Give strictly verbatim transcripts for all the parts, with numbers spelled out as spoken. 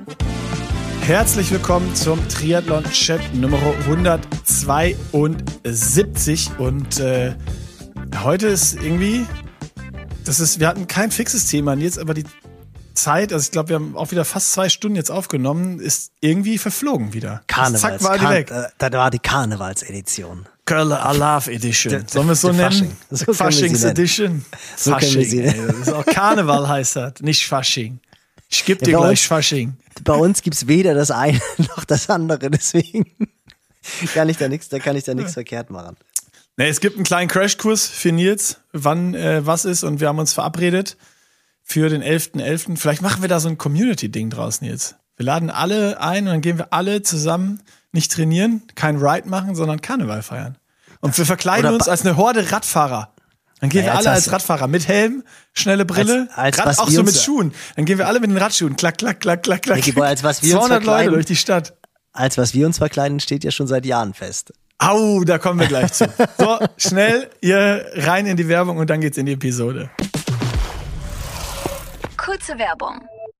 Herzlich willkommen zum Triathlon-Chat Nummer hundertzweiundsiebzig und äh, heute ist irgendwie, das ist, wir hatten kein fixes Thema, jetzt aber die Zeit, also ich glaube, wir haben auch wieder fast zwei Stunden jetzt aufgenommen, ist irgendwie verflogen wieder. Karnevals, Zack, war die weg. Äh, das war die Karnevalsedition. Curler Alav Edition. Sollen wir es so der nennen? Fasching. So Faschings Edition. So können wir sie Fasching. Ey, das ist auch Karneval heißt das, nicht Fasching. Ich geb dir Ja, bei gleich uns- Fasching. Bei uns gibt's weder das eine noch das andere, deswegen kann ich da nichts, da kann ich da nichts verkehrt machen. Nee, es gibt einen kleinen Crashkurs für Nils, wann äh, was ist, und wir haben uns verabredet für den elften elften Vielleicht machen wir da so ein Community-Ding draus, Nils. Wir laden alle ein und dann gehen wir alle zusammen nicht trainieren, kein Ride machen, sondern Karneval feiern. Und wir verkleiden Oder uns ba- als eine Horde Radfahrer. Dann gehen Naja, wir jetzt alle hast als du- Radfahrer mit Helm, schnelle Brille, Als- als Rad, was auch wir so uns- mit Schuhen. Dann gehen wir alle mit den Radschuhen, klack, klack, klack, klack, klack. Nicky Boy, als was wir uns zweihundert Leute verkleiden- durch die Stadt. Als was wir uns verkleiden, steht ja schon seit Jahren fest. Au, da kommen wir gleich zu. So, schnell hier rein in die Werbung und dann geht's in die Episode. Kurze Werbung.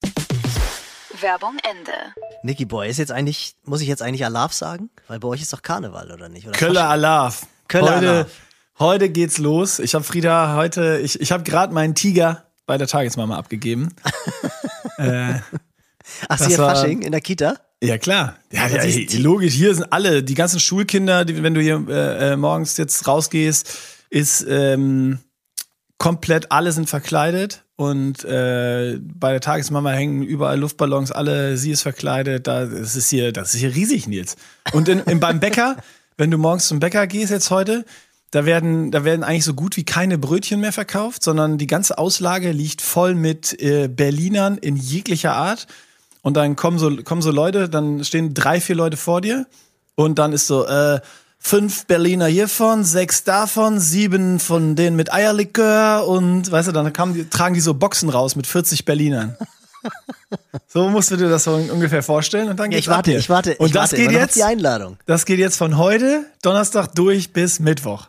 Werbung Ende. Nicky Boy, ist jetzt eigentlich, muss ich jetzt eigentlich Alav sagen? Weil bei euch ist doch Karneval, oder nicht? Oder Köller Fasching? Alav. Köller heute, Alav. heute geht's los. Ich habe Frieda heute, ich, ich habe gerade meinen Tiger bei der Tagesmama abgegeben. äh, Ach, das sie hat war- Fasching in der Kita? ja, klar. Ja, Aber ja, sie ist- logisch. Hier sind alle, die ganzen Schulkinder, die, wenn du hier äh, äh, morgens jetzt rausgehst, ist ähm, komplett alle sind verkleidet. Und äh, bei der Tagesmama hängen überall Luftballons, alle, sie ist verkleidet. Da, das ist hier, das ist hier riesig, Nils. Und in, in, beim Bäcker, wenn du morgens zum Bäcker gehst jetzt heute, da werden, da werden eigentlich so gut wie keine Brötchen mehr verkauft, sondern die ganze Auslage liegt voll mit äh, Berlinern in jeglicher Art. Und dann kommen so, kommen so Leute, dann stehen drei, vier Leute vor dir und dann ist so, äh, fünf Berliner hiervon, sechs davon, sieben von denen mit Eierlikör und, weißt du, dann kamen die, tragen die so Boxen raus mit vierzig Berlinern. So musst du dir das so ungefähr vorstellen und dann Ja, geht's ich warte, ab hier. ich warte, Und ich das warte geht immer noch auf jetzt, die Einladung. das geht jetzt von heute, Donnerstag, durch bis Mittwoch.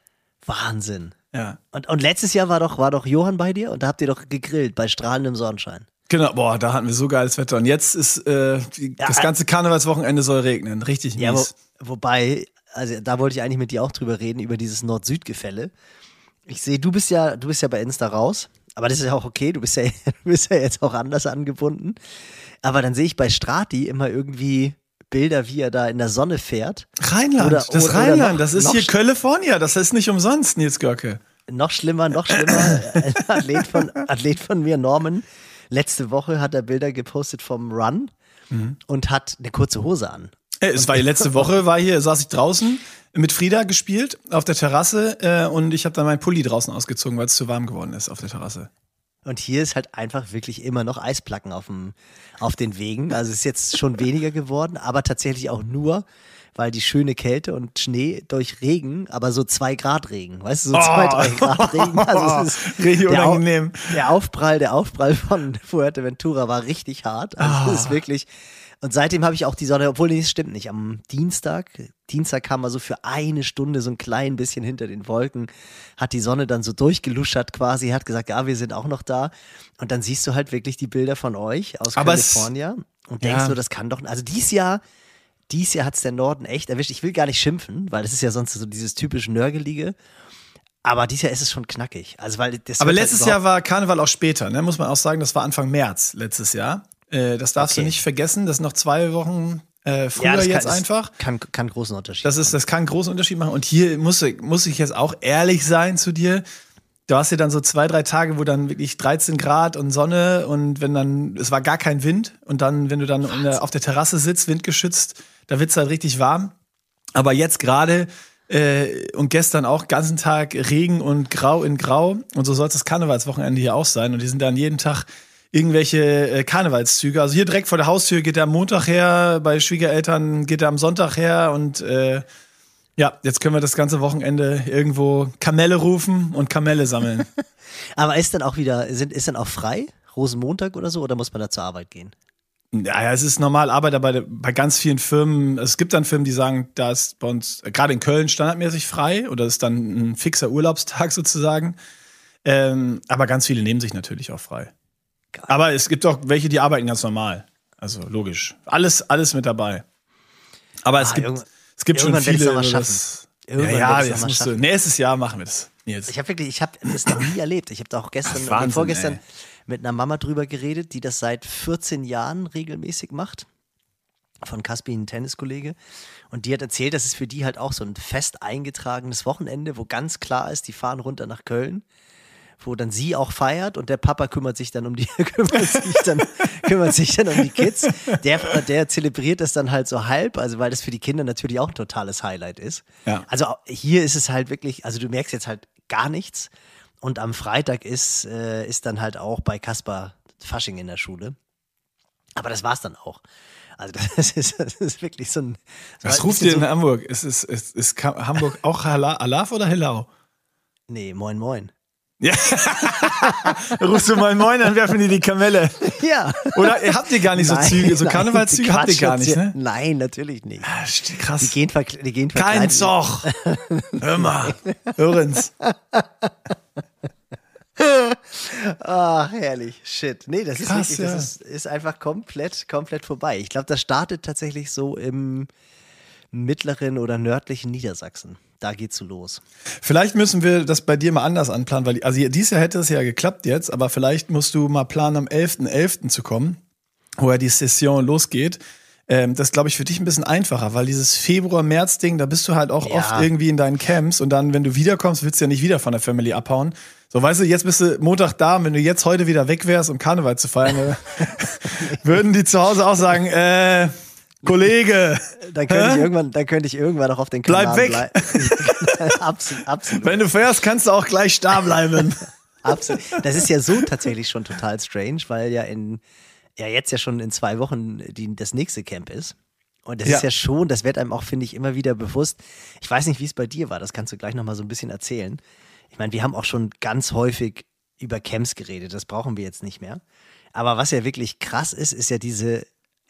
Wahnsinn. Ja. Und, und letztes Jahr war doch, war doch Johann bei dir und da habt ihr doch gegrillt bei strahlendem Sonnenschein. Genau, boah, da hatten wir so geiles Wetter. Und jetzt ist, äh, die, Ja, das ganze Karnevalswochenende soll regnen. Richtig mies. Ja, wo, wobei, also da wollte ich eigentlich mit dir auch drüber reden, über dieses Nord-Süd-Gefälle. Ich sehe, du bist ja, du bist ja bei Insta raus, aber das ist ja auch okay, du bist ja, du bist ja jetzt auch anders angebunden. Aber dann sehe ich bei Strati immer irgendwie Bilder, wie er da in der Sonne fährt. Rheinland, Oder- das oder Rheinland, noch- das ist noch hier sch- California, das ist nicht umsonst, Nils Görke. Noch schlimmer, noch schlimmer. Ein Athlet von, Athlet von mir, Norman, letzte Woche hat er Bilder gepostet vom Run und hat eine kurze Hose an. Äh, Es war letzte Woche, war hier, saß ich draußen mit Frieda gespielt auf der Terrasse äh, und ich habe dann meinen Pulli draußen ausgezogen, weil es zu warm geworden ist auf der Terrasse. Und hier ist halt einfach wirklich immer noch Eisplacken auf, dem, auf den Wegen. Also es ist jetzt schon weniger geworden, aber tatsächlich auch nur, weil die schöne Kälte und Schnee durch Regen, aber so zwei Grad Regen, weißt du, so zwei, drei Grad Regen. Also es ist Richtig der, Au- unangenehm. der Aufprall, der Aufprall von Fuerteventura war richtig hart. Also es ist wirklich. Und seitdem habe ich auch die Sonne, obwohl nee, das stimmt nicht. Am Dienstag, Dienstag kam mal so für eine Stunde so ein klein bisschen hinter den Wolken, hat die Sonne dann so durchgeluschert quasi, hat gesagt, ja, wir sind auch noch da. Und dann siehst du halt wirklich die Bilder von euch aus Aber es- California und denkst Ja. so, das kann doch, also dieses Jahr, dieses Jahr hat es der Norden echt erwischt. Ich will gar nicht schimpfen, weil das ist ja sonst so dieses typisch Nörgelige. Aber dieses Jahr ist es schon knackig. Also, weil das Aber wird letztes halt Jahr war Karneval auch später, ne? Muss man auch sagen, das war Anfang März letztes Jahr. Äh, das darfst Okay. du nicht vergessen, das ist noch zwei Wochen äh, früher das kann, jetzt das einfach. Kann, kann einen großen Unterschied Das ist, das kann einen großen Unterschied machen. Und hier muss, muss ich jetzt auch ehrlich sein zu dir. Du hast ja dann so zwei, drei Tage, wo dann wirklich dreizehn Grad und Sonne und wenn dann, es war gar kein Wind und dann, wenn du dann in der, auf der Terrasse sitzt, windgeschützt, da wird's halt richtig warm. Aber jetzt gerade äh, und gestern auch ganzen Tag Regen und Grau in Grau und so soll es das Karnevalswochenende hier auch sein und die sind dann jeden Tag irgendwelche äh, Karnevalszüge. Also hier direkt vor der Haustür geht er am Montag her, bei Schwiegereltern geht er am Sonntag her und äh, ja, jetzt können wir das ganze Wochenende irgendwo Kamelle rufen und Kamelle sammeln. Aber ist dann auch wieder, sind, ist dann auch frei? Rosenmontag oder so? Oder muss man da zur Arbeit gehen? Naja, es ist normal Arbeit, aber bei ganz vielen Firmen, es gibt dann Firmen, die sagen, da ist bei uns, gerade in Köln, standardmäßig frei oder ist dann ein fixer Urlaubstag sozusagen. Ähm, aber ganz viele nehmen sich natürlich auch frei. Geil. Aber es gibt auch welche, die arbeiten ganz normal. Also logisch. Alles, alles mit dabei. Aber es Ah, gibt, irgendwann- es gibt schon irgendwann werde ich's viele. noch mal über schaffen. das- Ja, Irgendwann ja, werde ich's das noch mal musst du. schaffen. Nächstes Jahr machen wir das. Nils. Ich habe wirklich, ich habe das noch nie erlebt. Ich habe da auch gestern Ach, Wahnsinn, oder vorgestern ey. mit einer Mama drüber geredet, die das seit vierzehn Jahren regelmäßig macht. Von Caspi, ein Tenniskollege. Und die hat erzählt, das ist für die halt auch so ein fest eingetragenes Wochenende, wo ganz klar ist, die fahren runter nach Köln, wo dann sie auch feiert und der Papa kümmert sich dann um die, kümmert sich dann, kümmert sich dann um die Kids. Der, der zelebriert das dann halt so halb, also weil das für die Kinder natürlich auch ein totales Highlight ist. Ja. Also hier ist es halt wirklich, also du merkst jetzt halt gar nichts. Und am Freitag ist, äh, ist dann halt auch bei Kaspar Fasching in der Schule. Aber das war's dann auch. Also das ist, das ist wirklich so ein... Was ein ruft bisschen ihr in so, Hamburg? Ist, ist, ist, ist Ka- Hamburg auch Hala- Alaf oder Hillau? Nee, moin moin. Ja. Rufst du mal Moin, dann werfen die die Kamelle. Ja. Oder ihr habt ihr gar nicht so Nein, Züge, so nein, Karnevalszüge die habt ihr gar Quatsch- nicht, ne? Nein, natürlich nicht. Ah, st- krass. Die gehen, verkle- die gehen Kein verkleidet. Zoch. Hör mal. Hören's. Ach, herrlich. Shit. Nee, das Krass, ist wirklich, ja. das ist, ist einfach komplett, komplett vorbei. Ich glaube, das startet tatsächlich so im mittleren oder nördlichen Niedersachsen. Da geht's so los. Vielleicht müssen wir das bei dir mal anders anplanen, weil also dieses Jahr hätte es ja geklappt jetzt, aber vielleicht musst du mal planen, am elften elften zu kommen, wo ja die Session losgeht. Ähm, das ist, glaube ich, für dich ein bisschen einfacher, weil dieses Februar-März-Ding, da bist du halt auch Ja. oft irgendwie in deinen Camps und dann, wenn du wiederkommst, willst du ja nicht wieder von der Family abhauen. So, weißt du, jetzt bist du Montag da und wenn du jetzt heute wieder weg wärst, um Karneval zu feiern, äh, würden die zu Hause auch sagen, äh, Kollege, Dann könnte Hä? ich irgendwann, dann könnte ich irgendwann auch auf den Bleib Kanal weg. blei- absolut, absolut. wenn du fährst, kannst du auch gleich da bleiben. Absolut. Das ist ja so tatsächlich schon total strange, weil ja in ja jetzt ja schon in zwei Wochen die, das nächste Camp ist. Und das Ja. ist ja schon, das wird einem auch, finde ich, immer wieder bewusst. Ich weiß nicht, wie es bei dir war, das kannst du gleich nochmal so ein bisschen erzählen. Ich meine, wir haben auch schon ganz häufig über Camps geredet, das brauchen wir jetzt nicht mehr. Aber was ja wirklich krass ist, ist ja diese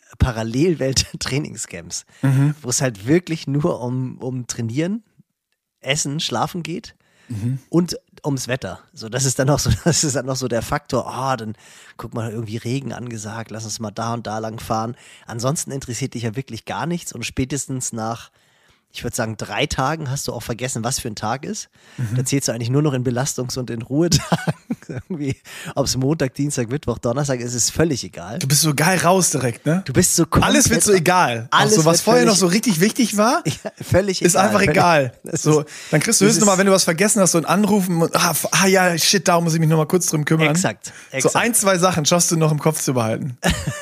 Parallelwelt-Trainingscamps, Mhm. wo es halt wirklich nur um, um Trainieren, Essen, Schlafen geht und ums Wetter. So, das ist dann noch so, das ist dann noch so der Faktor, ah, dann guck mal, irgendwie Regen angesagt, lass uns mal da und da lang fahren. Ansonsten interessiert dich ja wirklich gar nichts und spätestens nach, ich würde sagen, drei Tagen hast du auch vergessen, was für ein Tag ist. Da zählst du eigentlich nur noch in Belastungs- und in Ruhetagen. Irgendwie, ob es Montag, Dienstag, Mittwoch, Donnerstag ist, ist völlig egal. Du bist so geil raus direkt, ne? Du bist so komplett, Alles wird so egal. Alles Auch so, was wird vorher noch völlig- so richtig wichtig war, Ja, völlig ist egal. einfach Völlig- egal. Das So, ist- dann kriegst du das höchstens mal, ist- wenn du was vergessen hast, so ein Anrufen und, ah, f- ah ja, shit, da muss ich mich noch mal kurz drum kümmern. Exakt, So exakt. ein, zwei Sachen schaffst du noch im Kopf zu behalten.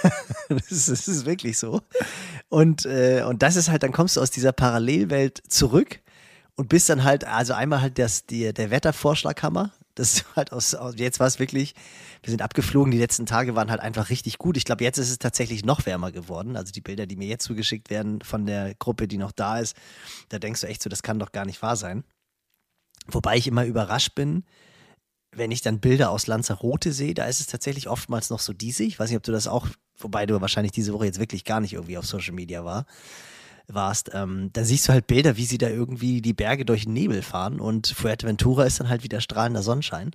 Das ist, das ist wirklich so. Und, äh, und das ist halt, dann kommst du aus dieser Parallelwelt zurück und bist dann halt, also einmal halt das, die, der Wettervorschlaghammer. Das ist halt aus, aus jetzt war es wirklich, wir sind abgeflogen, die letzten Tage waren halt einfach richtig gut. Ich glaube, jetzt ist es tatsächlich noch wärmer geworden. Also die Bilder, die mir jetzt zugeschickt werden von der Gruppe, die noch da ist, da denkst du echt so, das kann doch gar nicht wahr sein. Wobei ich immer überrascht bin, wenn ich dann Bilder aus Lanzarote sehe, da ist es tatsächlich oftmals noch so diesig. Ich weiß nicht, ob du das auch, wobei du wahrscheinlich diese Woche jetzt wirklich gar nicht irgendwie auf Social Media war, warst. Ähm, da siehst du halt Bilder, wie sie da irgendwie die Berge durch den Nebel fahren und Fuerteventura ist dann halt wieder strahlender Sonnenschein.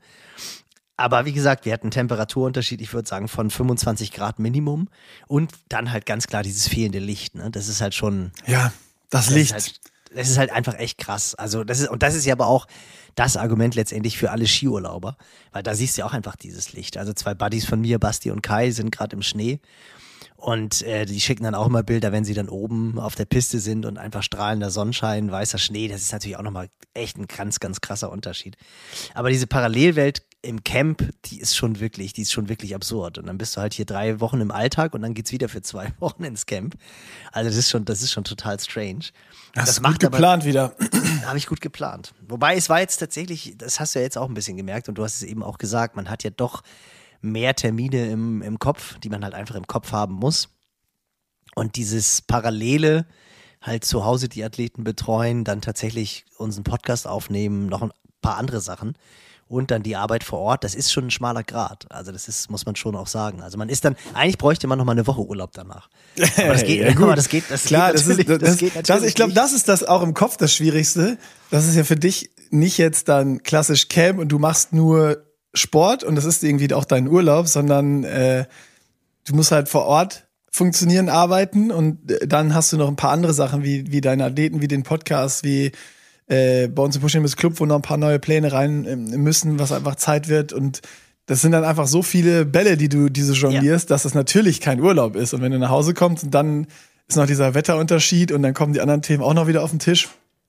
Aber wie gesagt, wir hatten einen Temperaturunterschied, ich würde sagen, von fünfundzwanzig Grad Minimum und dann halt ganz klar dieses fehlende Licht. Ne? Das ist halt schon, Ja, das das Licht. Ist halt, das ist halt einfach echt krass. Also das ist, und das ist ja aber auch das Argument letztendlich für alle Skiurlauber, weil da siehst du ja auch einfach dieses Licht. Also zwei Buddies von mir, Basti und Kai, sind gerade im Schnee und äh, die schicken dann auch mal Bilder, wenn sie dann oben auf der Piste sind und einfach strahlender Sonnenschein, weißer Schnee. Das ist natürlich auch nochmal echt ein ganz, ganz krasser Unterschied. Aber diese Parallelwelt im Camp, die ist schon wirklich, die ist schon wirklich absurd. Und dann bist du halt hier drei Wochen im Alltag und dann geht's wieder für zwei Wochen ins Camp. Also das ist schon, das ist schon total strange. Das, das ist macht gut aber- geplant wieder. Habe ich gut geplant. Wobei es war jetzt tatsächlich, das hast du ja jetzt auch ein bisschen gemerkt und du hast es eben auch gesagt, man hat ja doch mehr Termine im, im Kopf, die man halt einfach im Kopf haben muss. Und dieses Parallele, halt zu Hause die Athleten betreuen, dann tatsächlich unseren Podcast aufnehmen, noch ein paar andere Sachen und dann die Arbeit vor Ort, das ist schon ein schmaler Grat. Also das ist, muss man schon auch sagen. Also man ist dann, eigentlich bräuchte man noch mal eine Woche Urlaub danach. Aber das geht, Ja, gut. aber das geht, das Klar, geht das natürlich, ist, das, das geht das, natürlich ich glaube, nicht. das ist das auch im Kopf das Schwierigste. Das ist ja für dich nicht jetzt dann klassisch Camp und du machst nur Sport und das ist irgendwie auch dein Urlaub, sondern äh, du musst halt vor Ort funktionieren, arbeiten und dann hast du noch ein paar andere Sachen, wie, wie deine Athleten, wie den Podcast, wie äh, bei uns im Push Club, wo noch ein paar neue Pläne rein äh, müssen, was einfach Zeit wird und das sind dann einfach so viele Bälle, die du diese jonglierst, ja. dass das natürlich kein Urlaub ist und wenn du nach Hause kommst und dann ist noch dieser Wetterunterschied und dann kommen die anderen Themen auch noch wieder auf den Tisch.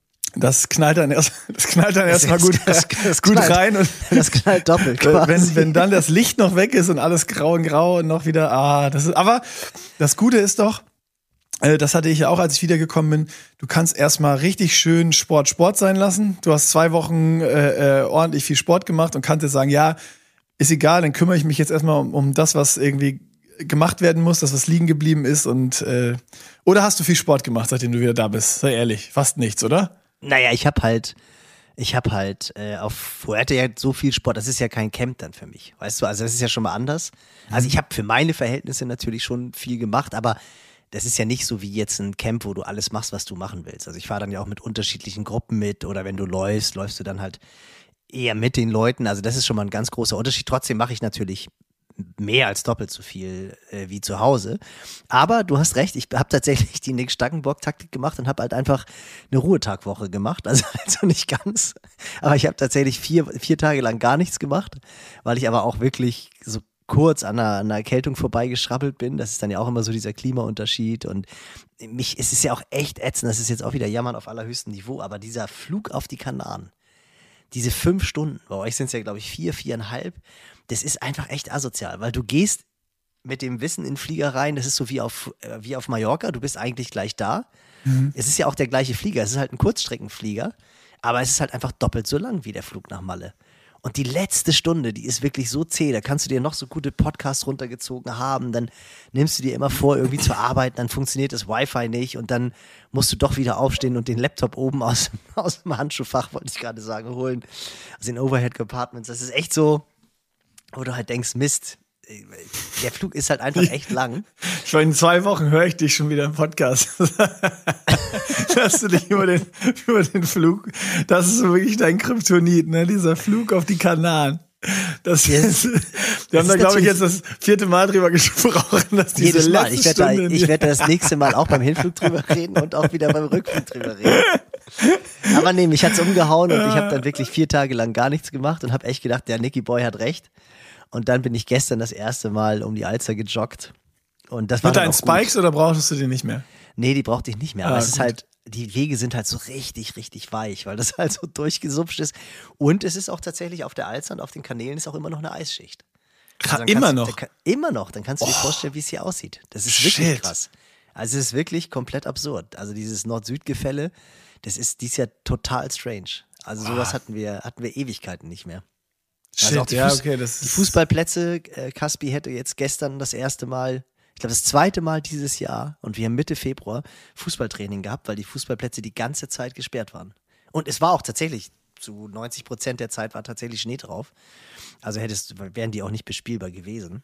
Das knallt dann erst, das knallt dann erstmal gut, das, das gut knallt, rein und das knallt doppelt. Quasi. Wenn, wenn dann das Licht noch weg ist und alles grau und grau und noch wieder, ah, das ist, aber das Gute ist doch, äh, das hatte ich ja auch, als ich wiedergekommen bin, du kannst erstmal richtig schön Sport Sport sein lassen. Du hast zwei Wochen äh, äh, ordentlich viel Sport gemacht und kannst jetzt sagen, ja, ist egal, dann kümmere ich mich jetzt erstmal um, um das, was irgendwie gemacht werden muss, das, was liegen geblieben ist und äh, oder hast du viel Sport gemacht, seitdem du wieder da bist? Sei ehrlich, fast nichts, oder? Naja, ich hab halt, ich hab halt äh, auf Fuerte ja so viel Sport, das ist ja kein Camp dann für mich, weißt du, also das ist ja schon mal anders. Also ich habe für meine Verhältnisse natürlich schon viel gemacht, aber das ist ja nicht so wie jetzt ein Camp, wo du alles machst, was du machen willst. Also ich fahre dann ja auch mit unterschiedlichen Gruppen mit oder wenn du läufst, läufst du dann halt eher mit den Leuten, also das ist schon mal ein ganz großer Unterschied. Trotzdem mache ich natürlich mehr als doppelt so viel äh, wie zu Hause. Aber du hast recht, ich habe tatsächlich die Nick Stangenborg-Taktik gemacht und habe halt einfach eine Ruhetagwoche gemacht. Also, also nicht ganz. Aber ich habe tatsächlich vier, vier Tage lang gar nichts gemacht, weil ich aber auch wirklich so kurz an einer, an einer Erkältung vorbeigeschrabbelt bin. Das ist dann ja auch immer so dieser Klimaunterschied. Und mich, es ist ja auch echt ätzend, das ist jetzt auch wieder Jammern auf allerhöchstem Niveau, aber dieser Flug auf die Kanaren, diese fünf Stunden, bei euch sind es ja, glaube ich, vier, viereinhalb, das ist einfach echt asozial, weil du gehst mit dem Wissen in den Flieger rein, das ist so wie auf, äh, wie auf Mallorca, du bist eigentlich gleich da. Mhm. Es ist ja auch der gleiche Flieger, es ist halt ein Kurzstreckenflieger, aber es ist halt einfach doppelt so lang wie der Flug nach Malle. Und die letzte Stunde, die ist wirklich so zäh, da kannst du dir noch so gute Podcasts runtergezogen haben, dann nimmst du dir immer vor, irgendwie zu arbeiten, dann funktioniert das Wi-Fi nicht und dann musst du doch wieder aufstehen und den Laptop oben aus, aus dem Handschuhfach, wollte ich gerade sagen, holen, aus den Overhead-Compartments. Das ist echt so, wo du halt denkst, Mist, der Flug ist halt einfach echt lang. Ich war in zwei Wochen, höre ich dich schon wieder im Podcast. Dass du dich über den, über den Flug, das ist so wirklich dein Kryptonit, ne? Dieser Flug auf die Kanaren. Das yes. ist, wir haben da, glaube ich, jetzt das vierte Mal drüber gesprochen, dass diese jedes Mal. letzte Ich werde da, Stunde ich werde das nächste Mal auch beim Hinflug drüber reden und auch wieder beim Rückflug drüber reden. Aber nee, mich hat's umgehauen und ich habe dann wirklich vier Tage lang gar nichts gemacht und habe echt gedacht, der Nicky Boy hat recht. Und dann bin ich gestern das erste Mal um die Alster gejoggt. Und das war Mit dann deinen auch Spikes gut. Oder brauchtest du die nicht mehr? Nee, die brauchte ich nicht mehr. Aber Ah, es ist gut. halt, die Wege sind halt so richtig, richtig weich, weil das halt so durchgesupscht ist. Und es ist auch tatsächlich auf der Alster und auf den Kanälen ist auch immer noch eine Eisschicht. Krass, dann immer kannst, noch? Da, kann- immer noch. Dann kannst du dir vorstellen, wie es hier aussieht. Das ist wirklich Shit. krass. Also es ist wirklich komplett absurd. Also dieses Nord-Süd-Gefälle, das ist dies Jahr total strange. Also sowas hatten wir, hatten wir Ewigkeiten nicht mehr. Also Shit, auch die, ja, Fuß, okay, das die ist- Fußballplätze, äh, Caspi hätte jetzt gestern das erste Mal, ich glaube das zweite Mal dieses Jahr und wir haben Mitte Februar Fußballtraining gehabt, weil die Fußballplätze die ganze Zeit gesperrt waren. Und es war auch tatsächlich, zu neunzig Prozent der Zeit war tatsächlich Schnee drauf. Also hättest, wären die auch nicht bespielbar gewesen.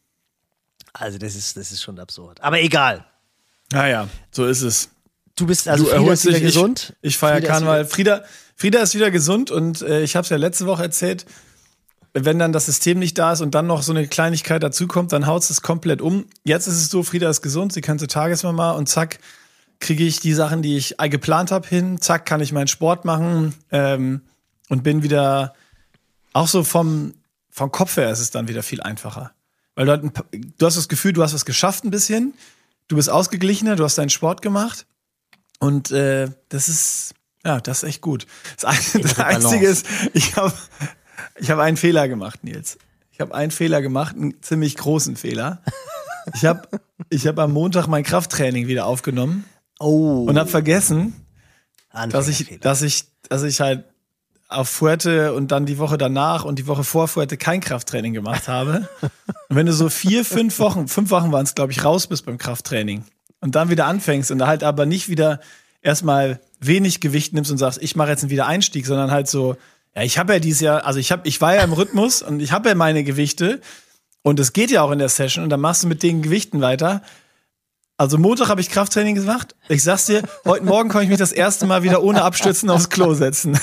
Also das ist, das ist schon absurd. Aber egal. Naja, so ist es. Du bist also Du Frieda erholst ist wieder dich, ich- gesund. Ich feiere Frieda ist Karneval. wieder- Frieda, Frieda ist wieder gesund und äh, ich habe es ja letzte Woche erzählt, wenn dann das System nicht da ist und dann noch so eine Kleinigkeit dazukommt, dann haut es komplett um. Jetzt ist es so, Frieda ist gesund, sie kann zur Tagesmama und zack, kriege ich die Sachen, die ich geplant habe, hin. Zack, kann ich meinen Sport machen ähm, und bin wieder, auch so vom, vom Kopf her ist es dann wieder viel einfacher. Weil du, halt ein, pa- du hast das Gefühl, du hast was geschafft ein bisschen, du bist ausgeglichener, du hast deinen Sport gemacht und äh, das ist, ja, das ist echt gut. Das, ein, das Einzige ist, ich habe ich hab einen Fehler gemacht, Nils. Ich habe einen Fehler gemacht, einen ziemlich großen Fehler. Ich habe ich hab am Montag mein Krafttraining wieder aufgenommen Oh, und habe vergessen, dass ich, Anfängerfehler. dass ich, dass ich halt auf Fuerte und dann die Woche danach und die Woche vor Fuerte kein Krafttraining gemacht habe. Und wenn du so vier, fünf Wochen, fünf Wochen waren es, glaube ich, raus bist beim Krafttraining und dann wieder anfängst und halt aber nicht wieder erstmal wenig Gewicht nimmst und sagst, ich mache jetzt einen Wiedereinstieg, sondern halt so, ja, ich habe ja dieses Jahr, also ich habe, ich war ja im Rhythmus und ich habe ja meine Gewichte und es geht ja auch in der Session und dann machst du mit den Gewichten weiter. Also Montag habe ich Krafttraining gemacht. Ich sag's dir, heute Morgen konnte ich mich das erste Mal wieder ohne Abstützen aufs Klo setzen.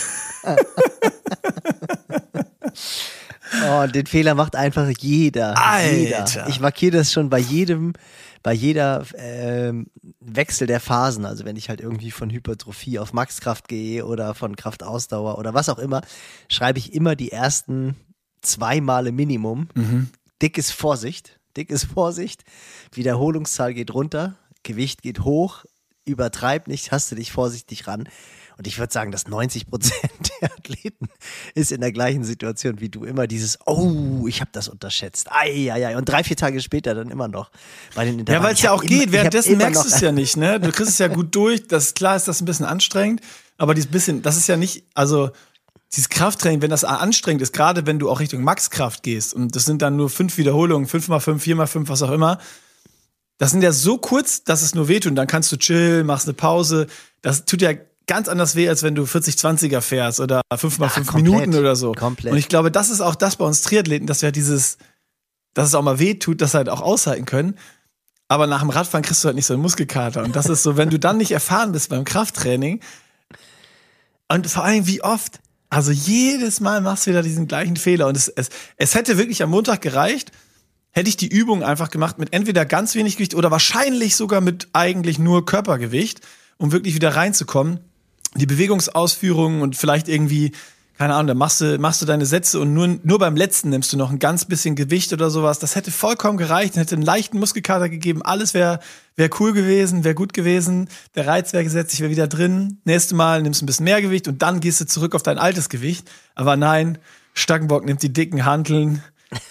Oh, den Fehler macht einfach jeder. Alter. Jeder. Ich markiere das schon bei jedem, bei jeder ähm, Wechsel der Phasen, also wenn ich halt irgendwie von Hypertrophie auf Maxkraft gehe oder von Kraftausdauer oder was auch immer, schreibe ich immer die ersten zwei Male Minimum. Mhm. Dickes Vorsicht, dickes Vorsicht, Wiederholungszahl geht runter, Gewicht geht hoch, übertreib nicht, taste dich vorsichtig ran. Und ich würde sagen, dass neunzig Prozent der Athleten ist in der gleichen Situation wie du. Immer dieses, oh, ich habe das unterschätzt. Ei, ei, ei. Und drei, vier Tage später dann immer noch. Bei den ja, weil es ja auch geht. Immer, Währenddessen merkst du es ja nicht. Ne? Du kriegst es ja gut durch. Das ist klar, ist das ein bisschen anstrengend. Aber dieses bisschen, das ist ja nicht, also dieses Krafttraining, wenn das anstrengend ist, gerade wenn du auch Richtung Maxkraft gehst und das sind dann nur fünf Wiederholungen, fünf mal fünf, vier mal fünf, was auch immer. Das sind ja so kurz, dass es nur wehtut. Und dann kannst du chillen, machst eine Pause. Das tut ja ganz anders weh, als wenn du vierzig zwanziger fährst oder fünf mal fünf Minuten oder so. Komplett. Und ich glaube, das ist auch das bei uns Triathleten, dass wir dieses, dass es auch mal weh tut, dass wir halt auch aushalten können. Aber nach dem Radfahren kriegst du halt nicht so einen Muskelkater. Und das ist so, wenn du dann nicht erfahren bist beim Krafttraining und vor allem wie oft, also jedes Mal machst du wieder diesen gleichen Fehler. Und es, es, es hätte wirklich am Montag gereicht, hätte ich die Übung einfach gemacht mit entweder ganz wenig Gewicht oder wahrscheinlich sogar mit eigentlich nur Körpergewicht, um wirklich wieder reinzukommen. Die Bewegungsausführungen und vielleicht irgendwie, keine Ahnung, da machst du, machst du deine Sätze und nur, nur beim letzten nimmst du noch ein ganz bisschen Gewicht oder sowas. Das hätte vollkommen gereicht, hätte einen leichten Muskelkater gegeben. Alles wäre wär cool gewesen, wäre gut gewesen. Der Reiz wäre gesetzt, ich wäre wieder drin. Nächstes Mal nimmst du ein bisschen mehr Gewicht und dann gehst du zurück auf dein altes Gewicht. Aber nein, Stackenbock nimmt die dicken Hanteln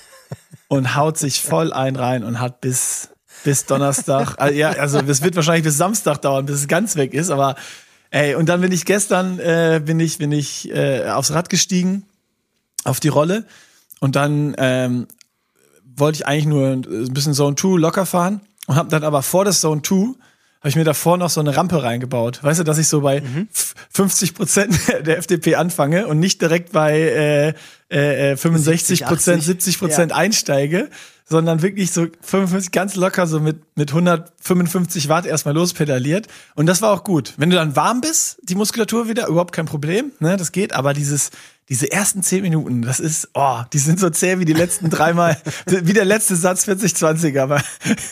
und haut sich voll ein rein und hat bis, bis Donnerstag, also, ja, also es wird wahrscheinlich bis Samstag dauern, bis es ganz weg ist, aber ey, und dann bin ich gestern, äh, bin ich, bin ich äh, aufs Rad gestiegen, auf die Rolle und dann ähm, wollte ich eigentlich nur ein bisschen Zone zwei locker fahren und habe dann aber vor das Zone zwei habe ich mir davor noch so eine Rampe reingebaut. Weißt du, dass ich so bei mhm. fünfzig Prozent der F D P anfange und nicht direkt bei äh, äh, fünfundsechzig Prozent, siebzig Prozent ja. einsteige, sondern wirklich so fünfundfünfzig ganz locker so mit mit hundertfünfundfünfzig Watt erstmal lospedaliert. Und das war auch gut. Wenn du dann warm bist, die Muskulatur wieder, überhaupt kein Problem, ne, das geht. Aber dieses diese ersten zehn Minuten, das ist, oh, die sind so zäh wie die letzten dreimal, wie der letzte Satz vierzig zwanzig, aber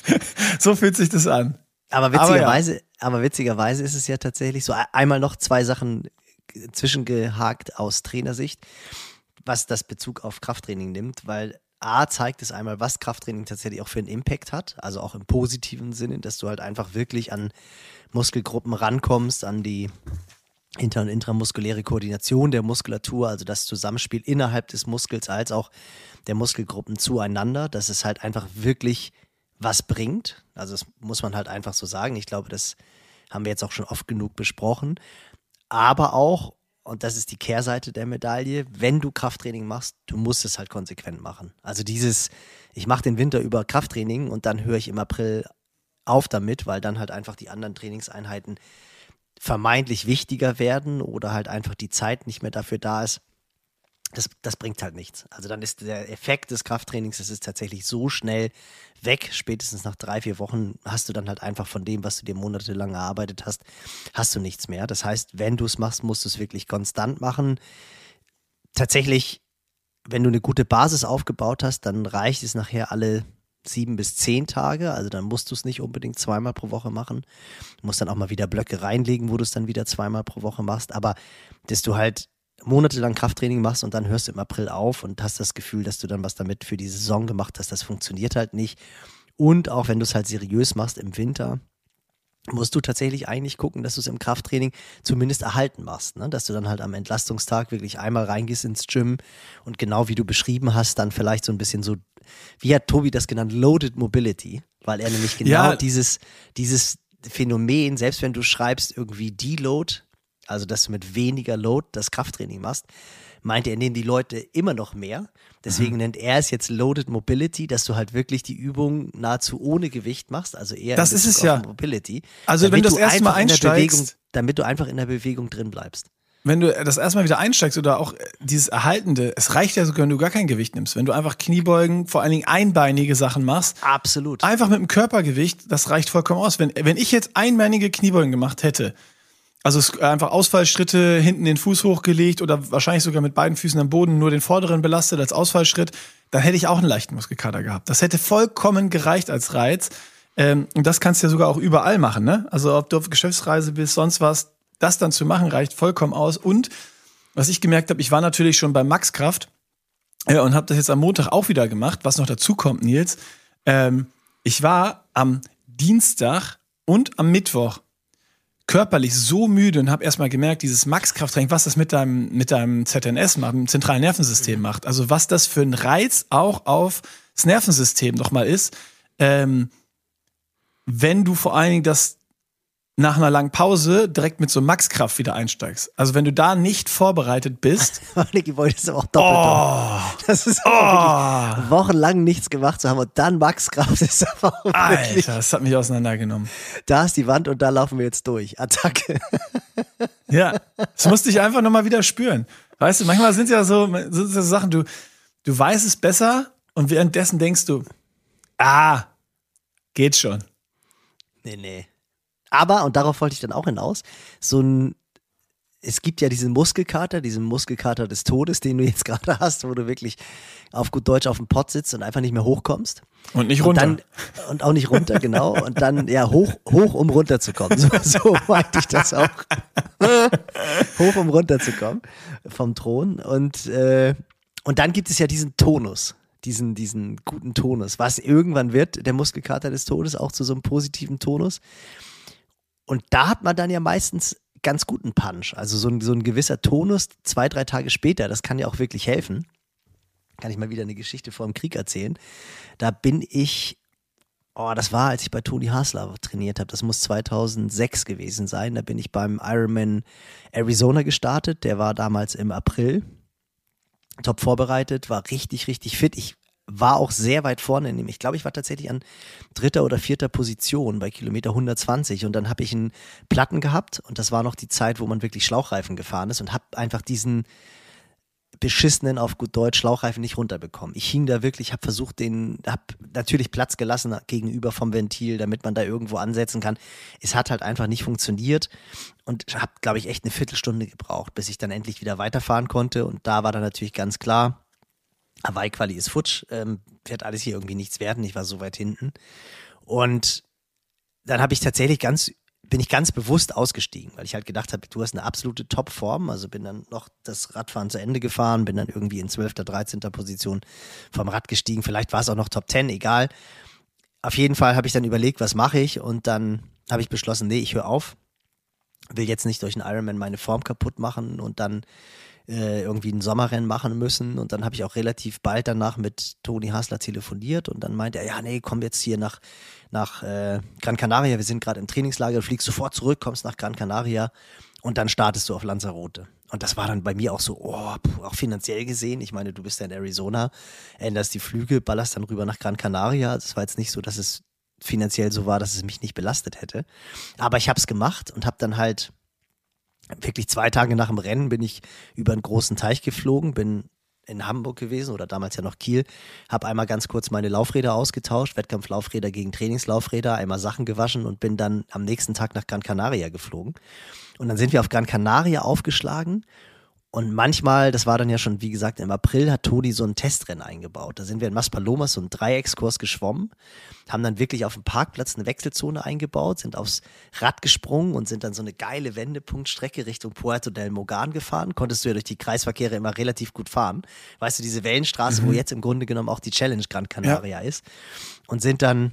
so fühlt sich das an. Aber witzigerweise, aber, ja. aber witzigerweise ist es ja tatsächlich so, einmal noch zwei Sachen zwischengehakt aus Trainersicht, was das Bezug auf Krafttraining nimmt, weil A zeigt es einmal, was Krafttraining tatsächlich auch für einen Impact hat, also auch im positiven Sinne, dass du halt einfach wirklich an Muskelgruppen rankommst, an die inter- und intramuskuläre Koordination der Muskulatur, also das Zusammenspiel innerhalb des Muskels als auch der Muskelgruppen zueinander, dass es halt einfach wirklich was bringt. Also das muss man halt einfach so sagen. Ich glaube, das haben wir jetzt auch schon oft genug besprochen. Aber auch, und das ist die Kehrseite der Medaille, wenn du Krafttraining machst, du musst es halt konsequent machen. Also dieses, ich mache den Winter über Krafttraining und dann höre ich im April auf damit, weil dann halt einfach die anderen Trainingseinheiten vermeintlich wichtiger werden oder halt einfach die Zeit nicht mehr dafür da ist. Das, das bringt halt nichts. Also dann ist der Effekt des Krafttrainings, das ist tatsächlich so schnell weg. Spätestens nach drei, vier Wochen hast du dann halt einfach von dem, was du dir monatelang erarbeitet hast, hast du nichts mehr. Das heißt, wenn du es machst, musst du es wirklich konstant machen. Tatsächlich, wenn du eine gute Basis aufgebaut hast, dann reicht es nachher alle sieben bis zehn Tage. Also dann musst du es nicht unbedingt zweimal pro Woche machen. Du musst dann auch mal wieder Blöcke reinlegen, wo du es dann wieder zweimal pro Woche machst. Aber dass du halt monatelang Krafttraining machst und dann hörst du im April auf und hast das Gefühl, dass du dann was damit für die Saison gemacht hast, das funktioniert halt nicht. Und auch wenn du es halt seriös machst im Winter, musst du tatsächlich eigentlich gucken, dass du es im Krafttraining zumindest erhalten machst, ne? Dass du dann halt am Entlastungstag wirklich einmal reingehst ins Gym und genau wie du beschrieben hast, dann vielleicht so ein bisschen so, wie hat Tobi das genannt, Loaded Mobility, weil er nämlich genau ja. dieses, dieses Phänomen, selbst wenn du schreibst irgendwie Deload, also dass du mit weniger Load das Krafttraining machst, meint er, nehmen die Leute immer noch mehr. Deswegen mhm. nennt er es jetzt Loaded Mobility, dass du halt wirklich die Übung nahezu ohne Gewicht machst, also eher das ist es ja. Mobility. Also wenn du das erste Mal einsteigst, Bewegung, damit du einfach in der Bewegung drin bleibst. Wenn du das erstmal wieder einsteigst oder auch dieses Erhaltende, es reicht ja sogar, wenn du gar kein Gewicht nimmst. Wenn du einfach Kniebeugen, vor allen Dingen einbeinige Sachen machst. Absolut. Einfach mit dem Körpergewicht, das reicht vollkommen aus. Wenn, wenn ich jetzt einbeinige Kniebeugen gemacht hätte, also es einfach Ausfallschritte, hinten den Fuß hochgelegt oder wahrscheinlich sogar mit beiden Füßen am Boden nur den vorderen belastet als Ausfallschritt, dann hätte ich auch einen leichten Muskelkater gehabt. Das hätte vollkommen gereicht als Reiz. Ähm, und das kannst du ja sogar auch überall machen, ne? Also ob du auf Geschäftsreise bist, sonst was, das dann zu machen, reicht vollkommen aus. Und was ich gemerkt habe, ich war natürlich schon bei Maxkraft äh, und habe das jetzt am Montag auch wieder gemacht. Was noch dazu kommt, Nils, ähm, ich war am Dienstag und am Mittwoch körperlich so müde und habe erstmal gemerkt, dieses Max-Krafttraining, was das mit deinem, mit deinem Z N S macht, dem zentralen Nervensystem macht. Also was das für ein Reiz auch auf das Nervensystem nochmal ist, ähm, wenn du vor allen Dingen das nach einer langen Pause direkt mit so Max-Kraft wieder einsteigst. Also wenn du da nicht vorbereitet bist. Niki wollte es aber auch doppelt. Oh, das ist oh, wirklich wochenlang nichts gemacht zu haben und dann Max-Kraft ist aber wirklich, Alter, das hat mich auseinandergenommen. Da ist die Wand und da laufen wir jetzt durch. Attacke. Ja, das musste ich einfach nochmal wieder spüren. Weißt du, manchmal sind ja so, sind so Sachen, du, du weißt es besser und währenddessen denkst du, ah, geht schon. Nee, nee. Aber, und darauf wollte ich dann auch hinaus, so ein, es gibt ja diesen Muskelkater, diesen Muskelkater des Todes, den du jetzt gerade hast, wo du wirklich auf gut Deutsch auf dem Pott sitzt und einfach nicht mehr hochkommst. Und nicht runter. Und, dann, und auch nicht runter, genau. Und dann, ja, hoch, hoch um runterzukommen. So, so meinte ich das auch. Hoch, um runterzukommen vom Thron. Und, äh, und dann gibt es ja diesen Tonus. Diesen, diesen guten Tonus, was irgendwann wird, der Muskelkater des Todes, auch zu so einem positiven Tonus. Und da hat man dann ja meistens ganz guten Punch. Also so ein, so ein gewisser Tonus zwei, drei Tage später, das kann ja auch wirklich helfen. Kann ich mal wieder eine Geschichte vor dem Krieg erzählen. Da bin ich, oh, das war, als ich bei Toni Hasler trainiert habe. Das muss zweitausendsechs gewesen sein. Da bin ich beim Ironman Arizona gestartet. Der war damals im April. Top vorbereitet, war richtig, richtig fit. Ich war auch sehr weit vorne. Ich glaube, ich war tatsächlich an dritter oder vierter Position bei Kilometer hundertzwanzig und dann habe ich einen Platten gehabt und das war noch die Zeit, wo man wirklich Schlauchreifen gefahren ist und habe einfach diesen beschissenen, auf gut Deutsch, Schlauchreifen nicht runterbekommen. Ich hing da wirklich, habe versucht, den, habe natürlich Platz gelassen gegenüber vom Ventil, damit man da irgendwo ansetzen kann. Es hat halt einfach nicht funktioniert und habe, glaube ich, echt eine Viertelstunde gebraucht, bis ich dann endlich wieder weiterfahren konnte und da war dann natürlich ganz klar, Hawaii-Quali ist futsch, ähm, wird alles hier irgendwie nichts werden, ich war so weit hinten. Und dann habe ich tatsächlich ganz, bin ich ganz bewusst ausgestiegen, weil ich halt gedacht habe, du hast eine absolute Top-Form, also bin dann noch das Radfahren zu Ende gefahren, bin dann irgendwie in zwölfter, dreizehnter Position vom Rad gestiegen, vielleicht war es auch noch Top zehn, egal. Auf jeden Fall habe ich dann überlegt, was mache ich und dann habe ich beschlossen, nee, ich höre auf, will jetzt nicht durch einen Ironman meine Form kaputt machen und dann irgendwie ein Sommerrennen machen müssen und dann habe ich auch relativ bald danach mit Toni Hasler telefoniert und dann meinte er, ja nee, komm jetzt hier nach, nach äh, Gran Canaria, wir sind gerade im Trainingslager, du fliegst sofort zurück, kommst nach Gran Canaria und dann startest du auf Lanzarote. Und das war dann bei mir auch so, oh, auch finanziell gesehen, ich meine, du bist ja in Arizona, änderst die Flüge, ballerst dann rüber nach Gran Canaria, es war jetzt nicht so, dass es finanziell so war, dass es mich nicht belastet hätte, aber ich habe es gemacht und habe dann halt wirklich zwei Tage nach dem Rennen bin ich über einen großen Teich geflogen, bin in Hamburg gewesen oder damals ja noch Kiel, habe einmal ganz kurz meine Laufräder ausgetauscht, Wettkampflaufräder gegen Trainingslaufräder, einmal Sachen gewaschen und bin dann am nächsten Tag nach Gran Canaria geflogen. Und dann sind wir auf Gran Canaria aufgeschlagen und manchmal, das war dann ja schon, wie gesagt, im April hat Toni so ein Testrennen eingebaut. Da sind wir in Maspalomas so einen Dreieckskurs geschwommen, haben dann wirklich auf dem Parkplatz eine Wechselzone eingebaut, sind aufs Rad gesprungen und sind dann so eine geile Wendepunktstrecke Richtung Puerto del Mogan gefahren. Konntest du ja durch die Kreisverkehre immer relativ gut fahren. Weißt du, diese Wellenstraße, mhm. wo jetzt im Grunde genommen auch die Challenge Gran Canaria ja. ist. Und sind dann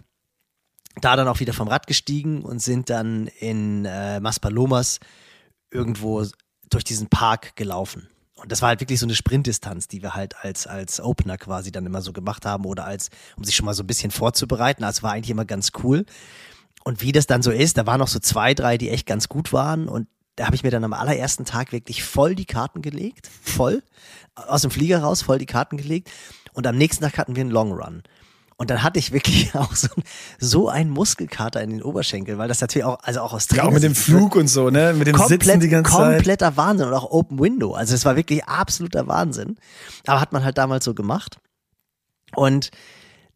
da dann auch wieder vom Rad gestiegen und sind dann in äh, Maspalomas irgendwo durch diesen Park gelaufen. Und das war halt wirklich so eine Sprintdistanz, die wir halt als, als Opener quasi dann immer so gemacht haben oder als, um sich schon mal so ein bisschen vorzubereiten. Das war eigentlich immer ganz cool. Und wie das dann so ist, da waren noch so zwei, drei, die echt ganz gut waren und da habe ich mir dann am allerersten Tag wirklich voll die Karten gelegt, voll, aus dem Flieger raus, voll die Karten gelegt und am nächsten Tag hatten wir einen Long Run. Und dann hatte ich wirklich auch so, so einen Muskelkater in den Oberschenkeln, weil das natürlich auch, also auch aus Training. Ja, auch mit dem Flug und so, ne? Mit dem komplett, Sitzen die ganze Zeit. Kompletter Wahnsinn und auch Open Window. Also es war wirklich absoluter Wahnsinn. Aber hat man halt damals so gemacht. Und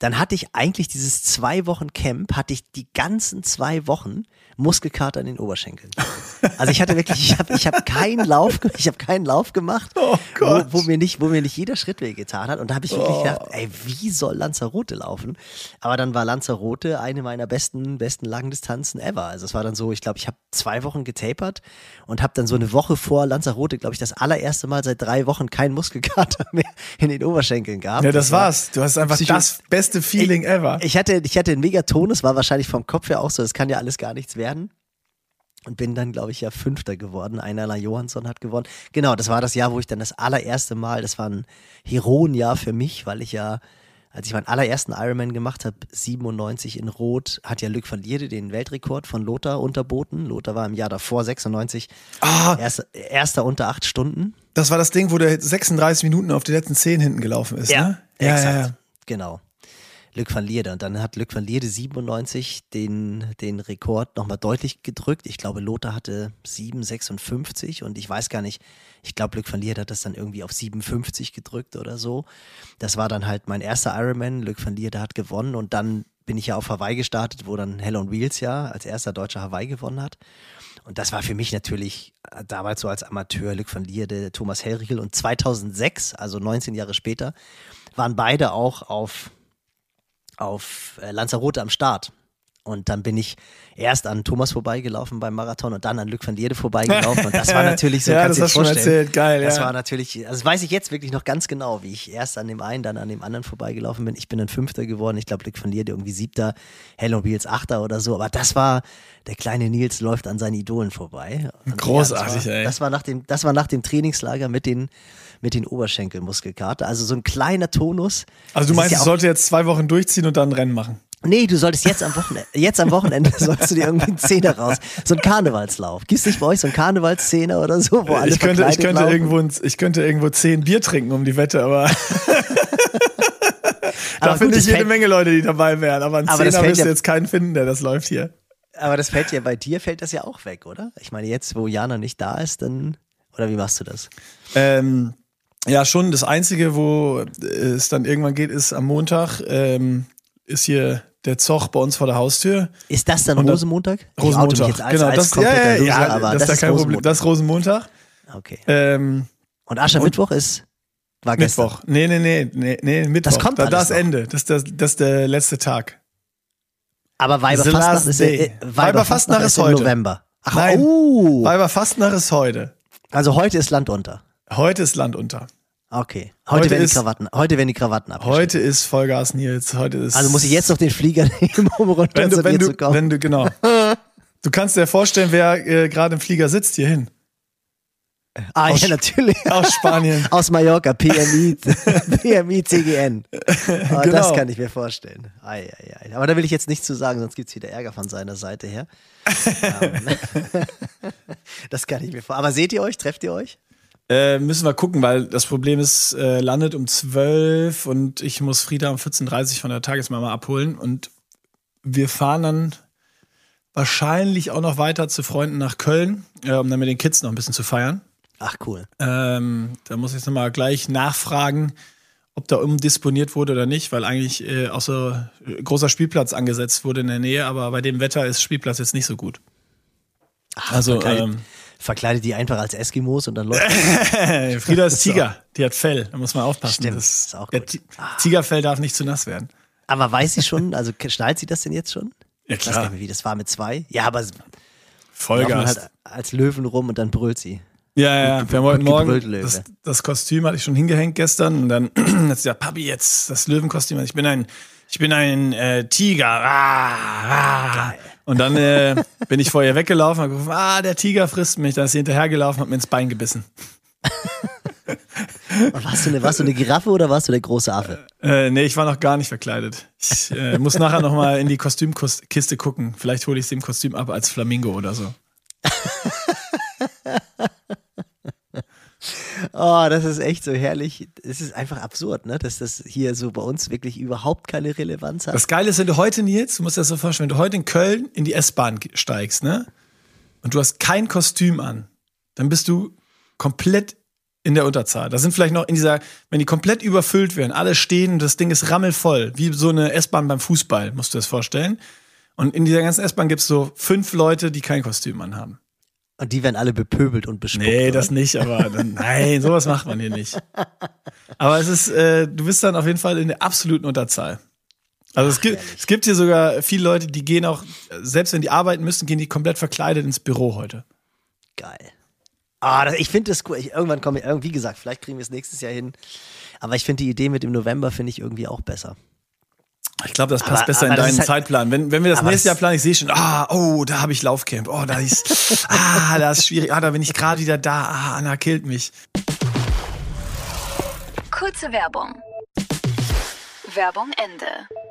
dann hatte ich eigentlich dieses zwei Wochen Camp, hatte ich die ganzen zwei Wochen Muskelkater in den Oberschenkeln. Also ich hatte wirklich, ich habe ich hab keinen Lauf, ich habe keinen Lauf gemacht, Oh Gott. wo, wo mir nicht, wo mir nicht jeder Schritt wehgetan hat. Und da habe ich wirklich Oh. gedacht, ey, wie soll Lanzarote laufen? Aber dann war Lanzarote eine meiner besten, besten Langdistanzen ever. Also es war dann so, ich glaube, ich habe zwei Wochen getapert und habe dann so eine Woche vor Lanzarote, glaube ich, das allererste Mal seit drei Wochen keinen Muskelkater mehr in den Oberschenkeln gehabt. Ja, das war's. Du hast einfach Psycho- das beste Feeling ever. Ich hatte, ich hatte einen Megatonus, war wahrscheinlich vom Kopf her auch so, es kann ja alles gar nichts werden. Und bin dann, glaube ich, ja Fünfter geworden. Einerlei Johansson hat gewonnen. Genau, das war das Jahr, wo ich dann das allererste Mal, das war ein Heroenjahr für mich, weil ich ja, als ich meinen allerersten Ironman gemacht habe, siebenundneunzig in Rot, hat ja Luc van Lierde den Weltrekord von Lothar unterboten. Lothar war im Jahr davor sechsundneunzig, Ah, erster, erster unter acht Stunden. das war das Ding, wo der sechsunddreißig Minuten auf die letzten zehn hinten gelaufen ist, ne? exakt. Genau. Luc van Lierde. Und dann hat Luc van Lierde siebenundneunzig den, den Rekord nochmal deutlich gedrückt. Ich glaube, Lothar hatte sieben sechsundfünfzig und ich weiß gar nicht, ich glaube, Luc van Lierde hat das dann irgendwie auf siebenundfünfzig gedrückt oder so. Das war dann halt mein erster Ironman. Luc van Lierde hat gewonnen und dann bin ich ja auf Hawaii gestartet, wo dann Hell on Wheels ja als erster Deutscher Hawaii gewonnen hat. Und das war für mich natürlich damals so als Amateur Luc van Lierde, Thomas Hellriegel und zweitausendsechs, also neunzehn Jahre später, waren beide auch auf auf Lanzarote am Start. Und dann bin ich erst an Thomas vorbeigelaufen beim Marathon und dann an Luc van Lierde vorbeigelaufen. Und das war natürlich so, ja, kannst das du dir hast du schon vorstellen. erzählt, geil, Das ja. war natürlich, also das weiß ich jetzt wirklich noch ganz genau, wie ich erst an dem einen, dann an dem anderen vorbeigelaufen bin. Ich bin dann Fünfter geworden. Ich glaube, Luc van Lierde irgendwie Siebter, Hell on Wheels Achter oder so. Aber das war, der kleine Nils läuft an seinen Idolen vorbei. Und Großartig, ja, das war, ey. Das war nach dem, das war nach dem Trainingslager mit den, mit den Oberschenkelmuskelkater. Also so ein kleiner Tonus. Also du Das ist meinst, ja ich auch- sollte jetzt zwei Wochen durchziehen und dann ein Rennen machen? Nee, du solltest jetzt am Wochenende, jetzt am Wochenende sollst du dir irgendwie einen Zehner raus. So ein Karnevalslauf. Gibt's nicht bei euch so einen Karnevalszehner oder so, wo alle Ich könnte, ich, verkleidet könnte laufen? irgendwo, ein- ich könnte irgendwo zehn Bier trinken um die Wette, aber da Aber finde gut, ich das jede fällt- Menge Leute, die dabei wären. Aber ein Aber das Zehner fällt wirst du ja- jetzt keinen finden, der das läuft hier. Aber das fällt ja bei dir, fällt das ja auch weg, oder? Ich meine, jetzt, wo Jana nicht da ist, dann, oder wie machst du das? Ähm, ja, schon. Das Einzige, wo es dann irgendwann geht, ist am Montag, ähm, ist hier der Zoch bei uns vor der Haustür. Ist das dann Und dann- Rosenmontag? Ich oute mich Rosenmontag. jetzt als, Genau, als das, ja, kompletter ja, Loser, ja, aber das ist da kein Problem. Das ist Rosenmontag. Okay. Ähm, Und Aschermittwoch ist, war gestern. Mittwoch. Nee, nee, nee, nee, nee, Mittwoch. Das kommt da, alles das noch. Ende. Das ist der, das ist der letzte Tag. Aber The Weiberfastnacht last ist, day. äh, Weiberfastnacht ist im heute. November. Ach, Nein. oh. Weiberfastnacht ist heute. Also heute ist Land unter. Heute ist Land unter. Okay. Heute, Heute werden, ist- die Krawatten, heute werden die Krawatten abgeschnitten. Heute ist Vollgas, Nils. Heute ist. Also muss ich jetzt noch den Flieger nehmen, um runter wenn du, zu wenn dir du, zu kommen. wenn du, genau. Du kannst dir vorstellen, wer äh, gerade im Flieger sitzt hierhin. ah, aus- ja, natürlich. Aus Spanien. Aus Mallorca, P M I, P M I C G N. Oh, Genau. Das kann ich mir vorstellen. Ei, ei, ei. Aber da will ich jetzt nichts zu sagen, sonst gibt es wieder Ärger von seiner Seite her. Ähm, das kann ich mir vorstellen. Aber seht ihr euch? Trefft ihr euch? Äh, müssen wir gucken, weil das Problem ist, äh, landet um zwölf und ich muss Frieda um vierzehn Uhr dreißig von der Tagesmama abholen und wir fahren dann wahrscheinlich auch noch weiter zu Freunden nach Köln, äh, um dann mit den Kids noch ein bisschen zu feiern. Ach, cool. Ähm, da muss ich jetzt nochmal gleich nachfragen, ob da umdisponiert wurde oder nicht, weil eigentlich äh, auch so äh, großer Spielplatz angesetzt wurde in der Nähe, aber bei dem Wetter ist Spielplatz jetzt nicht so gut. Ach, Also, verkleidet, ähm, verkleidet die einfach als Eskimos und dann läuft Frieda ist Tiger, die hat Fell, da muss man aufpassen. Stimmt, das, ist auch der gut. Ti- Tigerfell darf nicht zu nass werden. Aber weiß sie schon, also schnallt sie das denn jetzt schon? Ja, Ich weiß gar klar. nicht mehr, wie das war mit zwei. Ja, aber sie laufen Vollgas. halt als Löwen rum und dann brüllt sie. Ja, ja, wir haben heute gut gebrüllt, Morgen, Löwe. das, das Kostüm hatte ich schon hingehängt gestern und dann hat sie gesagt, Papi, jetzt das Löwenkostüm, ich bin ein, ich bin ein äh, Tiger. Ah, ah. Und dann äh, bin ich vor ihr weggelaufen und gerufen, ah, der Tiger frisst mich. Dann ist sie hinterhergelaufen und hat mir ins Bein gebissen. Und warst, du eine, warst du eine Giraffe oder warst du der große Affe? Äh, nee, ich war noch gar nicht verkleidet. Ich äh, muss nachher noch mal in die Kostümkiste gucken. Vielleicht hole ich sie im Kostüm ab als Flamingo oder so. Oh, das ist echt so herrlich. Es ist einfach absurd, ne? Dass das hier so bei uns wirklich überhaupt keine Relevanz hat. Das Geile ist, wenn du heute, Nils, du musst dir das so vorstellen, wenn du heute in Köln in die S-Bahn steigst, ne? Und du hast kein Kostüm an, dann bist du komplett In der Unterzahl. Da sind vielleicht noch in dieser, wenn die komplett überfüllt werden, alle stehen und das Ding ist rammelvoll, wie so eine S-Bahn beim Fußball, musst du dir das vorstellen. Und in dieser ganzen S-Bahn gibt's so fünf Leute, die kein Kostüm anhaben. Und die werden alle bepöbelt und bespuckt. Nee, oder? das nicht, aber dann, nein, sowas macht man hier nicht. Aber es ist, äh, du bist dann auf jeden Fall in der absoluten Unterzahl. Also Ach, es gibt, es gibt hier sogar viele Leute, die gehen auch, selbst wenn die arbeiten müssen, gehen die komplett verkleidet ins Büro heute. Geil. Ah, das, ich finde das cool. Ich, irgendwann komme ich, wie gesagt, vielleicht kriegen wir es nächstes Jahr hin. Aber ich finde die Idee mit dem November finde ich irgendwie auch besser. Ich glaube, das passt aber, besser aber in deinen halt, Zeitplan. Wenn, wenn wir das nächste das, Jahr planen, ich sehe schon, ah, oh, da habe ich Laufcamp. Oh, da ist, ah, da ist schwierig. Ah, da bin ich gerade wieder da. Ah, Anna killt mich. Kurze Werbung. Werbung Ende.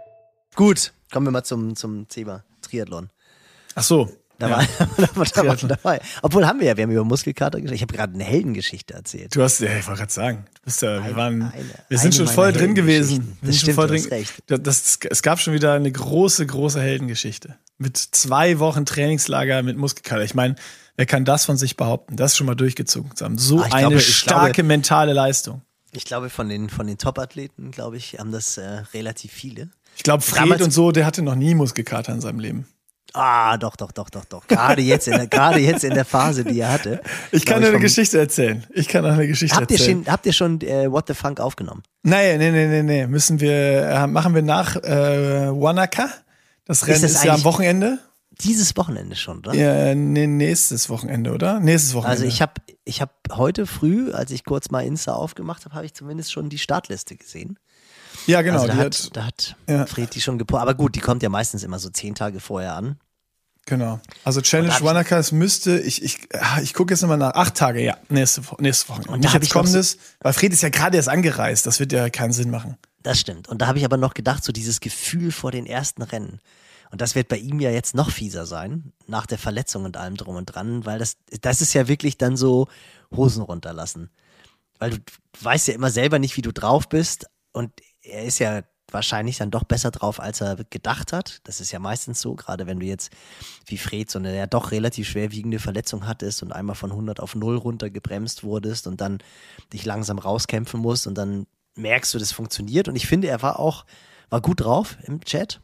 Gut, kommen wir mal zum, zum Thema Triathlon. Ach so. Da ja. war, da war, da war dabei. Obwohl haben wir ja, wir haben über Muskelkater gesprochen. Ich habe gerade eine Heldengeschichte erzählt. Du hast, ja, ich wollte gerade sagen, du bist ja, wir waren, eine, wir sind schon voll drin gewesen. Wir das sind stimmt, schon voll du drin. hast recht. Das, das, es gab schon wieder eine große, große Heldengeschichte. Mit zwei Wochen Trainingslager mit Muskelkater. Ich meine, wer kann das von sich behaupten? Das schon mal durchgezogen zu haben. So ah, eine glaube, starke glaube, mentale Leistung. Ich glaube, von den, von den Top-Athleten, glaube ich, haben das äh, relativ viele. Ich glaube, Fred Damals, und so, der hatte noch nie Muskelkater in seinem Leben. Ah, doch, doch, doch, doch, doch. Gerade jetzt in der, gerade jetzt in der Phase, die er hatte. Ich kann dir eine Geschichte erzählen. Ich kann auch eine Geschichte habt erzählen. Ihr schon, habt ihr schon äh, What the Funk aufgenommen? Nein, nee, nee, nee, nee. Müssen wir, äh, machen wir nach äh, Wanaka. Das Rennen ist, ist ja am Wochenende. Dieses Wochenende schon, oder? Ja, nee, nächstes Wochenende, oder? Nächstes Wochenende. Also ich habe ich hab heute früh, als ich kurz mal Insta aufgemacht habe, habe ich zumindest schon die Startliste gesehen. Ja, genau. Also da, die hat, hat, da hat ja. Fred die schon gepostet. Aber gut, die kommt ja meistens immer so zehn Tage vorher an. Genau. Also Challenge Wanaka, es müsste, ich, ich, ich gucke jetzt nochmal nach, acht Tage, ja, nächste, nächste Woche. Und nicht jetzt kommendes, so, weil Fred ist ja gerade erst angereist, das wird ja keinen Sinn machen. Das stimmt. Und da habe ich aber noch gedacht, so dieses Gefühl vor den ersten Rennen. Und das wird bei ihm ja jetzt noch fieser sein, nach der Verletzung und allem drum und dran, weil das, das ist ja wirklich dann so Hosen runterlassen. Weil du weißt ja immer selber nicht, wie du drauf bist und er ist ja wahrscheinlich dann doch besser drauf, als er gedacht hat. Das ist ja meistens so, gerade wenn du jetzt wie Fred so eine ja doch relativ schwerwiegende Verletzung hattest und einmal von hundert auf null runtergebremst wurdest und dann dich langsam rauskämpfen musst und dann merkst du, das funktioniert. Und ich finde, er war auch, war gut drauf im Chat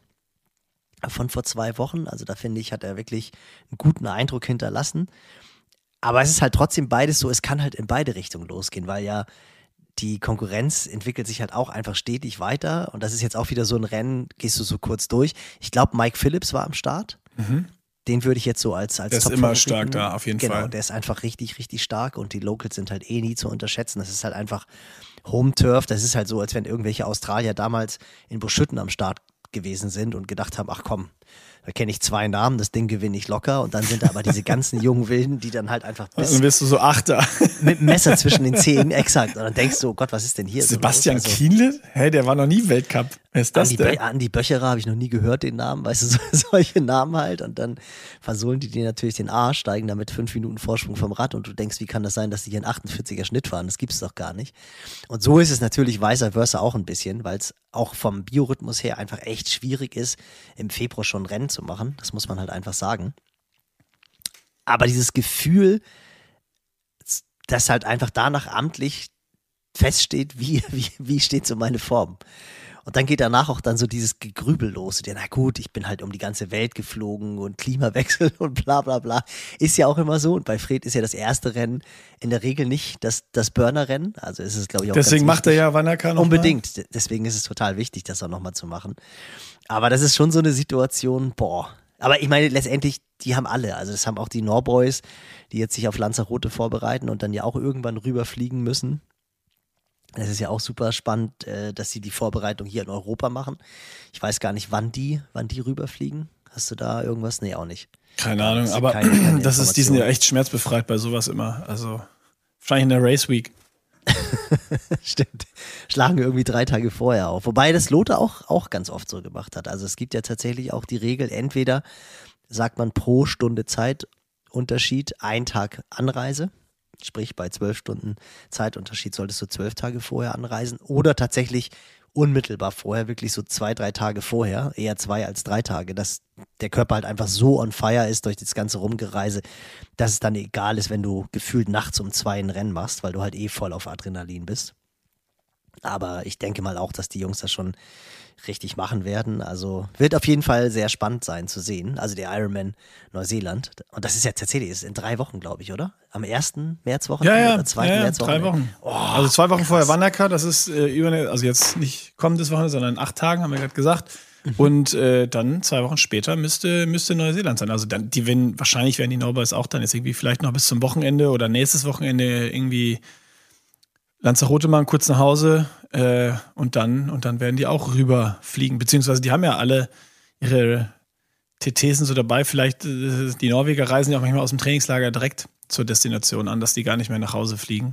von vor zwei Wochen. Also da finde ich, hat er wirklich einen guten Eindruck hinterlassen. Aber es ist halt trotzdem beides so, es kann halt in beide Richtungen losgehen, weil ja die Konkurrenz entwickelt sich halt auch einfach stetig weiter und das ist jetzt auch wieder so ein Rennen, gehst du so kurz durch. Ich glaube, Mike Phillips war am Start. Mhm. Den würde ich jetzt so als als Der ist immer stark da, auf jeden genau, Fall. Genau, der ist einfach richtig, richtig stark und die Locals sind halt eh nie zu unterschätzen. Das ist halt einfach Home Turf. Das ist halt so, als wenn irgendwelche Australier damals in Buschütten am Start gewesen sind und gedacht haben, ach komm, da kenne ich zwei Namen, das Ding gewinne ich locker und dann sind da aber diese ganzen jungen Wilden, die dann halt einfach bis dann wirst du so Achter. Mit dem Messer zwischen den Zähnen, exakt. Und dann denkst du, oh Gott, was ist denn hier? Sebastian so also, Kienle? Hä, der war noch nie Weltcup. Wer ist das Andi denn? Bö- Andi Böcherer habe ich noch nie gehört, den Namen, weißt du, so, solche Namen halt. Und dann versohlen die dir natürlich den Arsch, steigen da mit fünf Minuten Vorsprung vom Rad und du denkst, wie kann das sein, dass die hier einen achtundvierziger Schnitt fahren? Das gibt's doch gar nicht. Und so ist es natürlich vice versa auch ein bisschen, weil es auch vom Biorhythmus her einfach echt schwierig ist, im Februar schon Rennen zu machen. Das muss man halt einfach sagen. Aber dieses Gefühl, dass halt einfach danach amtlich feststeht, wie, wie, wie steht so meine Form. Und dann geht danach auch dann so dieses Gegrübel los. Ja, na gut, ich bin halt um die ganze Welt geflogen und Klimawechsel und bla bla bla. Ist ja auch immer so. Und bei Fred ist ja das erste Rennen in der Regel nicht das, das Burner-Rennen. Also ist es, glaube ich, auch Deswegen ganz macht er ja Wanaka noch Unbedingt. Mal. Deswegen ist es total wichtig, das auch nochmal zu machen. Aber das ist schon so eine Situation, boah. Aber ich meine, letztendlich, die haben alle. Also das haben auch die Norboys, die jetzt sich auf Lanzarote vorbereiten und dann ja auch irgendwann rüberfliegen müssen. Das ist ja auch super spannend, dass sie die Vorbereitung hier in Europa machen. Ich weiß gar nicht, wann die, wann die rüberfliegen. Hast du da irgendwas? Nee, auch nicht. Keine Ahnung, aber keine, keine das ist, die sind ja echt schmerzbefreit bei sowas immer. Also wahrscheinlich in der Race Week. Stimmt. Schlagen irgendwie drei Tage vorher auf. Wobei das Lothar auch, auch ganz oft so gemacht hat. Also es gibt ja tatsächlich auch die Regel, entweder sagt man pro Stunde Zeitunterschied ein Tag Anreise. Sprich, bei zwölf Stunden Zeitunterschied solltest du zwölf Tage vorher anreisen oder tatsächlich unmittelbar vorher, wirklich so zwei, drei Tage vorher, eher zwei als drei Tage, dass der Körper halt einfach so on fire ist durch das ganze Rumgereise, dass es dann egal ist, wenn du gefühlt nachts um zwei ein Rennen machst, weil du halt eh voll auf Adrenalin bist. Aber ich denke mal auch, dass die Jungs das schon richtig machen werden. Also wird auf jeden Fall sehr spannend sein zu sehen. Also der Ironman Neuseeland. Und das ist ja tatsächlich ist in drei Wochen, glaube ich, oder? Am ersten Märzwochenende ja, ja, oder zweiten ja, ja, Märzwochenende? drei Wochen. Oh, also zwei Wochen krass. vorher Wanaka, das ist äh, über eine, also jetzt nicht kommendes Wochenende, sondern in acht Tagen, haben wir gerade gesagt. Mhm. Und äh, dann zwei Wochen später müsste, müsste Neuseeland sein. Also dann, die werden, wahrscheinlich werden die Noboys auch dann jetzt irgendwie vielleicht noch bis zum Wochenende oder nächstes Wochenende irgendwie Lanzarote mal kurz nach Hause äh, und dann und dann werden die auch rüberfliegen. Beziehungsweise die haben ja alle ihre T Ts so dabei. Vielleicht äh, die Norweger reisen ja auch manchmal aus dem Trainingslager direkt zur Destination an, dass die gar nicht mehr nach Hause fliegen.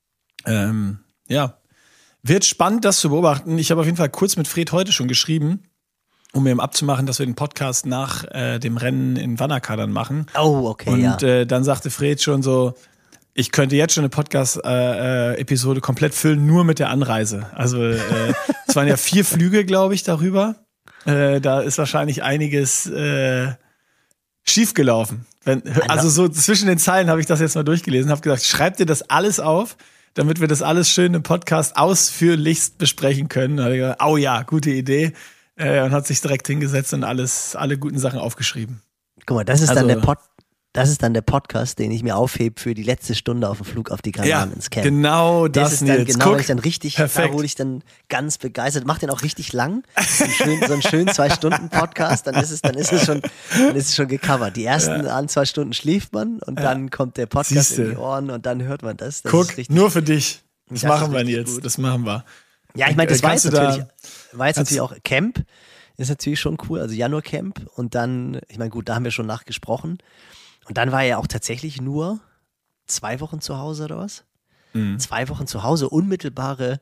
Ähm, ja, wird spannend, das zu beobachten. Ich habe auf jeden Fall kurz mit Fred heute schon geschrieben, um mir abzumachen, dass wir den Podcast nach äh, dem Rennen in Wanaka dann machen. Oh, okay, und ja. äh, dann sagte Fred schon so, ich könnte jetzt schon eine Podcast-Episode äh, komplett füllen, nur mit der Anreise. Also äh, es waren ja vier Flüge, glaube ich, darüber. Äh, da ist wahrscheinlich einiges äh, schiefgelaufen. Wenn, also so zwischen den Zeilen habe ich das jetzt mal durchgelesen, habe gesagt, schreib dir das alles auf, damit wir das alles schön im Podcast ausführlichst besprechen können. Da habe ich gesagt, oh ja, gute Idee. Äh, und hat sich direkt hingesetzt und alles, alle guten Sachen aufgeschrieben. Guck mal, das ist also, dann der Pod Das ist dann der Podcast, den ich mir aufhebe für die letzte Stunde auf dem Flug auf die Gran Canaria ins Camp. Genau das, das ist dann Nils. genau, Guck, wenn ich dann richtig, perfekt. da wurde ich dann ganz begeistert. Mach den auch richtig lang, so einen schönen, so einen schönen zwei Stunden Podcast. Dann ist es, dann ist es schon, dann ist es schon gecovert. Die ersten ja. an zwei Stunden schläft man und ja. dann kommt der Podcast Siehste. in die Ohren und dann hört man das. das Guck, ist richtig, nur für dich. Das, das machen wir jetzt. Gut. Das machen wir. Ja, ich meine, das war jetzt natürlich, da, war jetzt natürlich auch Camp. Ist natürlich schon cool. Also Januar Camp und dann, ich meine, gut, da haben wir schon nachgesprochen. Und dann war er ja auch tatsächlich nur zwei Wochen zu Hause oder was? Mhm. Zwei Wochen zu Hause, unmittelbare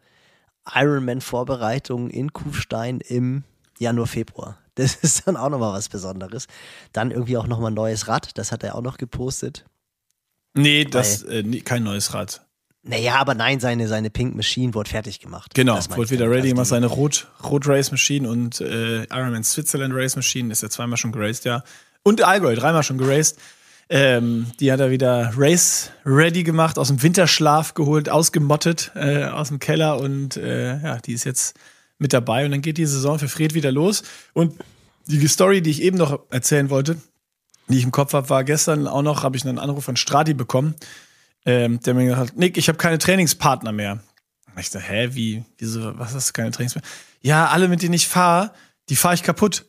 Ironman-Vorbereitung in Kufstein im Januar, Februar. Das ist dann auch nochmal was Besonderes. Dann irgendwie auch nochmal ein neues Rad, das hat er auch noch gepostet. Nee, das äh, nee, kein neues Rad. Naja, aber nein, seine, seine Pink Machine wurde fertig gemacht. Genau, wurde wieder ready gemacht, seine Rot, Rot Race Machine und äh, Ironman Switzerland Race Machine, ist ja zweimal schon geraced, ja. Und Allgäu, dreimal schon geraced. Ähm, die hat er wieder Race ready gemacht, aus dem Winterschlaf geholt, ausgemottet äh, aus dem Keller und äh, ja, die ist jetzt mit dabei und dann geht die Saison für Fred wieder los. Und die Story, die ich eben noch erzählen wollte, die ich im Kopf habe, war gestern auch noch, habe ich einen Anruf von Strati bekommen, ähm, der mir gesagt hat, Nick, ich habe keine Trainingspartner mehr. Und ich dachte, hä, wie, wieso, was hast du keine Trainingspartner? Ja, alle, mit denen ich fahre, die fahre ich kaputt.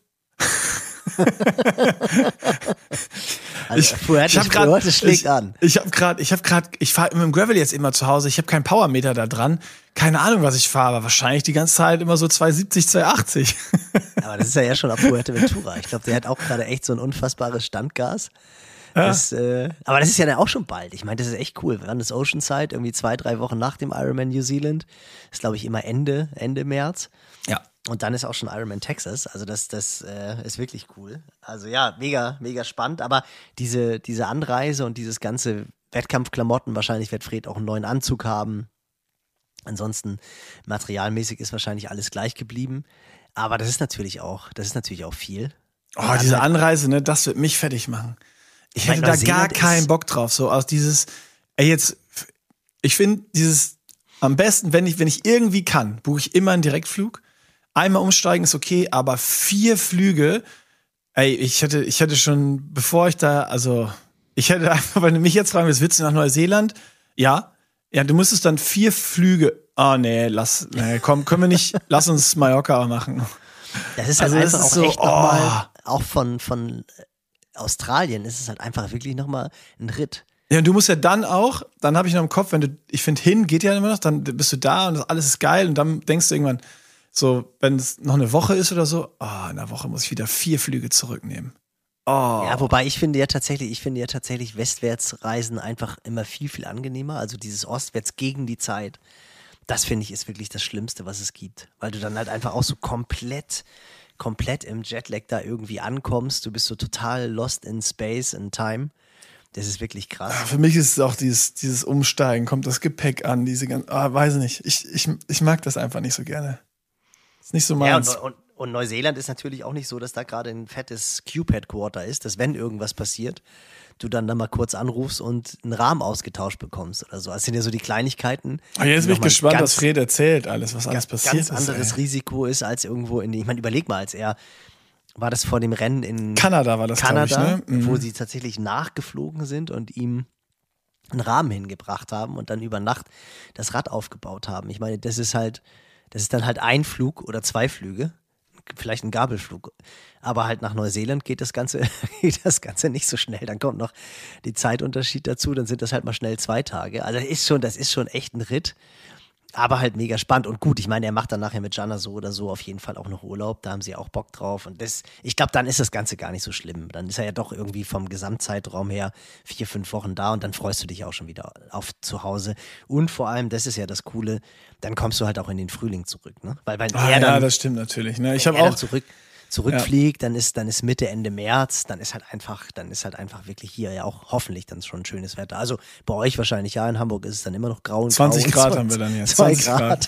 Also, ich, ich habe gerade, das schlägt ich, an. Ich habe gerade, ich habe gerade, ich fahre mit dem Gravel jetzt immer zu Hause. Ich habe keinen Powermeter da dran. Keine Ahnung, was ich fahre, aber wahrscheinlich die ganze Zeit immer so zwei siebzig, zwei achtzig. Aber das ist ja, ja schon ab Fuerteventura. Ich glaube, der hat auch gerade echt so ein unfassbares Standgas. Ja. Das, äh, aber das ist ja dann auch schon bald. Ich meine, das ist echt cool. Wir waren das Oceanside irgendwie zwei, drei Wochen nach dem Ironman New Zealand. Das ist, glaube ich, immer Ende, Ende März. Ja. Und dann ist auch schon Ironman Texas. Also das, das äh, ist wirklich cool. Also ja, mega, mega spannend. Aber diese, diese Anreise und dieses ganze Wettkampfklamotten, wahrscheinlich wird Fred auch einen neuen Anzug haben. Ansonsten materialmäßig ist wahrscheinlich alles gleich geblieben. Aber das ist natürlich auch, das ist natürlich auch viel. Oh, diese Anreise, ne, das wird mich fertig machen. Ich hätte da gar keinen Bock drauf. So aus dieses, ey, jetzt, ich finde dieses, am besten, wenn ich, wenn ich irgendwie kann, buche ich immer einen Direktflug. Einmal umsteigen ist okay, aber vier Flüge, ey, ich hätte, ich hätte schon, bevor ich da, also, ich hätte einfach, wenn du mich jetzt fragen willst, willst du nach Neuseeland? Ja. Ja, du müsstest dann vier Flüge, oh nee, lass, nee, komm, können wir nicht, lass uns Mallorca machen. Das ist halt also einfach das ist auch so, echt nochmal, oh. auch von, von Australien ist es halt einfach wirklich nochmal ein Ritt. Ja, und du musst ja dann auch, dann habe ich noch im Kopf, wenn du, ich finde, hin geht ja immer noch, dann bist du da und das, alles ist geil und dann denkst du irgendwann, so, wenn es noch eine Woche ist oder so, oh, in einer Woche muss ich wieder vier Flüge zurücknehmen. Oh. Ja, wobei ich finde ja tatsächlich, ich finde ja tatsächlich Westwärtsreisen einfach immer viel, viel angenehmer. Also dieses Ostwärts gegen die Zeit, das finde ich ist wirklich das Schlimmste, was es gibt. Weil du dann halt einfach auch so komplett, komplett im Jetlag da irgendwie ankommst. Du bist so total lost in space and time. Das ist wirklich krass. Für mich ist es auch dieses, dieses Umsteigen, kommt das Gepäck an, diese ganze, ah, weiß nicht. Ich, ich, ich mag das einfach nicht so gerne. Ist nicht so Ja, meins. und, und, und Neuseeland ist natürlich auch nicht so, dass da gerade ein fettes Cube-Headquarter ist, dass wenn irgendwas passiert, du dann da mal kurz anrufst und einen Rahmen ausgetauscht bekommst oder so. Das sind ja so die Kleinigkeiten. Aber jetzt die bin ich nochmal gespannt, ganz- was Fred erzählt, alles, was alles passiert ganz ist. anderes ey. Risiko ist als irgendwo in, ich meine, überleg mal, als er, war das vor dem Rennen in Kanada war das, glaube ich, Kanada, ne? Mhm. wo sie tatsächlich nachgeflogen sind und ihm einen Rahmen hingebracht haben und dann über Nacht das Rad aufgebaut haben. Ich meine, das ist halt, das ist dann halt ein Flug oder zwei Flüge, vielleicht ein Gabelflug. Aber halt nach Neuseeland geht das Ganze, geht das Ganze nicht so schnell. Dann kommt noch die Zeitunterschied dazu, dann sind das halt mal schnell zwei Tage. Also das ist schon, das ist schon echt ein Ritt. Aber halt mega spannend und gut. Ich meine, er macht dann nachher mit Jana so oder so auf jeden Fall auch noch Urlaub. Da haben sie auch Bock drauf. Und das, ich glaube, dann ist das Ganze gar nicht so schlimm. Dann ist er ja doch irgendwie vom Gesamtzeitraum her vier, fünf Wochen da und dann freust du dich auch schon wieder auf zu Hause. Und vor allem, das ist ja das Coole, dann kommst du halt auch in den Frühling zurück. Ne? Weil, weil Ah, er dann, ja, das stimmt natürlich. Ne? Ich wenn habe er dann auch, zurück, zurückfliegt, dann ist, dann ist Mitte, Ende März, dann ist halt einfach, dann ist halt einfach wirklich hier ja auch hoffentlich dann schon schönes Wetter. Also bei euch wahrscheinlich ja, in Hamburg ist es dann immer noch grau und zwanzig grau Grad und haben wir dann jetzt. zwei zwanzig Grad.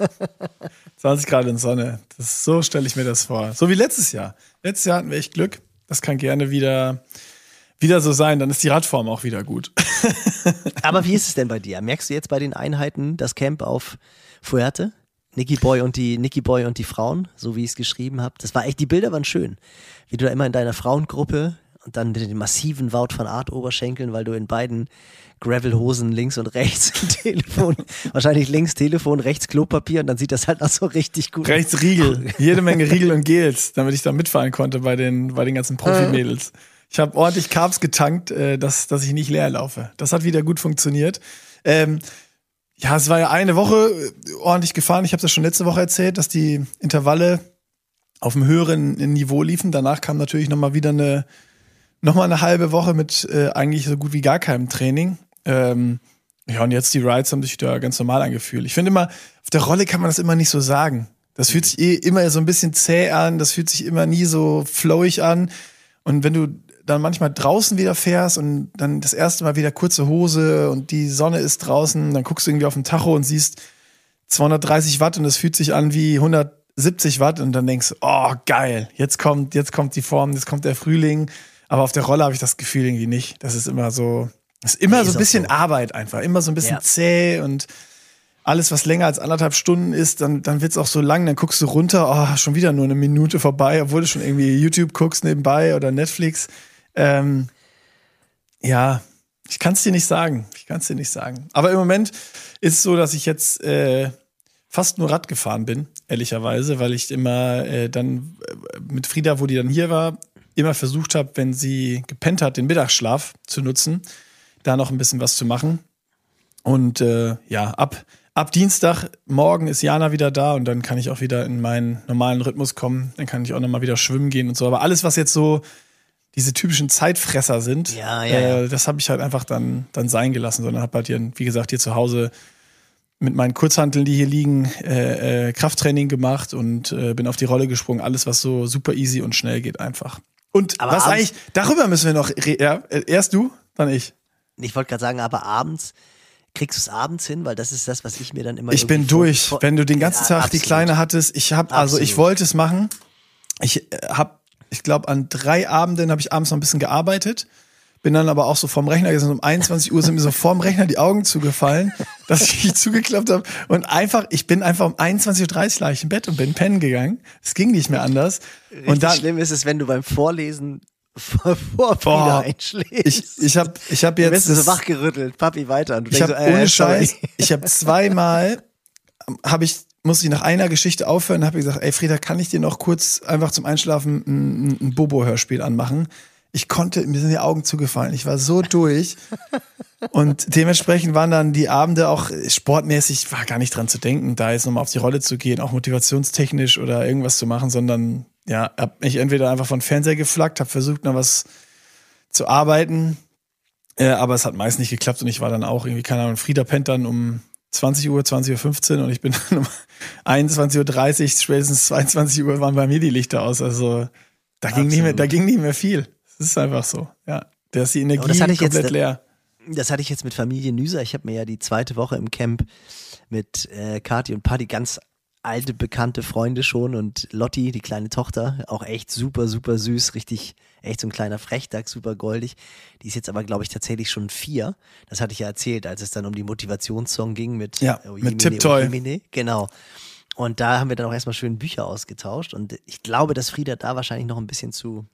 zwanzig Grad in Sonne. Das ist, so stelle ich mir das vor. So wie letztes Jahr. Letztes Jahr hatten wir echt Glück. Das kann gerne wieder, wieder so sein. Dann ist die Radform auch wieder gut. Aber wie ist es denn bei dir? Merkst du jetzt bei den Einheiten das Camp auf Fuerte? Nicky Boy und die Nicky Boy und die Frauen, so wie ich es geschrieben habe. Das war echt, die Bilder waren schön. Wie du da immer in deiner Frauengruppe und dann mit den massiven Wout van Aert Oberschenkeln, weil du in beiden Gravelhosen links und rechts Telefon, wahrscheinlich links Telefon, rechts Klopapier und dann sieht das halt noch so richtig gut aus. Rechts Riegel. Jede Menge Riegel und Gels, damit ich da mitfahren konnte bei den, bei den ganzen Profimädels. Ich habe ordentlich Carbs getankt, äh, dass, dass ich nicht leer laufe. Das hat wieder gut funktioniert. Ähm, Ja, es war ja eine Woche ordentlich gefahren. Ich habe es ja schon letzte Woche erzählt, dass die Intervalle auf einem höheren Niveau liefen. Danach kam natürlich nochmal wieder eine, noch mal eine halbe Woche mit äh, eigentlich so gut wie gar keinem Training. Ähm, ja, und jetzt die Rides haben sich da ganz normal angefühlt. Ich finde immer, auf der Rolle kann man das immer nicht so sagen. Das fühlt sich eh immer so ein bisschen zäh an. Das fühlt sich immer nie so flowig an. Und wenn du dann manchmal draußen wieder fährst und dann das erste Mal wieder kurze Hose und die Sonne ist draußen, dann guckst du irgendwie auf den Tacho und siehst zweihundertdreißig Watt und es fühlt sich an wie hundertsiebzig Watt und dann denkst du, oh geil, jetzt kommt, jetzt kommt die Form, jetzt kommt der Frühling. Aber auf der Rolle habe ich das Gefühl irgendwie nicht. Das ist immer so, das ist immer Nee, so ist ein auch bisschen so. Arbeit einfach, immer so ein bisschen Ja. zäh und alles, was länger als anderthalb Stunden ist, dann, dann wird's auch so lang, dann guckst du runter, oh, schon wieder nur eine Minute vorbei, obwohl du schon irgendwie YouTube guckst nebenbei oder Netflix. Ähm, ja, ich kann es dir nicht sagen. Ich kann es dir nicht sagen. Aber im Moment ist es so, dass ich jetzt äh, fast nur Rad gefahren bin, ehrlicherweise, weil ich immer äh, dann äh, mit Frieda, wo die dann hier war, immer versucht habe, wenn sie gepennt hat, den Mittagsschlaf zu nutzen, da noch ein bisschen was zu machen. Und äh, ja, ab, ab Dienstag, morgen ist Jana wieder da und dann kann ich auch wieder in meinen normalen Rhythmus kommen. Dann kann ich auch nochmal wieder schwimmen gehen und so. Aber alles, was jetzt so diese typischen Zeitfresser sind, Ja, ja, äh, ja. das habe ich halt einfach dann, dann sein gelassen, sondern habe halt hier, wie gesagt, hier zu Hause mit meinen Kurzhanteln, die hier liegen, äh, äh, Krafttraining gemacht und äh, bin auf die Rolle gesprungen. Alles, was so super easy und schnell geht, einfach. Und Aber was abends- eigentlich, darüber müssen wir noch, re- ja, äh, erst du, dann ich. Ich wollte gerade sagen, aber abends, kriegst du es abends hin? Weil das ist das, was ich mir dann immer Ich bin irgendwie vor- durch. vor- Wenn du den ganzen Ja, Tag die absolut. Kleine hattest, ich habe, also ich Absolut. wollte es machen. Ich äh, habe, ich glaube, an drei Abenden habe ich abends noch ein bisschen gearbeitet. Bin dann aber auch so vorm Rechner gesessen. Um einundzwanzig Uhr sind mir so vorm Rechner die Augen zugefallen, dass ich mich zugeklappt habe. Und einfach, ich bin einfach um einundzwanzig Uhr dreißig lag ich im Bett und bin pennen gegangen. Es ging nicht mehr anders. Richtig und dann, schlimm ist es, wenn du beim Vorlesen vor, vor Boah, Frieda einschläfst. ich, ich habe, ich habe Dann jetzt wirst du so das- wachgerüttelt, Papi weiter. Und du Ich denkst habe so, äh, ohne sorry. Scheiß, ich habe zweimal, habe ich, muss ich nach einer Geschichte aufhören, habe ich gesagt, ey Frieda, kann ich dir noch kurz einfach zum Einschlafen ein, ein Bobo-Hörspiel anmachen? Ich konnte, mir sind die Augen zugefallen, ich war so durch und dementsprechend waren dann die Abende auch sportmäßig, war gar nicht dran zu denken, da jetzt nochmal auf die Rolle zu gehen, auch motivationstechnisch oder irgendwas zu machen, sondern ja, hab mich entweder einfach von Fernseher geflaggt, habe versucht, noch was zu arbeiten, äh, aber es hat meist nicht geklappt und ich war dann auch irgendwie, keine Ahnung, Frieda pennt dann um zwanzig Uhr, zwanzig Uhr fünfzehn und ich bin dann um einundzwanzig Uhr dreißig, spätestens zweiundzwanzig Uhr waren bei mir die Lichter aus. Also da ging nicht mehr, da ging nicht mehr viel. Das ist einfach so. Ja, da ist die Aber Energie das hatte ich jetzt- komplett leer. Das hatte ich jetzt mit Familie Nüser. Ich habe mir ja die zweite Woche im Camp mit äh, Kathi und Paddy ganz alte, bekannte Freunde schon und Lotti, die kleine Tochter, auch echt super, super süß, richtig, echt so ein kleiner Frechdachs, super goldig. Die ist jetzt aber, glaube ich, tatsächlich schon vier. Das hatte ich ja erzählt, als es dann um die Motivationssong ging mit, ja, oh, mit Tiptoy. Oh, genau. Und da haben wir dann auch erstmal schön Bücher ausgetauscht und ich glaube, dass Frieda da wahrscheinlich noch ein bisschen zu,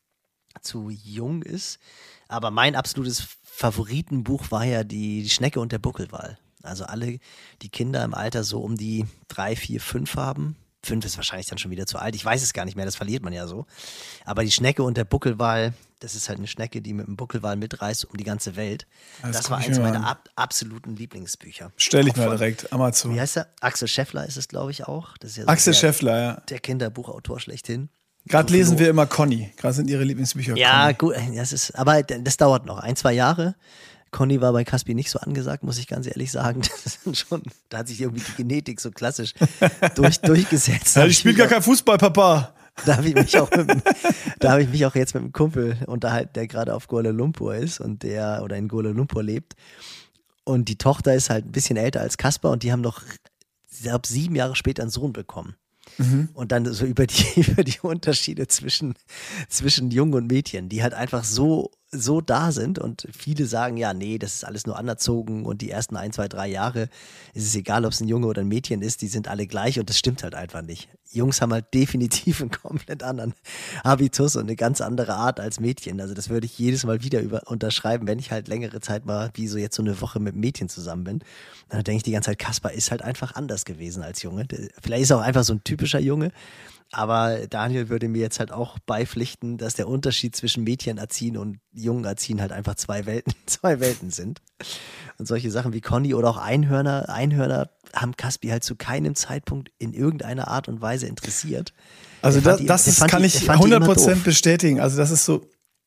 zu jung ist. Aber mein absolutes Favoritenbuch war ja die, die Schnecke und der Buckelwal. Also alle, die Kinder im Alter so um die drei, vier, fünf haben. Fünf ist wahrscheinlich dann schon wieder zu alt. Ich weiß es gar nicht mehr, das verliert man ja so. Aber die Schnecke und der Buckelwal, das ist halt eine Schnecke, die mit dem Buckelwal mitreist um die ganze Welt. Das, das war eins meiner ab, absoluten Lieblingsbücher. Stell ich mal direkt, Amazon. Wie heißt er? Axel Scheffler ist es, glaube ich, auch. Das ist ja so Axel der, Scheffler, ja. Der Kinderbuchautor schlechthin. Gerade lesen wir immer Conny. Gerade sind ihre Lieblingsbücher. Ja, Conny. gut, das ist, aber das dauert noch ein, zwei Jahre. Conny war bei Caspi nicht so angesagt, muss ich ganz ehrlich sagen. Das sind schon, da hat sich irgendwie die Genetik so klassisch durch, durchgesetzt. Ja, ich spiele gar kein Fußball, Papa. Da habe ich mich auch, mit, da habe ich mich auch jetzt mit einem Kumpel unterhalten, der gerade auf Kuala Lumpur ist und der oder in Kuala Lumpur lebt. Und die Tochter ist halt ein bisschen älter als Kasper und die haben noch, ich glaube, sieben Jahre später einen Sohn bekommen. Mhm. Und dann so über die, über die Unterschiede zwischen, zwischen Jungen und Mädchen, die halt einfach so, so da sind und viele sagen, ja, nee, das ist alles nur anerzogen und die ersten ein, zwei, drei Jahre ist es egal, ob es ein Junge oder ein Mädchen ist, die sind alle gleich und das stimmt halt einfach nicht. Jungs haben halt definitiv einen komplett anderen Habitus und eine ganz andere Art als Mädchen. Also das würde ich jedes Mal wieder über, unterschreiben, wenn ich halt längere Zeit mal, wie so jetzt so eine Woche mit Mädchen zusammen bin. Dann denke ich die ganze Zeit, Kasper ist halt einfach anders gewesen als Junge. Vielleicht ist er auch einfach so ein typischer Junge. Aber Daniel würde mir jetzt halt auch beipflichten, dass der Unterschied zwischen Mädchen erziehen und Jungen erziehen halt einfach zwei Welten, zwei Welten sind. Und solche Sachen wie Conny oder auch Einhörner, Einhörner haben Caspi halt zu keinem Zeitpunkt in irgendeiner Art und Weise interessiert. Also das, die, das ist, kann die, ich hundert Prozent bestätigen. Also das ist so,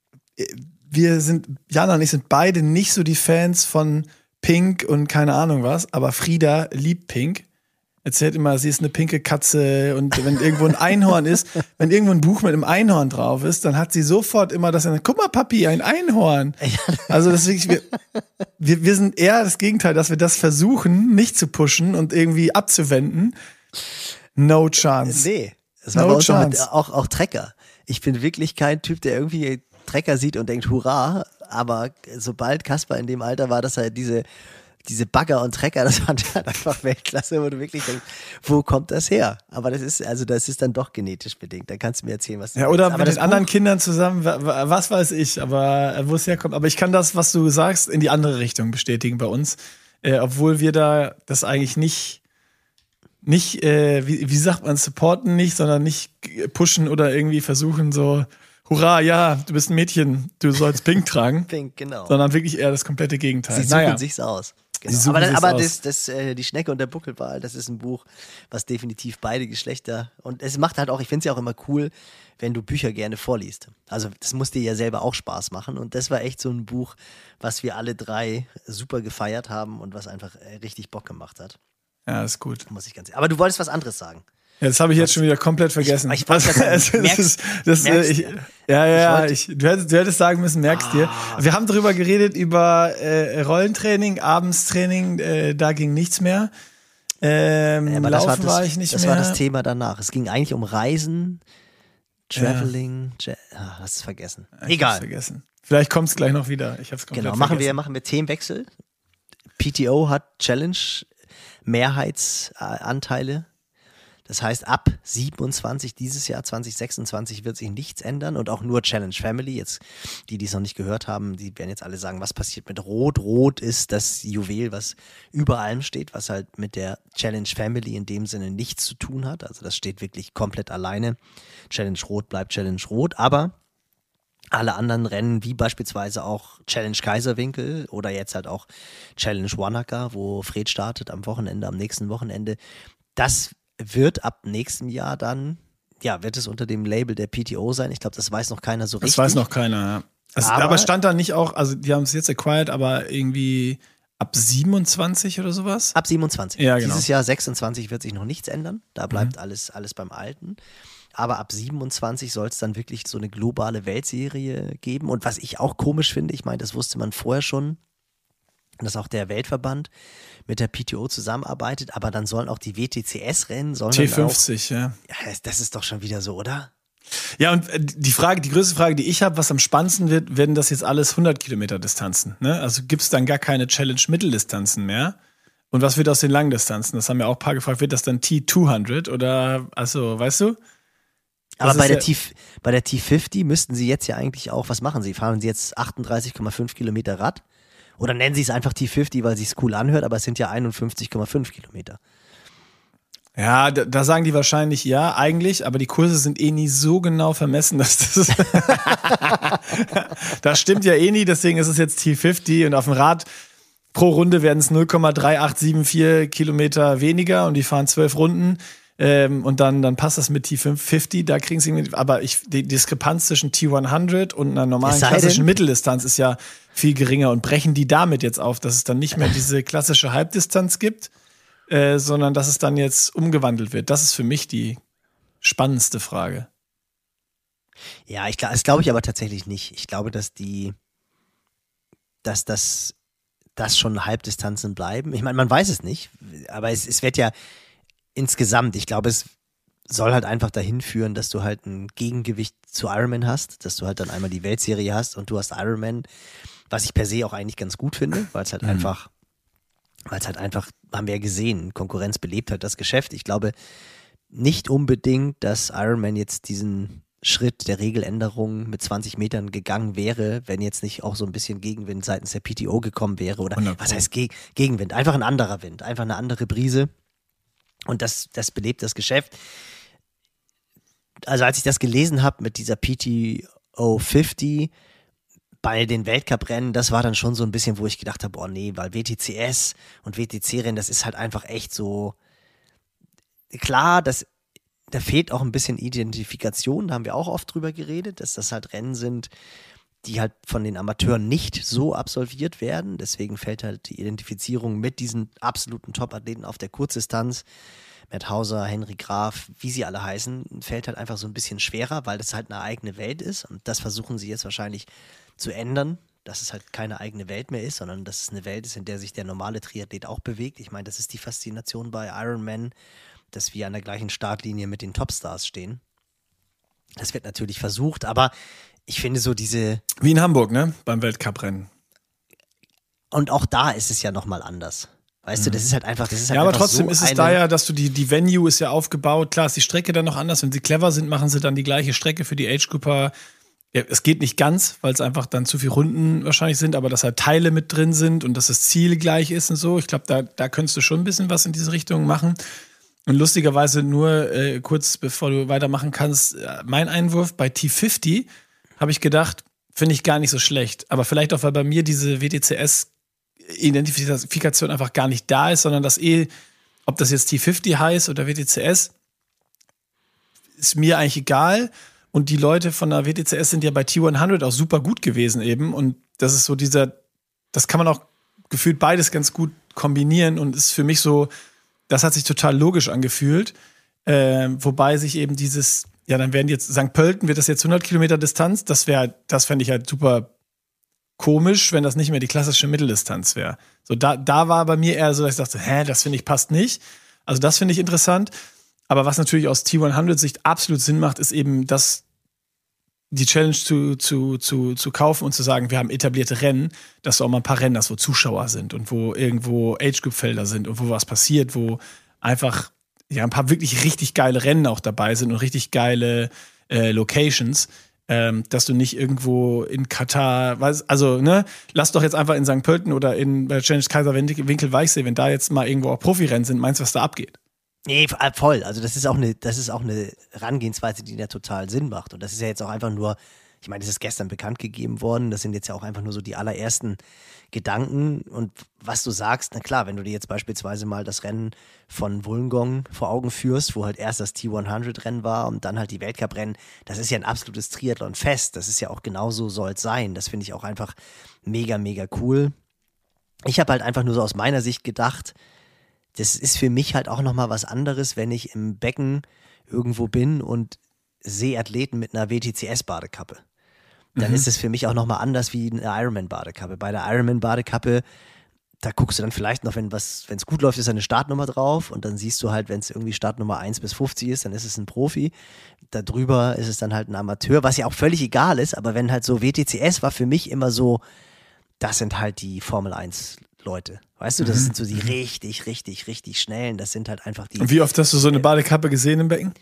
wir sind, Jana und ich sind beide nicht so die Fans von Pink und keine Ahnung was, aber Frieda liebt Pink. Erzählt immer, sie ist eine pinke Katze und wenn irgendwo ein Einhorn ist, wenn irgendwo ein Buch mit einem Einhorn drauf ist, dann hat sie sofort immer das, guck mal Papi, ein Einhorn. Also deswegen, wir, wir, wir sind eher das Gegenteil, dass wir das versuchen, nicht zu pushen und irgendwie abzuwenden. No chance. Nee, das war no bei uns chance. Auch, auch Trecker. Ich bin wirklich kein Typ, der irgendwie Trecker sieht und denkt, hurra, aber sobald Kasper in dem Alter war, dass er diese Diese Bagger und Trecker, das fand ich halt einfach Weltklasse, wo du wirklich denkst, wo kommt das her? Aber das ist, also das ist dann doch genetisch bedingt. Da kannst du mir erzählen, was du Ja, oder mit den anderen Kindern zusammen, was weiß ich, aber wo es herkommt. Aber ich kann das, was du sagst, in die andere Richtung bestätigen bei uns. Äh, obwohl wir da das eigentlich nicht, nicht, äh, wie, wie sagt man, supporten nicht, sondern nicht pushen oder irgendwie versuchen so, hurra, ja, du bist ein Mädchen, du sollst Pink tragen. Pink, genau. Sondern wirklich eher das komplette Gegenteil. Sie suchen naja. sich's aus. Genau. Aber, das, aber das, das, äh, die Schnecke und der Buckelwal, das ist ein Buch, was definitiv beide Geschlechter, und es macht halt auch, ich finde es ja auch immer cool, wenn du Bücher gerne vorliest. Also das muss dir ja selber auch Spaß machen und das war echt so ein Buch, was wir alle drei super gefeiert haben und was einfach äh, richtig Bock gemacht hat. Ja, ist gut. Muss ich ganz ehrlich. Aber du wolltest was anderes sagen. Ja, das habe ich jetzt schon wieder komplett vergessen. Ich, ich das, das, merkst, das, merkst ich, ja, ja, ich, du, hättest, du hättest sagen müssen, merkst ah. dir. Wir haben darüber geredet, über äh, Rollentraining, Abendstraining, äh, da ging nichts mehr. Ähm, ja, aber Laufen das war, das, war ich nicht das mehr. Das war das Thema danach. Es ging eigentlich um Reisen, Traveling, ja. ah, hast es vergessen. Ich Egal. vergessen. Vielleicht kommt es gleich noch wieder. Ich hab's komplett genau, machen vergessen. wir, machen wir Themenwechsel. P T O hat Challenge-Mehrheitsanteile. Das heißt, ab siebenundzwanzig dieses Jahr, zwanzig sechsundzwanzig, wird sich nichts ändern und auch nur Challenge Family. Jetzt, die, die es noch nicht gehört haben, die werden jetzt alle sagen, was passiert mit Rot? Rot ist das Juwel, was über allem steht, was halt mit der Challenge Family in dem Sinne nichts zu tun hat. Also das steht wirklich komplett alleine. Challenge Rot bleibt Challenge Rot, aber alle anderen Rennen, wie beispielsweise auch Challenge Kaiserwinkel oder jetzt halt auch Challenge Wanaka, wo Fred startet am Wochenende, am nächsten Wochenende, das wird ab nächstem Jahr dann, ja, wird es unter dem Label der P T O sein. Ich glaube, das weiß noch keiner so richtig. Das weiß noch keiner, ja. Also, aber, aber stand da nicht auch, also die haben es jetzt acquired, aber irgendwie ab siebenundzwanzig oder sowas? Ab siebenundzwanzig. Ja, genau. Dieses Jahr sechsundzwanzig wird sich noch nichts ändern. Da bleibt mhm. alles, alles beim Alten. Aber ab siebenundzwanzig soll es dann wirklich so eine globale Weltserie geben. Und was ich auch komisch finde, ich meine, das wusste man vorher schon, dass auch der Weltverband mit der P T O zusammenarbeitet, aber dann sollen auch die W T C S-Rennen, sollen T dann fünfzig, auch, ja. ja. Das ist doch schon wieder so, oder? Ja, und die Frage, die größte Frage, die ich habe, was am spannendsten wird, werden das jetzt alles hundert Kilometer Distanzen, ne? Also gibt es dann gar keine Challenge-Mitteldistanzen mehr? Und was wird aus den Langdistanzen? Das haben ja auch ein paar gefragt, wird das dann T zweihundert oder, also, weißt du? Das Aber bei der, ja T, bei der T fünfzig müssten sie jetzt ja eigentlich auch, was machen sie? Fahren sie jetzt achtunddreißig Komma fünf Kilometer Rad? Oder nennen sie es einfach T fünfzig, weil es sich cool anhört, aber es sind ja einundfünfzig Komma fünf Kilometer. Ja, da, da sagen die wahrscheinlich ja, eigentlich, aber die Kurse sind eh nie so genau vermessen, dass das. Das stimmt ja eh nie, deswegen ist es jetzt T fünfzig und auf dem Rad pro Runde werden es null Komma drei acht sieben vier Kilometer weniger und die fahren zwölf Runden. Ähm, und dann, dann passt das mit T fünfzig, da kriegen sie irgendwie, aber ich, die Diskrepanz zwischen T hundert und einer normalen klassischen Mitteldistanz ist ja viel geringer und brechen die damit jetzt auf, dass es dann nicht mehr diese klassische Halbdistanz gibt, äh, sondern dass es dann jetzt umgewandelt wird. Das ist für mich die spannendste Frage. Ja, ich, das glaube ich aber tatsächlich nicht. Ich glaube, dass die, dass das, das schon Halbdistanzen bleiben. Ich meine, man weiß es nicht, aber es, es wird ja insgesamt, ich glaube, es soll halt einfach dahin führen, dass du halt ein Gegengewicht zu Ironman hast, dass du halt dann einmal die Weltserie hast und du hast Ironman, was ich per se auch eigentlich ganz gut finde, weil es halt mhm. einfach, weil es halt einfach, haben wir ja gesehen, Konkurrenz belebt halt das Geschäft. Ich glaube nicht unbedingt, dass Ironman jetzt diesen Schritt der Regeländerung mit zwanzig Metern gegangen wäre, wenn jetzt nicht auch so ein bisschen Gegenwind seitens der P T O gekommen wäre oder hundert was heißt Ge- Gegenwind? Einfach ein anderer Wind, einfach eine andere Brise. Und das, das belebt das Geschäft. Also als ich das gelesen habe mit dieser P T O fünfzig bei den Weltcuprennen, das war dann schon so ein bisschen, wo ich gedacht habe, oh nee, weil W T C S und W T C-Rennen, das ist halt einfach echt so, klar, das, da fehlt auch ein bisschen Identifikation, da haben wir auch oft drüber geredet, dass das halt Rennen sind, die halt von den Amateuren nicht so absolviert werden. Deswegen fällt halt die Identifizierung mit diesen absoluten Top-Athleten auf der Kurzdistanz, Matt Hauser, Henry Graf, wie sie alle heißen, fällt halt einfach so ein bisschen schwerer, weil das halt eine eigene Welt ist. Und das versuchen sie jetzt wahrscheinlich zu ändern, dass es halt keine eigene Welt mehr ist, sondern dass es eine Welt ist, in der sich der normale Triathlet auch bewegt. Ich meine, das ist die Faszination bei Ironman, dass wir an der gleichen Startlinie mit den Topstars stehen. Das wird natürlich versucht, aber ich finde so diese... Wie in Hamburg, ne? Beim Weltcuprennen. Und auch da ist es ja nochmal anders. Weißt mhm. du, das ist halt einfach, das ist halt ja, aber einfach trotzdem so ist es eine... da ja, dass du die, die Venue ist ja aufgebaut. Klar ist die Strecke dann noch anders. Wenn sie clever sind, machen sie dann die gleiche Strecke für die Age-Grupper. Ja, es geht nicht ganz, weil es einfach dann zu viele Runden wahrscheinlich sind, aber dass halt Teile mit drin sind und dass das Ziel gleich ist und so. Ich glaube, da, da könntest du schon ein bisschen was in diese Richtung machen. Und lustigerweise nur äh, kurz bevor du weitermachen kannst, äh, mein Einwurf bei T fünfzig habe ich gedacht, finde ich gar nicht so schlecht. Aber vielleicht auch, weil bei mir diese W T C S-Identifikation einfach gar nicht da ist, sondern dass eh, ob das jetzt T fünfzig heißt oder W T C S, ist mir eigentlich egal. Und die Leute von der W T C S sind ja bei T hundert auch super gut gewesen eben. Und das ist so dieser, das kann man auch gefühlt beides ganz gut kombinieren und ist für mich so, das hat sich total logisch angefühlt. Äh, wobei sich eben dieses, ja, dann werden jetzt, Sankt Pölten wird das jetzt hundert Kilometer Distanz. Das wäre, das fände ich halt super komisch, wenn das nicht mehr die klassische Mitteldistanz wäre. So, da, da war bei mir eher so, dass ich dachte, hä, das finde ich passt nicht. Also das finde ich interessant. Aber was natürlich aus T hundert Sicht absolut Sinn macht, ist eben, dass die Challenge zu, zu, zu, zu kaufen und zu sagen, wir haben etablierte Rennen, dass du auch mal ein paar Rennen hast, wo Zuschauer sind und wo irgendwo Age-Group-Felder sind und wo was passiert, wo einfach ja ein paar wirklich richtig geile Rennen auch dabei sind und richtig geile äh, Locations, ähm, dass du nicht irgendwo in Katar, weiß, also ne, lass doch jetzt einfach in Sankt Pölten oder in bei Challenge Kaiser-Winkel-Weichsee, wenn da jetzt mal irgendwo auch Profirennen sind, meinst du, was da abgeht? Nee, voll. Also das ist auch eine, das ist auch eine Herangehensweise, die da total Sinn macht. Und das ist ja jetzt auch einfach nur, ich meine, das ist gestern bekannt gegeben worden. Das sind jetzt ja auch einfach nur so die allerersten Gedanken. Und was du sagst, na klar, wenn du dir jetzt beispielsweise mal das Rennen von Wollongong vor Augen führst, wo halt erst das T hundert Rennen war und dann halt die Weltcuprennen, das ist ja ein absolutes Triathlon-Fest. Das ist ja auch genauso soll es sein. Das finde ich auch einfach mega, mega cool. Ich habe halt einfach nur so aus meiner Sicht gedacht, das ist für mich halt auch nochmal was anderes, wenn ich im Becken irgendwo bin und sehe Athleten mit einer W T C S-Badekappe. Dann mhm. ist es für mich auch nochmal anders wie eine Ironman-Badekappe. Bei der Ironman-Badekappe, da guckst du dann vielleicht noch, wenn was, wenn es gut läuft, ist eine Startnummer drauf und dann siehst du halt, wenn es irgendwie Startnummer eins bis fünfzig ist, dann ist es ein Profi. Darüber ist es dann halt ein Amateur, was ja auch völlig egal ist, aber wenn halt so W T C S war für mich immer so, das sind halt die Formel eins Leute. Weißt du, das Mhm. sind so die richtig, richtig, richtig schnellen, das sind halt einfach die. Und wie oft hast du so eine Badekappe gesehen im Becken?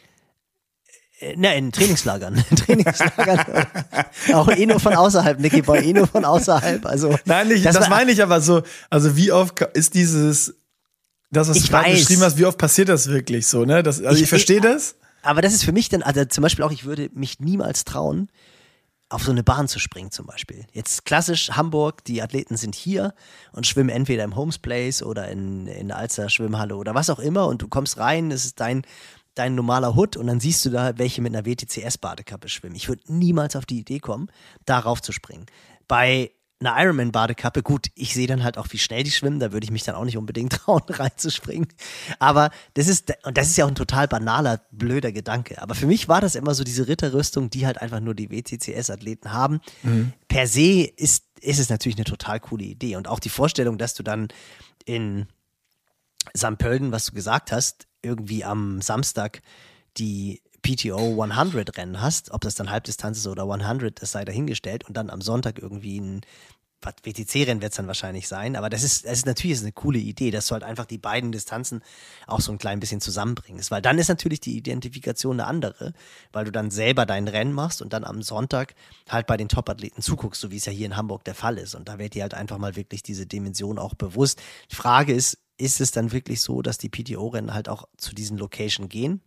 Äh, Na, in Trainingslagern. In Trainingslagern. Auch eh nur von außerhalb, Nicky Boy, eh nur von außerhalb. Also, Nein, nicht, das, das war- meine ich aber so, also wie oft ist dieses, das, was Ich du gerade weiß. beschrieben hast, wie oft passiert das wirklich so, ne? Das, also ich, Ich- verstehe das. Aber das ist für mich dann, also zum Beispiel auch, ich würde mich niemals trauen, auf so eine Bahn zu springen zum Beispiel. Jetzt klassisch Hamburg, die Athleten sind hier und schwimmen entweder im Homes Place oder in, in der Alster Schwimmhalle oder was auch immer und du kommst rein, es ist dein, dein normaler Hood und dann siehst du da welche mit einer W T C S-Badekappe schwimmen. Ich würde niemals auf die Idee kommen, darauf zu springen. Bei einer Ironman-Badekappe, gut, ich sehe dann halt auch, wie schnell die schwimmen, da würde ich mich dann auch nicht unbedingt trauen, reinzuspringen. Aber das ist, und das ist ja auch ein total banaler, blöder Gedanke. Aber für mich war das immer so diese Ritterrüstung, die halt einfach nur die W T C S-Athleten haben. Mhm. Per se ist, ist es natürlich eine total coole Idee. Und auch die Vorstellung, dass du dann in Sankt Pölten, was du gesagt hast, irgendwie am Samstag die P T O hundert Rennen hast, ob das dann Halbdistanz ist oder hundert, das sei dahingestellt und dann am Sonntag irgendwie ein was, W T C-Rennen wird es dann wahrscheinlich sein, aber das ist, das ist natürlich ist eine coole Idee, dass du halt einfach die beiden Distanzen auch so ein klein bisschen zusammenbringst, weil dann ist natürlich die Identifikation eine andere, weil du dann selber dein Rennen machst und dann am Sonntag halt bei den Top-Athleten zuguckst, so wie es ja hier in Hamburg der Fall ist und da wird dir halt einfach mal wirklich diese Dimension auch bewusst. Die Frage ist, ist es dann wirklich so, dass die P T O-Rennen halt auch zu diesen Location gehen?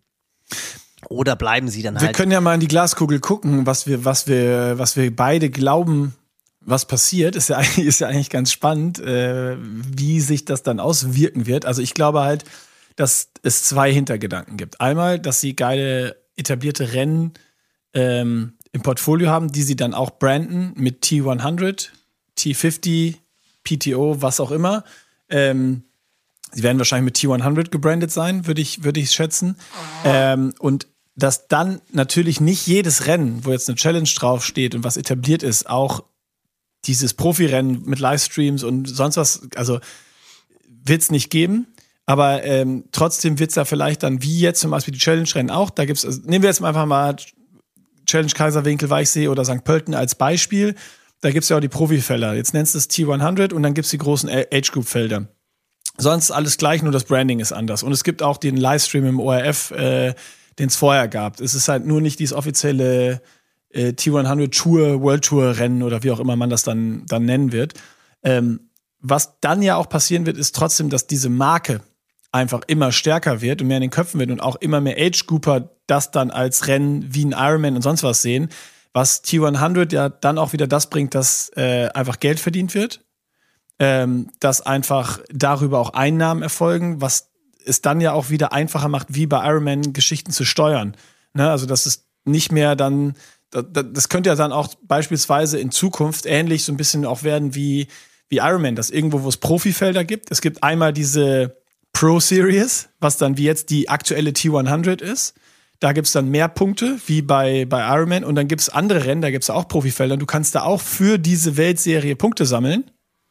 Oder bleiben sie dann Wir halt. können ja mal in die Glaskugel gucken, was wir, was wir, was wir beide glauben, was passiert. Ist ja eigentlich, ist ja eigentlich ganz spannend, äh, wie sich das dann auswirken wird. Also ich glaube halt, dass es zwei Hintergedanken gibt. Einmal, dass sie geile etablierte Rennen ähm, im Portfolio haben, die sie dann auch branden mit T hundert, T fünfzig, P T O, was auch immer. Ähm, sie werden wahrscheinlich mit T hundert gebrandet sein, würde ich, würde ich schätzen. Ähm, und dass dann natürlich nicht jedes Rennen, wo jetzt eine Challenge draufsteht und was etabliert ist, auch dieses Profirennen mit Livestreams und sonst was, also wird es nicht geben. Aber ähm, trotzdem wird es da vielleicht dann, wie jetzt zum Beispiel die Challenge-Rennen auch, da gibt's, also nehmen wir jetzt einfach mal Challenge Kaiserwinkel, Weichsee oder Sankt Pölten als Beispiel. Da gibt es ja auch die Profifelder. Jetzt nennst du es T hundert und dann gibt es die großen Age-Group-Felder. Sonst alles gleich, nur das Branding ist anders. Und es gibt auch den Livestream im O R F, äh, den es vorher gab. Es ist halt nur nicht dieses offizielle äh, T hundert Tour, World Tour Rennen oder wie auch immer man das dann, dann nennen wird. Ähm, was dann ja auch passieren wird, ist trotzdem, dass diese Marke einfach immer stärker wird und mehr in den Köpfen wird und auch immer mehr Age-Grouper das dann als Rennen wie ein Ironman und sonst was sehen, was T hundert ja dann auch wieder das bringt, dass äh, einfach Geld verdient wird, ähm, dass einfach darüber auch Einnahmen erfolgen, was es dann ja auch wieder einfacher macht, wie bei Ironman Geschichten zu steuern. Ne? Also das ist nicht mehr dann, das, das könnte ja dann auch beispielsweise in Zukunft ähnlich so ein bisschen auch werden wie, wie Ironman, dass irgendwo, wo es Profifelder gibt, es gibt einmal diese Pro Series, was dann wie jetzt die aktuelle T hundert ist. Da gibt es dann mehr Punkte, wie bei, bei Ironman. Und dann gibt es andere Rennen, da gibt es auch Profifelder. Und du kannst da auch für diese Weltserie Punkte sammeln.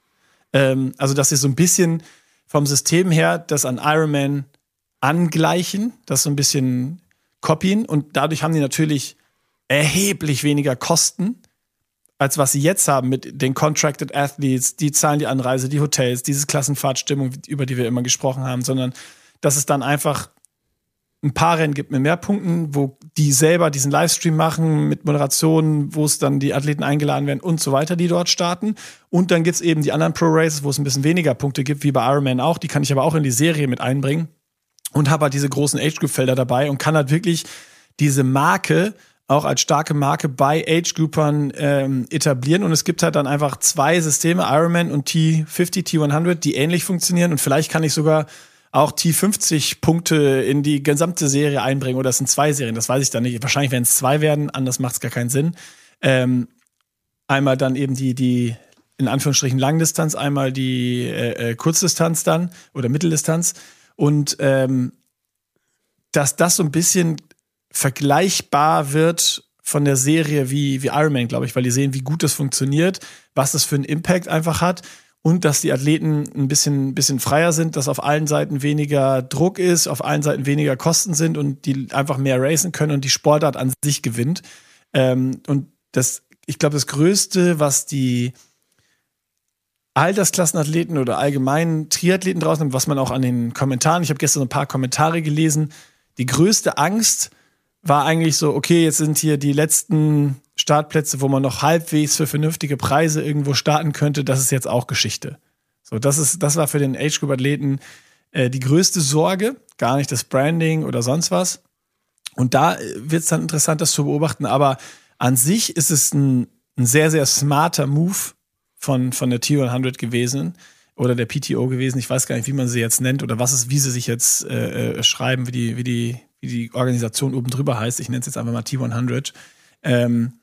Ähm, also, dass sie so ein bisschen vom System her das an Ironman angleichen, das so ein bisschen copien. Und dadurch haben die natürlich erheblich weniger Kosten, als was sie jetzt haben mit den Contracted Athletes, die zahlen die Anreise, die Hotels, diese Klassenfahrtstimmung, über die wir immer gesprochen haben, sondern dass es dann einfach ein paar Rennen gibt mit mehr Punkten, wo die selber diesen Livestream machen mit Moderationen, wo es dann die Athleten eingeladen werden und so weiter, die dort starten. Und dann gibt es eben die anderen Pro-Races, wo es ein bisschen weniger Punkte gibt, wie bei Ironman auch. Die kann ich aber auch in die Serie mit einbringen und habe halt diese großen Age-Group-Felder dabei und kann halt wirklich diese Marke auch als starke Marke bei Age-Groupern ähm, etablieren. Und es gibt halt dann einfach zwei Systeme, Ironman und T fünfzig, T hundert, die ähnlich funktionieren. Und vielleicht kann ich sogar auch T fünfzig Punkte in die gesamte Serie einbringen. Oder es sind zwei Serien, das weiß ich dann nicht. Wahrscheinlich werden es zwei werden, anders macht es gar keinen Sinn. Ähm, einmal dann eben die, die in Anführungsstrichen Langdistanz, einmal die äh, Kurzdistanz dann oder Mitteldistanz. Und ähm, dass das so ein bisschen vergleichbar wird von der Serie wie, wie Ironman, glaube ich, weil die sehen, wie gut das funktioniert, was das für einen Impact einfach hat und dass die Athleten ein bisschen, bisschen freier sind, dass auf allen Seiten weniger Druck ist, auf allen Seiten weniger Kosten sind und die einfach mehr racen können und die Sportart an sich gewinnt. Ähm, und das, ich glaube, das Größte, was die Altersklassenathleten oder allgemein Triathleten draußen haben, was man auch an den Kommentaren, ich habe gestern so ein paar Kommentare gelesen, die größte Angst war eigentlich so, okay, jetzt sind hier die letzten Startplätze, wo man noch halbwegs für vernünftige Preise irgendwo starten könnte, das ist jetzt auch Geschichte. So, das ist, das war für den Age-Group-Athleten äh, die größte Sorge, gar nicht das Branding oder sonst was. Und da wird es dann interessant, das zu beobachten, aber an sich ist es ein, ein sehr, sehr smarter Move von, von der T hundert gewesen oder der P T O gewesen. Ich weiß gar nicht, wie man sie jetzt nennt oder was ist, wie sie sich jetzt äh, schreiben, wie die, wie, die, wie die Organisation oben drüber heißt. Ich nenne es jetzt einfach mal T hundert. Ähm,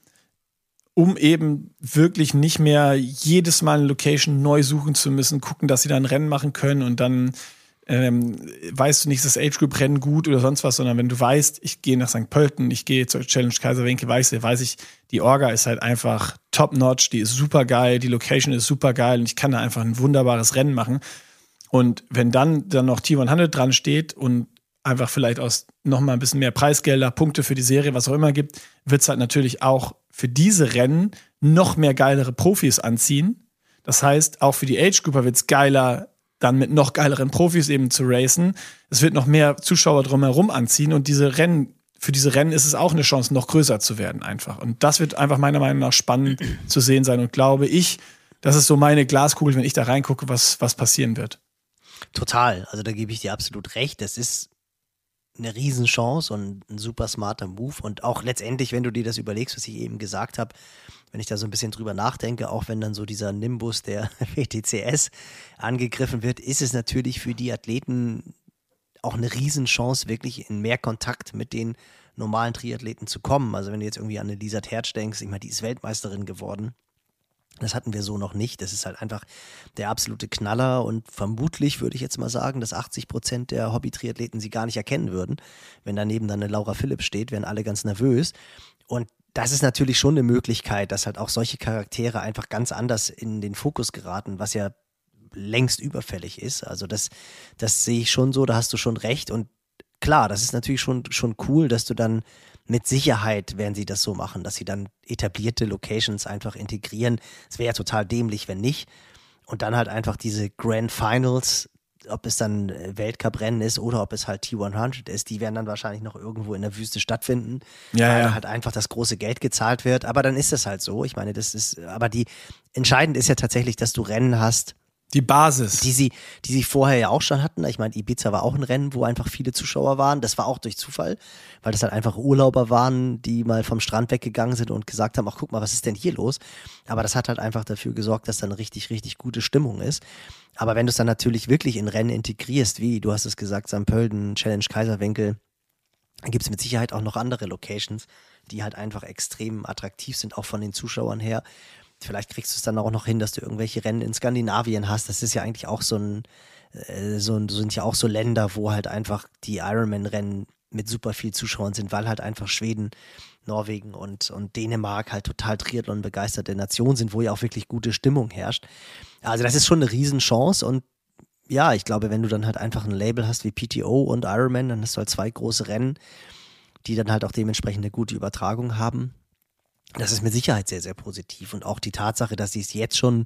um eben wirklich nicht mehr jedes Mal eine Location neu suchen zu müssen, gucken, dass sie da ein Rennen machen können und dann ähm, weißt du nicht, ist das Age-Group-Rennen gut oder sonst was, sondern wenn du weißt, ich gehe nach Sankt Pölten, ich gehe zur Challenge Kaiserwenke, weiß, weiß ich, die Orga ist halt einfach top-notch, die ist super geil, die Location ist super geil und ich kann da einfach ein wunderbares Rennen machen. Und wenn dann, dann noch T hundert dran steht und einfach vielleicht aus nochmal ein bisschen mehr Preisgelder, Punkte für die Serie, was auch immer gibt, wird es halt natürlich auch für diese Rennen noch mehr geilere Profis anziehen. Das heißt, auch für die Age-Grouper wird es geiler, dann mit noch geileren Profis eben zu racen. Es wird noch mehr Zuschauer drumherum anziehen und diese Rennen, für diese Rennen ist es auch eine Chance, noch größer zu werden einfach. Und das wird einfach meiner Meinung nach spannend zu sehen sein und glaube ich, das ist so meine Glaskugel, wenn ich da reingucke, was, was passieren wird. Total, also da gebe ich dir absolut recht. Das ist eine Riesenchance und ein super smarter Move und auch letztendlich, wenn du dir das überlegst, was ich eben gesagt habe, wenn ich da so ein bisschen drüber nachdenke, auch wenn dann so dieser Nimbus der W T C S angegriffen wird, ist es natürlich für die Athleten auch eine Riesenchance, wirklich in mehr Kontakt mit den normalen Triathleten zu kommen. Also wenn du jetzt irgendwie an eine Lisa Tertsch denkst, ich meine, die ist Weltmeisterin geworden. Das hatten wir so noch nicht. Das ist halt einfach der absolute Knaller und vermutlich würde ich jetzt mal sagen, dass achtzig Prozent der Hobby-Triathleten sie gar nicht erkennen würden. Wenn daneben dann eine Laura Philipp steht, wären alle ganz nervös. Und das ist natürlich schon eine Möglichkeit, dass halt auch solche Charaktere einfach ganz anders in den Fokus geraten, was ja längst überfällig ist. Also das, das sehe ich schon so, da hast du schon recht. Und klar, das ist natürlich schon, schon cool, dass du dann mit Sicherheit werden sie das so machen, dass sie dann etablierte Locations einfach integrieren. Es wäre ja total dämlich, wenn nicht. Und dann halt einfach diese Grand Finals, ob es dann Weltcuprennen ist oder ob es halt T hundert ist, die werden dann wahrscheinlich noch irgendwo in der Wüste stattfinden, ja, weil ja. halt einfach das große Geld gezahlt wird. Aber dann ist es halt so. Ich meine, das ist, aber die entscheidend ist ja tatsächlich, dass du Rennen hast, Die Basis. die sie, die sie vorher ja auch schon hatten. Ich meine, Ibiza war auch ein Rennen, wo einfach viele Zuschauer waren. Das war auch durch Zufall, weil das halt einfach Urlauber waren, die mal vom Strand weggegangen sind und gesagt haben, ach guck mal, was ist denn hier los? Aber das hat halt einfach dafür gesorgt, dass da eine richtig, richtig gute Stimmung ist. Aber wenn du es dann natürlich wirklich in Rennen integrierst, wie, du hast es gesagt, Sankt Pölten, Challenge Kaiserwenkel, dann gibt es mit Sicherheit auch noch andere Locations, die halt einfach extrem attraktiv sind, auch von den Zuschauern her. Vielleicht kriegst du es dann auch noch hin, dass du irgendwelche Rennen in Skandinavien hast. Das ist ja eigentlich auch so ein, äh, so ein, sind ja auch so Länder, wo halt einfach die Ironman-Rennen mit super viel Zuschauern sind, weil halt einfach Schweden, Norwegen und, und Dänemark halt total Triathlon begeisterte Nationen sind, wo ja auch wirklich gute Stimmung herrscht. Also das ist schon eine Riesenchance und ja, ich glaube, wenn du dann halt einfach ein Label hast wie P T O und Ironman, dann hast du halt zwei große Rennen, die dann halt auch dementsprechend eine gute Übertragung haben. Das ist mit Sicherheit sehr, sehr positiv. Und auch die Tatsache, dass sie es jetzt schon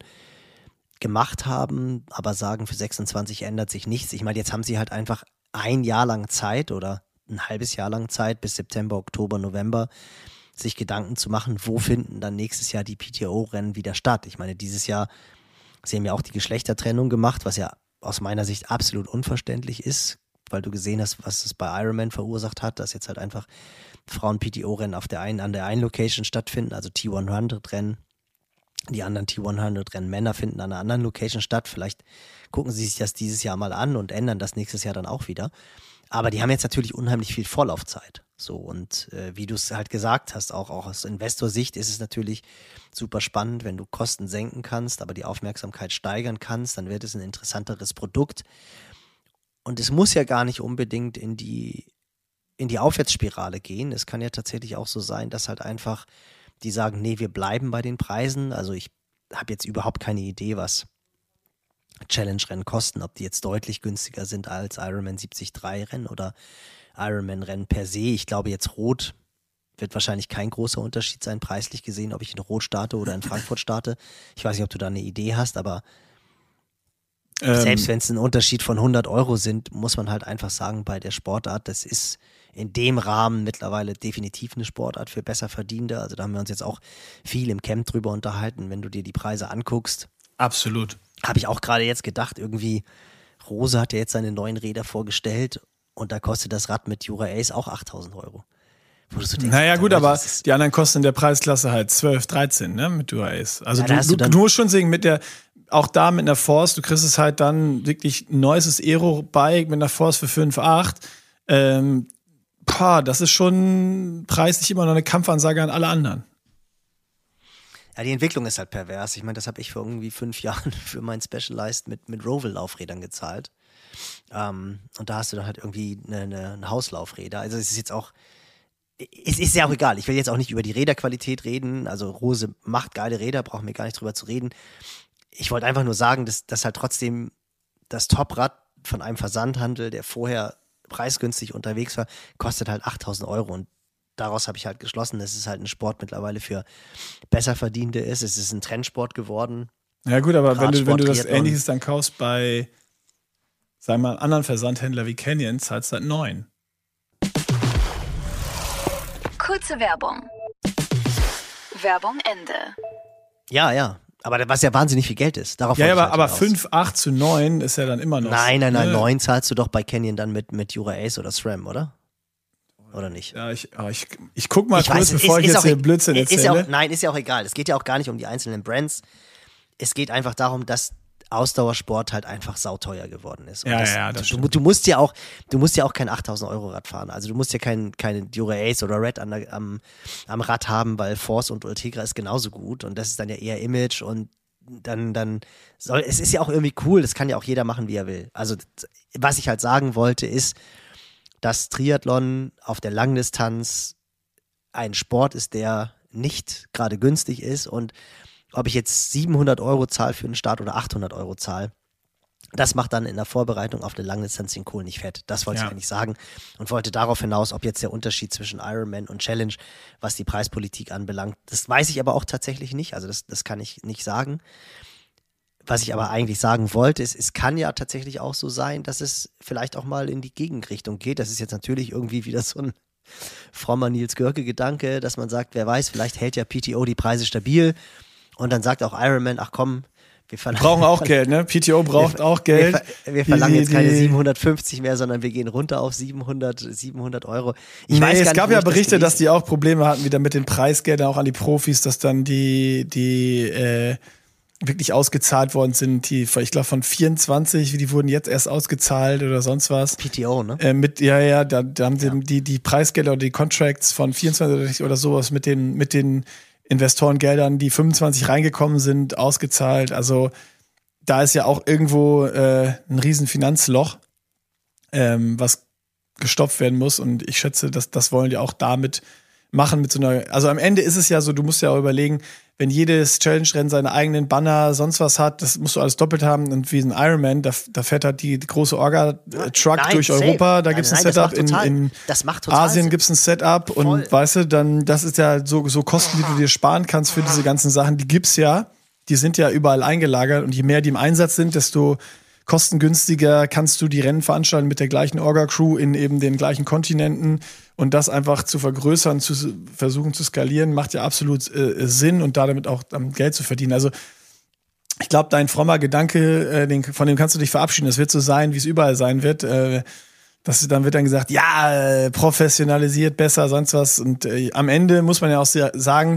gemacht haben, aber sagen, für sechsundzwanzig ändert sich nichts. Ich meine, jetzt haben sie halt einfach ein Jahr lang Zeit oder ein halbes Jahr lang Zeit bis September, Oktober, November, sich Gedanken zu machen, wo finden dann nächstes Jahr die P T O-Rennen wieder statt. Ich meine, dieses Jahr, sie haben ja auch die Geschlechtertrennung gemacht, was ja aus meiner Sicht absolut unverständlich ist, weil du gesehen hast, was es bei Ironman verursacht hat, dass jetzt halt einfach Frauen-P T O-Rennen auf der einen, an der einen Location stattfinden, also T hundert-Rennen. Die anderen T hundert-Rennen Männer finden an einer anderen Location statt. Vielleicht gucken sie sich das dieses Jahr mal an und ändern das nächstes Jahr dann auch wieder. Aber die haben jetzt natürlich unheimlich viel Vorlaufzeit. So, und äh, wie du es halt gesagt hast, auch, auch aus Investorsicht ist es natürlich super spannend, wenn du Kosten senken kannst, aber die Aufmerksamkeit steigern kannst, dann wird es ein interessanteres Produkt. Und es muss ja gar nicht unbedingt in die, in die Aufwärtsspirale gehen. Es kann ja tatsächlich auch so sein, dass halt einfach die sagen, nee, wir bleiben bei den Preisen. Also ich habe jetzt überhaupt keine Idee, was Challenge-Rennen kosten, ob die jetzt deutlich günstiger sind als Ironman siebzig Komma drei Rennen oder Ironman-Rennen per se. Ich glaube jetzt Rot wird wahrscheinlich kein großer Unterschied sein, preislich gesehen, ob ich in Rot starte oder in Frankfurt starte. Ich weiß nicht, ob du da eine Idee hast, aber ähm. selbst wenn es ein Unterschied von hundert Euro sind, muss man halt einfach sagen, bei der Sportart, das ist in dem Rahmen mittlerweile definitiv eine Sportart für Besserverdienende. Also da haben wir uns jetzt auch viel im Camp drüber unterhalten, wenn du dir die Preise anguckst. Absolut. Habe ich auch gerade jetzt gedacht, irgendwie, Rose hat ja jetzt seine neuen Räder vorgestellt und da kostet das Rad mit Jura Ace auch achttausend Euro. Wo du so denkst, naja gut, Leute, aber die anderen kosten in der Preisklasse halt zwölf, dreizehn, ne, mit Jura Ace. Also ja, du, du, du musst schon sehen, mit der, auch da mit einer Force, du kriegst es halt dann wirklich ein neues Aero-Bike mit einer Force für fünf Komma acht. Ähm, boah, das ist schon preislich immer noch eine Kampfansage an alle anderen. Ja, die Entwicklung ist halt pervers. Ich meine, das habe ich vor irgendwie fünf Jahren für mein Specialized mit, mit Roval-Laufrädern gezahlt. Ähm, und da hast du dann halt irgendwie eine, eine, eine Hauslaufräder. Also es ist jetzt auch, es ist ja auch egal. Ich will jetzt auch nicht über die Räderqualität reden. Also Rose macht geile Räder, brauchen wir gar nicht drüber zu reden. Ich wollte einfach nur sagen, dass, dass halt trotzdem das Toprad von einem Versandhandel, der vorher preisgünstig unterwegs war, kostet halt achttausend Euro. Und daraus habe ich halt geschlossen, dass es halt ein Sport mittlerweile für Besserverdienende ist. Es ist ein Trendsport geworden. Ja gut, aber wenn du, wenn du das Triathlon. Ähnliches dann kaufst bei, sagen wir mal, einem anderen Versandhändler wie Canyon, zahlst du halt neun. Kurze Werbung. Werbung Ende. Ja, ja. Aber was ja wahnsinnig viel Geld ist. Darauf ja, wollte aber, ich halt aber hinaus. fünf Komma acht zu neun ist ja dann immer noch. Nein, nein, nein, ne? neun zahlst du doch bei Canyon dann mit, mit Jura Ace oder SRAM, oder? Oder nicht? Ja, ich, oh, ich, ich guck mal Ich kurz, weiß, es bevor ist- ich ist jetzt auch hier e- Blödsinn ist erzähle. ja auch, nein, ist ja auch egal. Es geht ja auch gar nicht um die einzelnen Brands. Es geht einfach darum, dass Ausdauersport halt einfach sauteuer geworden ist. Und Ja, das, ja, das du, stimmt. du musst ja auch, du musst ja auch kein achttausend Euro Rad fahren. Also du musst ja kein, keine Jura Ace oder Red an der, am, am Rad haben, weil Force und Ultegra ist genauso gut. Und das ist dann ja eher Image und dann, dann soll, es ist ja auch irgendwie cool, das kann ja auch jeder machen, wie er will. Also, was ich halt sagen wollte, ist, dass Triathlon auf der Langdistanz ein Sport ist, der nicht gerade günstig ist und ob ich jetzt siebenhundert Euro zahle für einen Start oder achthundert Euro zahle, das macht dann in der Vorbereitung auf eine Langdistanz den Kohl nicht fett. Das wollte Ja. ich eigentlich sagen und wollte darauf hinaus, ob jetzt der Unterschied zwischen Ironman und Challenge, was die Preispolitik anbelangt, das weiß ich aber auch tatsächlich nicht, also das, das kann ich nicht sagen. Was ich aber eigentlich sagen wollte, ist, es kann ja tatsächlich auch so sein, dass es vielleicht auch mal in die Gegenrichtung geht. Das ist jetzt natürlich irgendwie wieder so ein frommer Nils Görke-Gedanke, dass man sagt, wer weiß, vielleicht hält ja P T O die Preise stabil und dann sagt auch Ironman, ach komm, wir verlangen Brauchen auch Geld, ne? P T O braucht wir, auch Geld. Wir, ver wir verlangen Die- jetzt keine die- siebenhundertfünfzig mehr, sondern wir gehen runter auf siebenhundert, siebenhundert Euro. Ich Nee, weiß gar es gab nicht, wo ja ich das Berichte, dass gelesen- die auch Probleme hatten, wieder mit den Preisgeldern auch an die Profis, dass dann die, die äh, wirklich ausgezahlt worden sind. Die, ich glaube, von vierundzwanzig, die wurden jetzt erst ausgezahlt oder sonst was. P T O, ne? Äh, mit, ja, ja, da, da haben sie die, die Preisgelder oder die Contracts von vierundzwanzig oder sowas mit den, mit den Investorengeldern, die fünfundzwanzig reingekommen sind, ausgezahlt. Also da ist ja auch irgendwo äh, ein riesen Finanzloch, ähm, was gestopft werden muss. Und ich schätze, dass das wollen die auch damit machen mit so einer. Also am Ende ist es ja so, du musst ja auch überlegen, wenn jedes Challenge-Rennen seine eigenen Banner, sonst was hat, das musst du alles doppelt haben. Und wie ein Ironman, da, da fährt halt die, die große Orga-Truck Nein, durch safe. Europa, da Nein, gibt's ein nein, das Setup macht in, total- in das macht total Asien Sinn. gibt's ein Setup Voll. und weißt du, dann, das ist ja so, so Kosten, die du dir sparen kannst für diese ganzen Sachen, die gibt's ja, die sind ja überall eingelagert und je mehr die im Einsatz sind, desto kostengünstiger kannst du die Rennen veranstalten mit der gleichen Orga-Crew in eben den gleichen Kontinenten und das einfach zu vergrößern, zu versuchen zu skalieren, macht ja absolut äh, Sinn und damit auch um, Geld zu verdienen. Also ich glaube, dein frommer Gedanke, äh, den, von dem kannst du dich verabschieden. Das wird so sein, wie es überall sein wird. Äh, das, dann wird dann gesagt, ja, äh, professionalisiert, besser, sonst was. Und äh, am Ende muss man ja auch sehr sagen,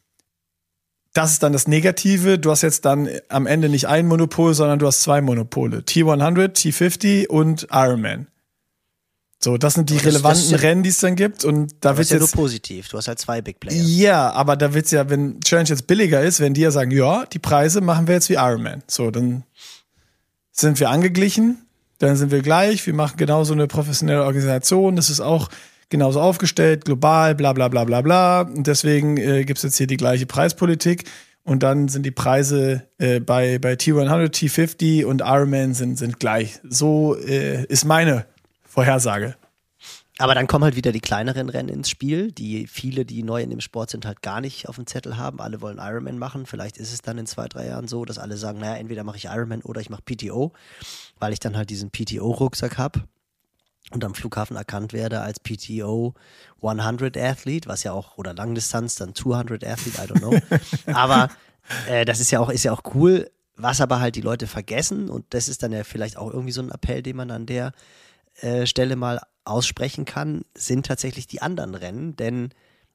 das ist dann das Negative. Du hast jetzt dann am Ende nicht ein Monopol, sondern du hast zwei Monopole. T hundert, T fünfzig und Ironman. So, das sind die Aber das- relevanten das ist ja- Rennen, die es dann gibt. Und da Das wird ist ja jetzt. nur positiv. Du hast halt zwei Big Player. Ja, aber da wird's ja, wenn Challenge jetzt billiger ist, wenn die ja sagen, ja, die Preise machen wir jetzt wie Ironman. So, dann sind wir angeglichen, dann sind wir gleich, wir machen genauso eine professionelle Organisation, das ist auch genauso aufgestellt, global, bla bla bla bla bla. Und deswegen äh, gibt's jetzt hier die gleiche Preispolitik. und dann sind die Preise äh, bei, bei T hundert, T fünfzig und Ironman sind, sind gleich. So äh, ist meine Vorhersage. Aber dann kommen halt wieder die kleineren Rennen ins Spiel, die viele, die neu in dem Sport sind, halt gar nicht auf dem Zettel haben. Alle wollen Ironman machen. Vielleicht ist es dann in zwei, drei Jahren so, dass alle sagen, naja, entweder mache ich Ironman oder ich mache P T O, weil ich dann halt diesen P T O-Rucksack habe und am Flughafen erkannt werde als P T O hundert Athlete, was ja auch, oder Langdistanz, dann zweihundert Athlete, I don't know. Aber äh, das ist ja auch, ist ja auch cool, was aber halt die Leute vergessen, und das ist dann ja vielleicht auch irgendwie so ein Appell, den man an der äh, Stelle mal aussprechen kann, sind tatsächlich die anderen Rennen, denn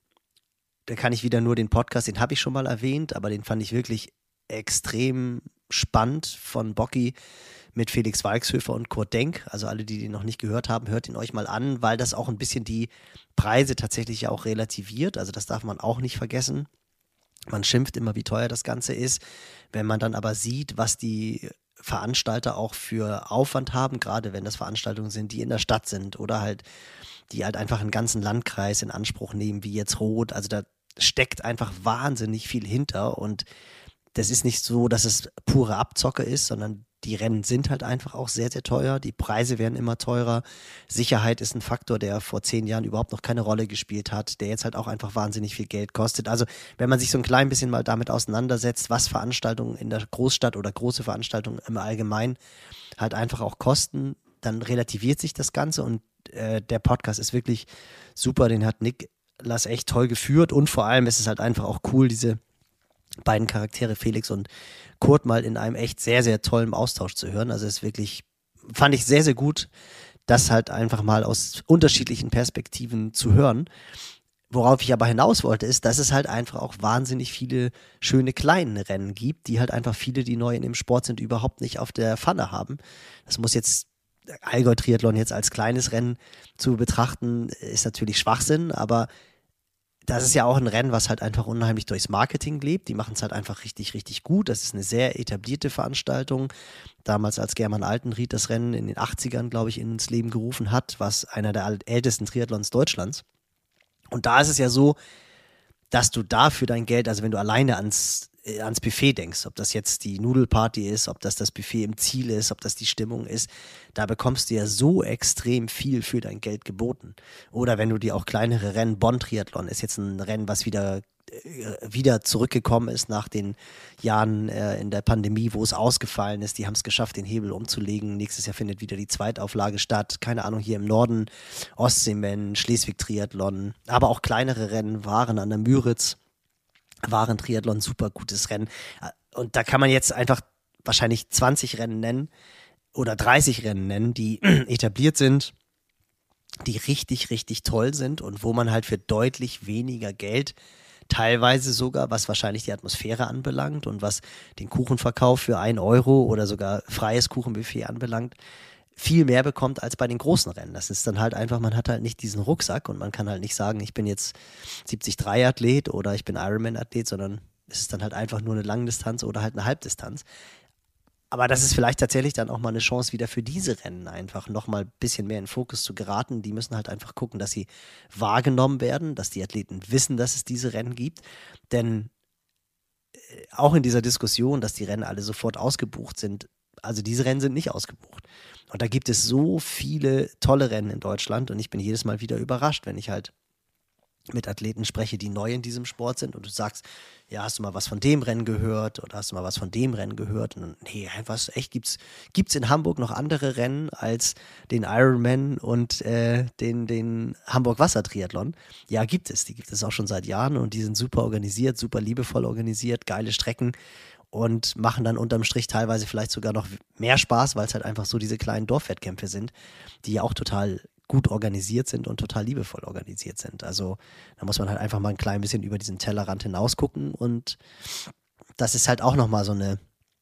da kann ich wieder nur den Podcast, den habe ich schon mal erwähnt, aber den fand ich wirklich extrem spannend von Bocki mit Felix Walkshöfer und Kurt Denk. Also alle, die den noch nicht gehört haben, hört ihn euch mal an, weil das auch ein bisschen die Preise tatsächlich ja auch relativiert. Also das darf man auch nicht vergessen. Man schimpft immer, wie teuer das Ganze ist. Wenn man dann aber sieht, was die Veranstalter auch für Aufwand haben, gerade wenn das Veranstaltungen sind, die in der Stadt sind oder halt, die halt einfach einen ganzen Landkreis in Anspruch nehmen, wie jetzt Rot. Also da steckt einfach wahnsinnig viel hinter, und das ist nicht so, dass es pure Abzocke ist, sondern die Rennen sind halt einfach auch sehr, sehr teuer. Die Preise werden immer teurer. Sicherheit ist ein Faktor, der vor zehn Jahren überhaupt noch keine Rolle gespielt hat, der jetzt halt auch einfach wahnsinnig viel Geld kostet. Also wenn man sich so ein klein bisschen mal damit auseinandersetzt, was Veranstaltungen in der Großstadt oder große Veranstaltungen im Allgemeinen halt einfach auch kosten, dann relativiert sich das Ganze, und äh, der Podcast ist wirklich super. Den hat Niklas echt toll geführt, und vor allem ist es halt einfach auch cool, diese beiden Charaktere Felix und Kurt mal in einem echt sehr, sehr tollen Austausch zu hören. Also es ist wirklich, fand ich sehr, sehr gut, das halt einfach mal aus unterschiedlichen Perspektiven zu hören. Worauf ich aber hinaus wollte, ist, dass es halt einfach auch wahnsinnig viele schöne kleine Rennen gibt, die halt einfach viele, die neu in dem Sport sind, überhaupt nicht auf der Pfanne haben. Das muss jetzt Allgäu-Triathlon jetzt als kleines Rennen zu betrachten, ist natürlich Schwachsinn, aber das ist ja auch ein Rennen, was halt einfach unheimlich durchs Marketing lebt. Die machen es halt einfach richtig, richtig gut. Das ist eine sehr etablierte Veranstaltung. Damals, als German Altenried das Rennen in den achtzigern, glaube ich, ins Leben gerufen hat, was einer der ältesten Triathlons Deutschlands. Und da ist es ja so, dass du dafür dein Geld, also wenn du alleine ans, äh, ans Buffet denkst, ob das jetzt die Nudelparty ist, ob das das Buffet im Ziel ist, ob das die Stimmung ist, da bekommst du ja so extrem viel für dein Geld geboten. Oder wenn du dir auch kleinere Rennen, Bonn-Triathlon ist jetzt ein Rennen, was wieder wieder zurückgekommen ist nach den Jahren äh, in der Pandemie, wo es ausgefallen ist. Die haben es geschafft, den Hebel umzulegen. Nächstes Jahr findet wieder die Zweitauflage statt. Keine Ahnung, hier im Norden, Ostseemen, Schleswig-Triathlon, aber auch kleinere Rennen waren an der Müritz, waren Triathlon, super gutes Rennen. Und da kann man jetzt einfach wahrscheinlich zwanzig Rennen nennen oder dreißig Rennen nennen, die etabliert sind, die richtig, richtig toll sind und wo man halt für deutlich weniger Geld teilweise sogar, was wahrscheinlich die Atmosphäre anbelangt und was den Kuchenverkauf für ein Euro oder sogar freies Kuchenbuffet anbelangt, viel mehr bekommt als bei den großen Rennen. Das ist dann halt einfach, man hat halt nicht diesen Rucksack und man kann halt nicht sagen, ich bin jetzt siebzig Komma drei Athlet oder ich bin Ironman-Athlet, sondern es ist dann halt einfach nur eine Langdistanz oder halt eine Halbdistanz. Aber das ist vielleicht tatsächlich dann auch mal eine Chance wieder für diese Rennen einfach nochmal ein bisschen mehr in den Fokus zu geraten. Die müssen halt einfach gucken, dass sie wahrgenommen werden, dass die Athleten wissen, dass es diese Rennen gibt. Denn auch in dieser Diskussion, dass die Rennen alle sofort ausgebucht sind, also diese Rennen sind nicht ausgebucht. Und da gibt es so viele tolle Rennen in Deutschland und ich bin jedes Mal wieder überrascht, wenn ich halt mit Athleten spreche, die neu in diesem Sport sind und du sagst, ja, hast du mal was von dem Rennen gehört oder hast du mal was von dem Rennen gehört? Und dann, nee, was, echt, gibt's, gibt's in Hamburg noch andere Rennen als den Ironman und äh, den, den Hamburg-Wasser-Triathlon? Ja, gibt es, die gibt es auch schon seit Jahren und die sind super organisiert, super liebevoll organisiert, geile Strecken und machen dann unterm Strich teilweise vielleicht sogar noch mehr Spaß, weil es halt einfach so diese kleinen Dorfwettkämpfe sind, die ja auch total gut organisiert sind und total liebevoll organisiert sind. Also da muss man halt einfach mal ein klein bisschen über diesen Tellerrand hinaus gucken und das ist halt auch nochmal so eine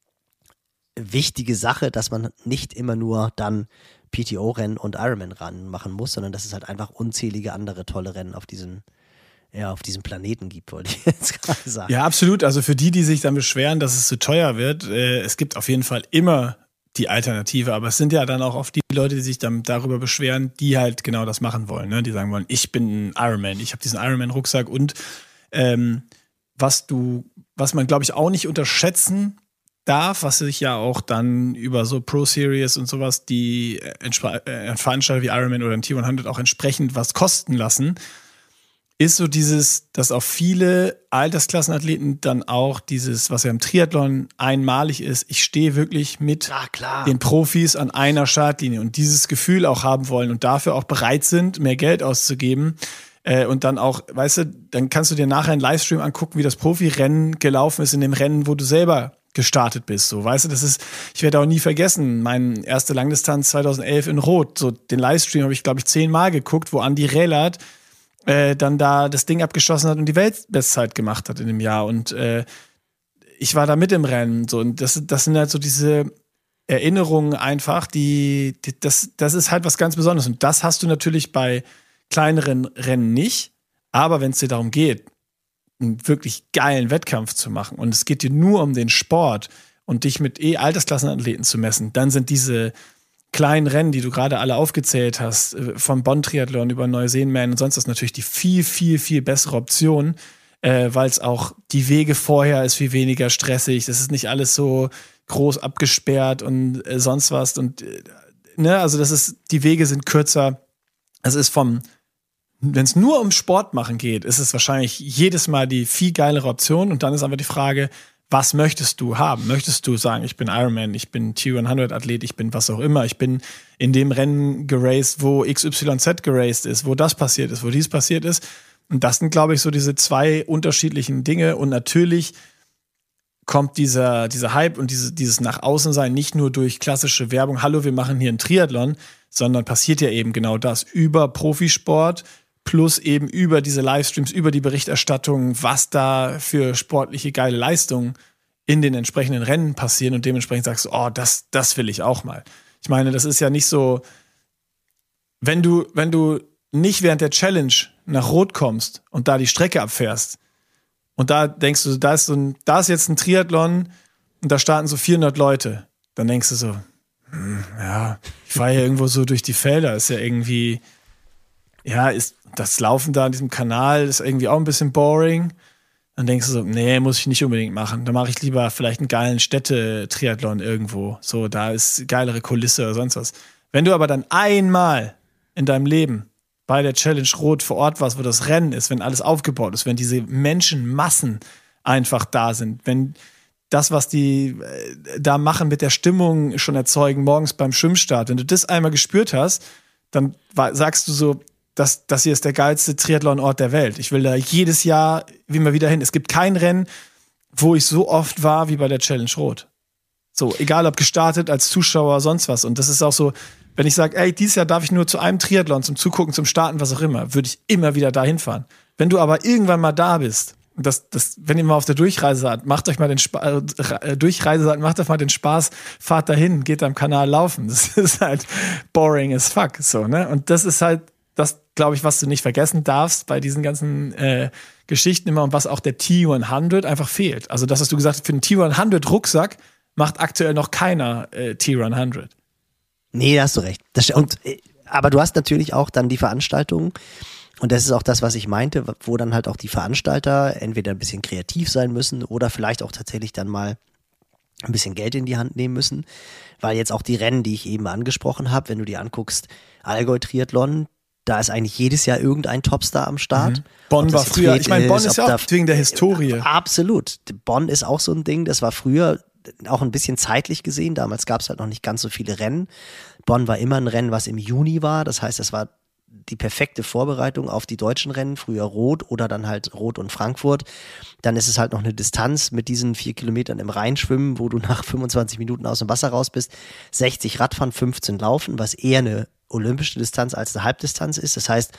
wichtige Sache, dass man nicht immer nur dann P T O-Rennen und Ironman-Rennen machen muss, sondern dass es halt einfach unzählige andere tolle Rennen auf diesem, ja, auf diesem Planeten gibt, wollte ich jetzt gerade sagen. Ja, absolut. Also für die, die sich dann beschweren, dass es zu teuer wird, äh, es gibt auf jeden Fall immer die Alternative, aber es sind ja dann auch oft die Leute, die sich dann darüber beschweren, die halt genau das machen wollen, ne? Die sagen wollen, ich bin ein Ironman, ich habe diesen Ironman-Rucksack und ähm, was du, was man, glaube ich, auch nicht unterschätzen darf, was sich ja auch dann über so Pro Series und sowas, die äh, Veranstalter wie Ironman oder ein T hundert auch entsprechend was kosten lassen, ist so dieses, dass auch viele Altersklassenathleten dann auch dieses, was ja im Triathlon einmalig ist, ich stehe wirklich mit Ja, klar. den Profis an einer Startlinie und dieses Gefühl auch haben wollen und dafür auch bereit sind, mehr Geld auszugeben. Äh, und dann auch, weißt du, dann kannst du dir nachher einen Livestream angucken, wie das Profirennen gelaufen ist in dem Rennen, wo du selber gestartet bist. So, weißt du, das ist, ich werde auch nie vergessen, meine erste Langdistanz zweitausendelf in Rot. So, den Livestream habe ich, glaube ich, zehnmal geguckt, wo Andi Rählert Äh, dann da das Ding abgeschossen hat und die Weltbestzeit gemacht hat in dem Jahr. Und äh, ich war da mit im Rennen. So. Und das, das sind halt so diese Erinnerungen einfach, die, die das, das ist halt was ganz Besonderes. Und das hast du natürlich bei kleineren Rennen nicht. Aber wenn es dir darum geht, einen wirklich geilen Wettkampf zu machen und es geht dir nur um den Sport und dich mit eh Altersklassenathleten zu messen, dann sind diese kleinen Rennen, die du gerade alle aufgezählt hast, vom Bonn-Triathlon über Neuseenman und sonst was, natürlich die viel, viel, viel bessere Option, äh, weil es auch die Wege vorher ist viel weniger stressig. Das ist nicht alles so groß abgesperrt und äh, sonst was. Und äh, ne, also das ist, die Wege sind kürzer. Es ist vom, wenn es nur um Sport machen geht, ist es wahrscheinlich jedes Mal die viel geilere Option. Und dann ist aber die Frage, was möchtest du haben? Möchtest du sagen, ich bin Ironman, ich bin T hundert Athlet, ich bin was auch immer, ich bin in dem Rennen geraced, wo X Y Z geraced ist, wo das passiert ist, wo dies passiert ist? Und das sind, glaube ich, so diese zwei unterschiedlichen Dinge. Und natürlich kommt dieser, dieser Hype und diese, dieses nach außen sein nicht nur durch klassische Werbung, hallo, wir machen hier einen Triathlon, sondern passiert ja eben genau das über Profisport, plus eben über diese Livestreams, über die Berichterstattung, was da für sportliche geile Leistungen in den entsprechenden Rennen passieren und dementsprechend sagst du, oh, das, das will ich auch mal. Ich meine, das ist ja nicht so, wenn du, wenn du nicht während der Challenge nach Rot kommst und da die Strecke abfährst und da denkst du, da ist so ein, da ist jetzt ein Triathlon und da starten so vierhundert Leute, dann denkst du so, hm, ja, ich fahre hier irgendwo so durch die Felder, ist ja irgendwie, ja, ist das Laufen da an diesem Kanal ist irgendwie auch ein bisschen boring. Dann denkst du so, nee, muss ich nicht unbedingt machen. Dann mache ich lieber vielleicht einen geilen Städte-Triathlon irgendwo. So, da ist geilere Kulisse oder sonst was. Wenn du aber dann einmal in deinem Leben bei der Challenge Rot vor Ort warst, wo das Rennen ist, wenn alles aufgebaut ist, wenn diese Menschenmassen einfach da sind, wenn das, was die äh, da machen mit der Stimmung schon erzeugen, morgens beim Schwimmstart, wenn du das einmal gespürt hast, dann war, sagst du so, Das, das hier ist der geilste Triathlon-Ort der Welt. Ich will da jedes Jahr immer wieder hin. Es gibt kein Rennen, wo ich so oft war wie bei der Challenge Rot. So, egal ob gestartet, als Zuschauer, sonst was. Und das ist auch so, wenn ich sage, ey, dieses Jahr darf ich nur zu einem Triathlon, zum Zugucken, zum Starten, was auch immer, würde ich immer wieder dahin fahren. Wenn du aber irgendwann mal da bist, das, das, wenn ihr mal auf der Durchreise seid, macht euch mal den Spaß, äh, Durchreise seid, macht euch mal den Spaß, fahrt dahin, geht am Kanal laufen. Das ist halt boring as fuck, so, ne? Und das ist halt das, glaube ich, was du nicht vergessen darfst bei diesen ganzen äh, Geschichten immer und was auch der T hundert einfach fehlt. Also das, was du gesagt hast, für einen T hundert Rucksack macht aktuell noch keiner äh, T hundert. Nee, da hast du recht. Das, und, aber du hast natürlich auch dann die Veranstaltungen und das ist auch das, was ich meinte, wo dann halt auch die Veranstalter entweder ein bisschen kreativ sein müssen oder vielleicht auch tatsächlich dann mal ein bisschen Geld in die Hand nehmen müssen, weil jetzt auch die Rennen, die ich eben angesprochen habe, wenn du dir anguckst, Allgäu-Triathlon, da ist eigentlich jedes Jahr irgendein Topstar am Start. Mhm. Bonn war früher, ich meine, Bonn ist ja auch wegen der Historie. Absolut. Bonn ist auch so ein Ding, das war früher auch ein bisschen zeitlich gesehen. Damals gab es halt noch nicht ganz so viele Rennen. Bonn war immer ein Rennen, was im Juni war. Das heißt, das war die perfekte Vorbereitung auf die deutschen Rennen. Früher Rot oder dann halt Rot und Frankfurt. Dann ist es halt noch eine Distanz mit diesen vier Kilometern im Rheinschwimmen, wo du nach fünfundzwanzig Minuten aus dem Wasser raus bist. sechzig Radfahren, fünfzehn Laufen, was eher eine olympische Distanz als eine Halbdistanz ist. Das heißt,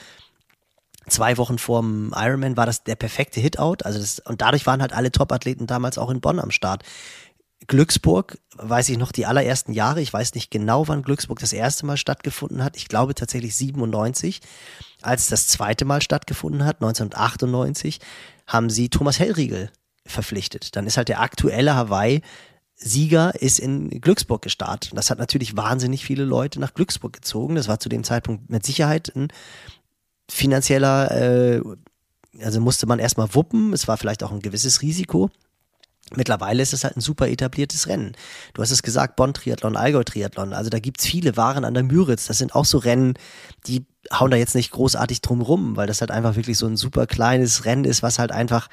zwei Wochen vorm Ironman war das der perfekte Hit-Out. Also das, und dadurch waren halt alle Top-Athleten damals auch in Bonn am Start. Glücksburg, weiß ich noch, die allerersten Jahre, ich weiß nicht genau, wann Glücksburg das erste Mal stattgefunden hat. Ich glaube tatsächlich siebenundneunzig. Als das zweite Mal stattgefunden hat, neunzehnhundertachtundneunzig, haben sie Thomas Hellriegel verpflichtet. Dann ist halt der aktuelle Hawaii-Sieger ist in Glücksburg gestartet. Und das hat natürlich wahnsinnig viele Leute nach Glücksburg gezogen. Das war zu dem Zeitpunkt mit Sicherheit ein finanzieller, äh, also musste man erstmal wuppen. Es war vielleicht auch ein gewisses Risiko. Mittlerweile ist es halt ein super etabliertes Rennen. Du hast es gesagt, Bonn-Triathlon, Allgäu-Triathlon. Also da gibt's viele Waren an der Müritz. Das sind auch so Rennen, die hauen da jetzt nicht großartig drum rum, weil das halt einfach wirklich so ein super kleines Rennen ist, was halt einfach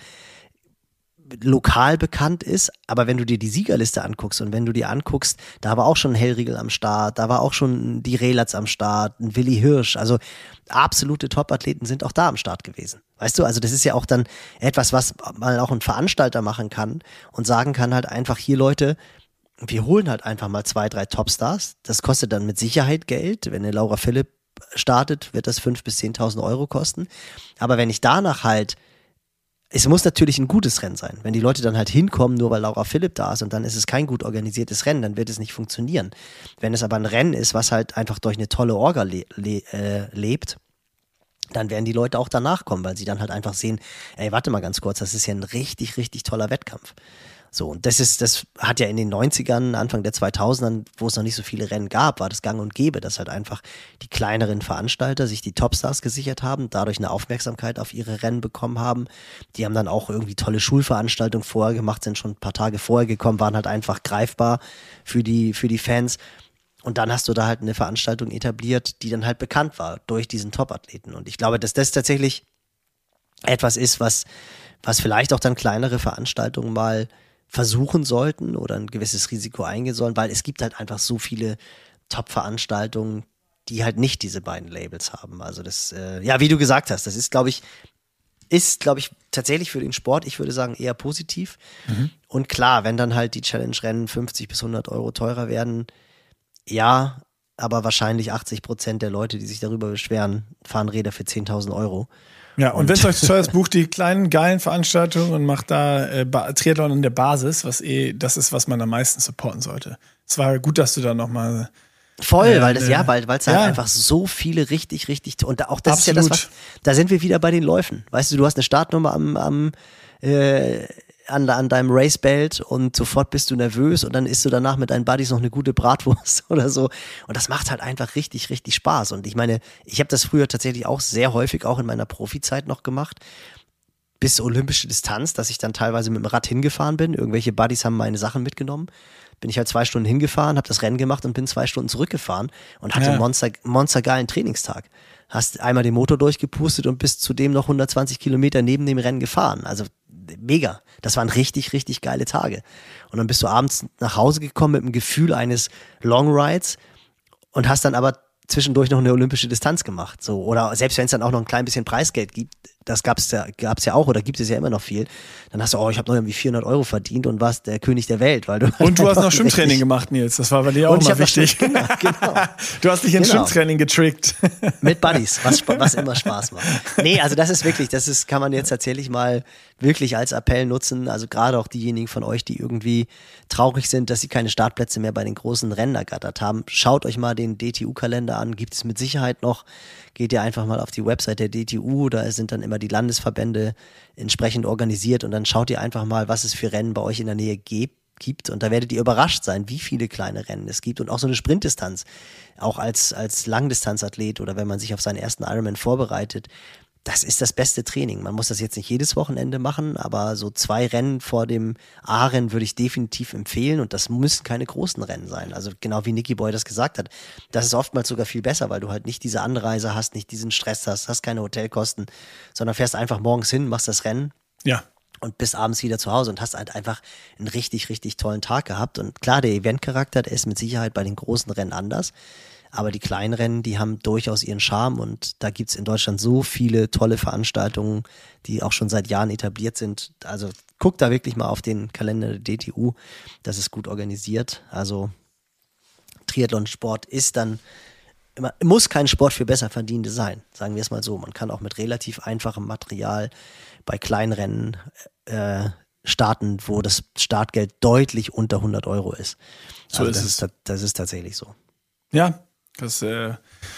lokal bekannt ist, aber wenn du dir die Siegerliste anguckst und wenn du dir anguckst, da war auch schon ein Hellriegel am Start, da war auch schon die Relatz am Start, ein Willi Hirsch, also absolute Top-Athleten sind auch da am Start gewesen. Weißt du, also das ist ja auch dann etwas, was mal auch ein Veranstalter machen kann und sagen kann halt einfach, hier Leute, wir holen halt einfach mal zwei, drei Topstars, das kostet dann mit Sicherheit Geld, wenn eine Laura Philipp startet, wird das fünf bis zehntausend Euro kosten, aber wenn ich danach halt es muss natürlich ein gutes Rennen sein. Wenn die Leute dann halt hinkommen, nur weil Laura Philipp da ist und dann ist es kein gut organisiertes Rennen, dann wird es nicht funktionieren. Wenn es aber ein Rennen ist, was halt einfach durch eine tolle Orga le- le- äh, lebt, dann werden die Leute auch danach kommen, weil sie dann halt einfach sehen, ey, warte mal ganz kurz, das ist ja ein richtig, richtig toller Wettkampf. So, und das ist, das hat ja in den neunzigern, Anfang der zweitausendern, wo es noch nicht so viele Rennen gab, war das gang und gäbe, dass halt einfach die kleineren Veranstalter sich die Topstars gesichert haben, dadurch eine Aufmerksamkeit auf ihre Rennen bekommen haben. Die haben dann auch irgendwie tolle Schulveranstaltungen vorher gemacht, sind schon ein paar Tage vorher gekommen, waren halt einfach greifbar für die, für die Fans. Und dann hast du da halt eine Veranstaltung etabliert, die dann halt bekannt war durch diesen Top-Athleten. Und ich glaube, dass das tatsächlich etwas ist, was, was vielleicht auch dann kleinere Veranstaltungen mal versuchen sollten oder ein gewisses Risiko eingehen sollen, weil es gibt halt einfach so viele Top-Veranstaltungen, die halt nicht diese beiden Labels haben. Also das, äh, ja, wie du gesagt hast, das ist, glaube ich, ist, glaube ich, tatsächlich für den Sport, ich würde sagen, eher positiv. Mhm. Und klar, wenn dann halt die Challenge-Rennen fünfzig bis hundert Euro teurer werden, ja, aber wahrscheinlich achtzig Prozent der Leute, die sich darüber beschweren, fahren Räder für zehntausend Euro. Ja, und, und wenn es euch zu teuer ist, bucht die kleinen, geilen Veranstaltungen und macht da äh, Triathlon in der Basis, was eh, das ist, was man am meisten supporten sollte. Es war gut, dass du da nochmal Voll, äh, weil das, ja, weil es ja. halt einfach so viele richtig, richtig, und auch das Absolut. ist ja das, was, da sind wir wieder bei den Läufen. Weißt du, du hast eine Startnummer am, am äh, an, an deinem Racebelt und sofort bist du nervös und dann isst du danach mit deinen Buddies noch eine gute Bratwurst oder so. Und das macht halt einfach richtig, richtig Spaß. Und ich meine, ich habe das früher tatsächlich auch sehr häufig, auch in meiner Profizeit noch gemacht, bis olympische Distanz, dass ich dann teilweise mit dem Rad hingefahren bin. Irgendwelche Buddies haben meine Sachen mitgenommen. Bin ich halt zwei Stunden hingefahren, habe das Rennen gemacht und bin zwei Stunden zurückgefahren und hatte ja. einen monster, monstergeilen Trainingstag. Hast einmal den Motor durchgepustet und bist zudem noch hundertzwanzig Kilometer neben dem Rennen gefahren. Also mega. Das waren richtig, richtig geile Tage. Und dann bist du abends nach Hause gekommen mit dem Gefühl eines Longrides und hast dann aber zwischendurch noch eine olympische Distanz gemacht. So, oder selbst wenn es dann auch noch ein klein bisschen Preisgeld gibt, das gab's ja, gab's ja auch oder gibt es ja immer noch viel, dann hast du, oh, ich habe noch irgendwie vierhundert Euro verdient und warst der König der Welt. Weil du und du hast noch Schwimmtraining gemacht, Nils. Das war bei dir auch und mal wichtig. Schwimm, genau, genau. Du hast dich ins genau. Schwimmtraining getrickt. Mit Buddies, was, was immer Spaß macht. Nee, also das ist wirklich, das ist, kann man jetzt tatsächlich mal wirklich als Appell nutzen. Also gerade auch diejenigen von euch, die irgendwie traurig sind, dass sie keine Startplätze mehr bei den großen Rennen ergattert haben. Schaut euch mal den D T U-Kalender an, gibt es mit Sicherheit noch. Geht ihr einfach mal auf die Website der D T U, da sind dann immer die Landesverbände entsprechend organisiert und dann schaut ihr einfach mal, was es für Rennen bei euch in der Nähe gibt. gibt und da werdet ihr überrascht sein, wie viele kleine Rennen es gibt und auch so eine Sprintdistanz, auch als, als Langdistanzathlet oder wenn man sich auf seinen ersten Ironman vorbereitet, das ist das beste Training. Man muss das jetzt nicht jedes Wochenende machen, aber so zwei Rennen vor dem A-Rennen würde ich definitiv empfehlen und das müssen keine großen Rennen sein. Also genau wie Nicky Boy das gesagt hat, das ist oftmals sogar viel besser, weil du halt nicht diese Anreise hast, nicht diesen Stress hast, hast keine Hotelkosten, sondern fährst einfach morgens hin, machst das Rennen. Ja. Und bist abends wieder zu Hause und hast halt einfach einen richtig, richtig tollen Tag gehabt. Und klar, der Eventcharakter, der ist mit Sicherheit bei den großen Rennen anders. Aber die kleinen Rennen, die haben durchaus ihren Charme. Und da gibt's in Deutschland so viele tolle Veranstaltungen, die auch schon seit Jahren etabliert sind. Also guckt da wirklich mal auf den Kalender der D T U. Das ist gut organisiert. Also Triathlonsport ist dann immer, muss kein Sport für Besserverdienende sein. Sagen wir es mal so. Man kann auch mit relativ einfachem Material bei Kleinrennen äh, starten, wo das Startgeld deutlich unter hundert Euro ist. So also ist das es. Ist, das ist tatsächlich so. Ja, das äh,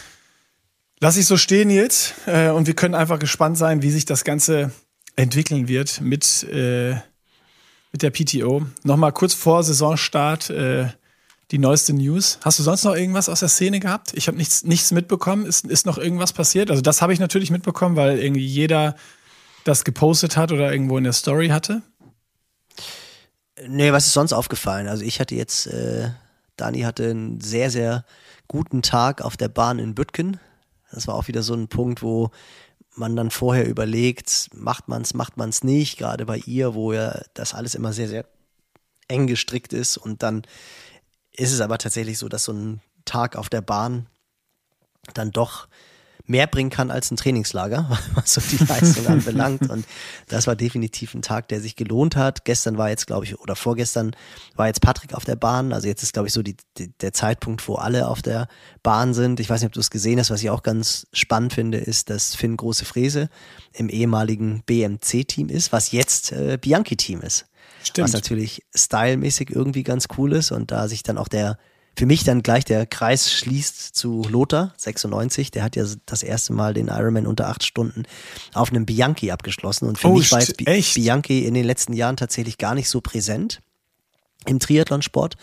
lasse ich so stehen jetzt. Äh, und wir können einfach gespannt sein, wie sich das Ganze entwickeln wird mit, äh, mit der P T O. Nochmal kurz vor Saisonstart äh, die neueste News. Hast du sonst noch irgendwas aus der Szene gehabt? Ich habe nichts, nichts mitbekommen. Ist, ist noch irgendwas passiert? Also das habe ich natürlich mitbekommen, weil irgendwie jeder das gepostet hat oder irgendwo in der Story hatte? Nee, was ist sonst aufgefallen? Also ich hatte jetzt, äh, Dani hatte einen sehr, sehr guten Tag auf der Bahn in Büttgen. Das war auch wieder so ein Punkt, wo man dann vorher überlegt, macht man es, macht man es nicht, gerade bei ihr, wo ja das alles immer sehr, sehr eng gestrickt ist. Und dann ist es aber tatsächlich so, dass so ein Tag auf der Bahn dann doch mehr bringen kann als ein Trainingslager, was so die Leistung anbelangt. Und das war definitiv ein Tag, der sich gelohnt hat. Gestern war jetzt, glaube ich, oder vorgestern war jetzt Patrick auf der Bahn. Also jetzt ist, glaube ich, so die, die, der Zeitpunkt, wo alle auf der Bahn sind. Ich weiß nicht, ob du es gesehen hast. Was ich auch ganz spannend finde, ist, dass Finn Große Fräse im ehemaligen B M C-Team ist, was jetzt äh, Bianchi-Team ist. Stimmt. Was natürlich stylmäßig irgendwie ganz cool ist und da sich dann auch der für mich dann gleich der Kreis schließt zu Lothar, sechsundneunzig. Der hat ja das erste Mal den Ironman unter acht Stunden auf einem Bianchi abgeschlossen. Und für oh, mich war jetzt echt? Bianchi in den letzten Jahren tatsächlich gar nicht so präsent im Triathlonsport.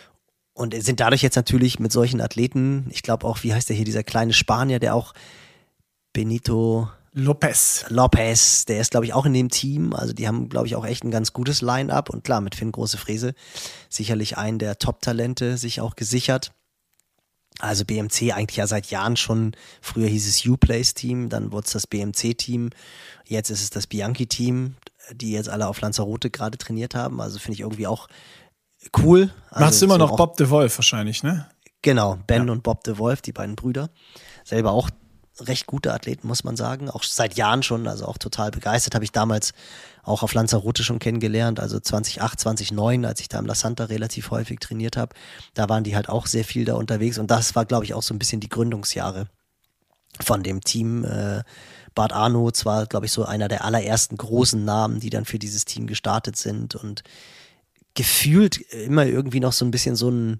Und sind dadurch jetzt natürlich mit solchen Athleten, ich glaube auch, wie heißt der hier, dieser kleine Spanier, der auch Benito Lopez. Lopez, der ist, glaube ich, auch in dem Team. Also die haben, glaube ich, auch echt ein ganz gutes Line-Up. Und klar, mit Finn Große Fräse sicherlich einen der Top-Talente sich auch gesichert. Also B M C eigentlich ja seit Jahren schon. Früher hieß es U-Place-Team, dann wurde es das B M C-Team. Jetzt ist es das Bianchi-Team, die jetzt alle auf Lanzarote gerade trainiert haben. Also finde ich irgendwie auch cool. Also Macht's immer so noch auch, Bob de Wolf wahrscheinlich, ne? Genau, Ben Ja. und Bob de Wolf, die beiden Brüder. Selber auch recht gute Athleten, muss man sagen. Auch seit Jahren schon, also auch total begeistert. Habe ich damals auch auf Lanzarote schon kennengelernt. Also zweitausendacht, zweitausendneun, als ich da im La Santa relativ häufig trainiert habe. Da waren die halt auch sehr viel da unterwegs. Und das war, glaube ich, auch so ein bisschen die Gründungsjahre von dem Team. Äh, Bart Arnolds war, glaube ich, so einer der allerersten großen Namen, die dann für dieses Team gestartet sind. Und gefühlt immer irgendwie noch so ein bisschen so ein,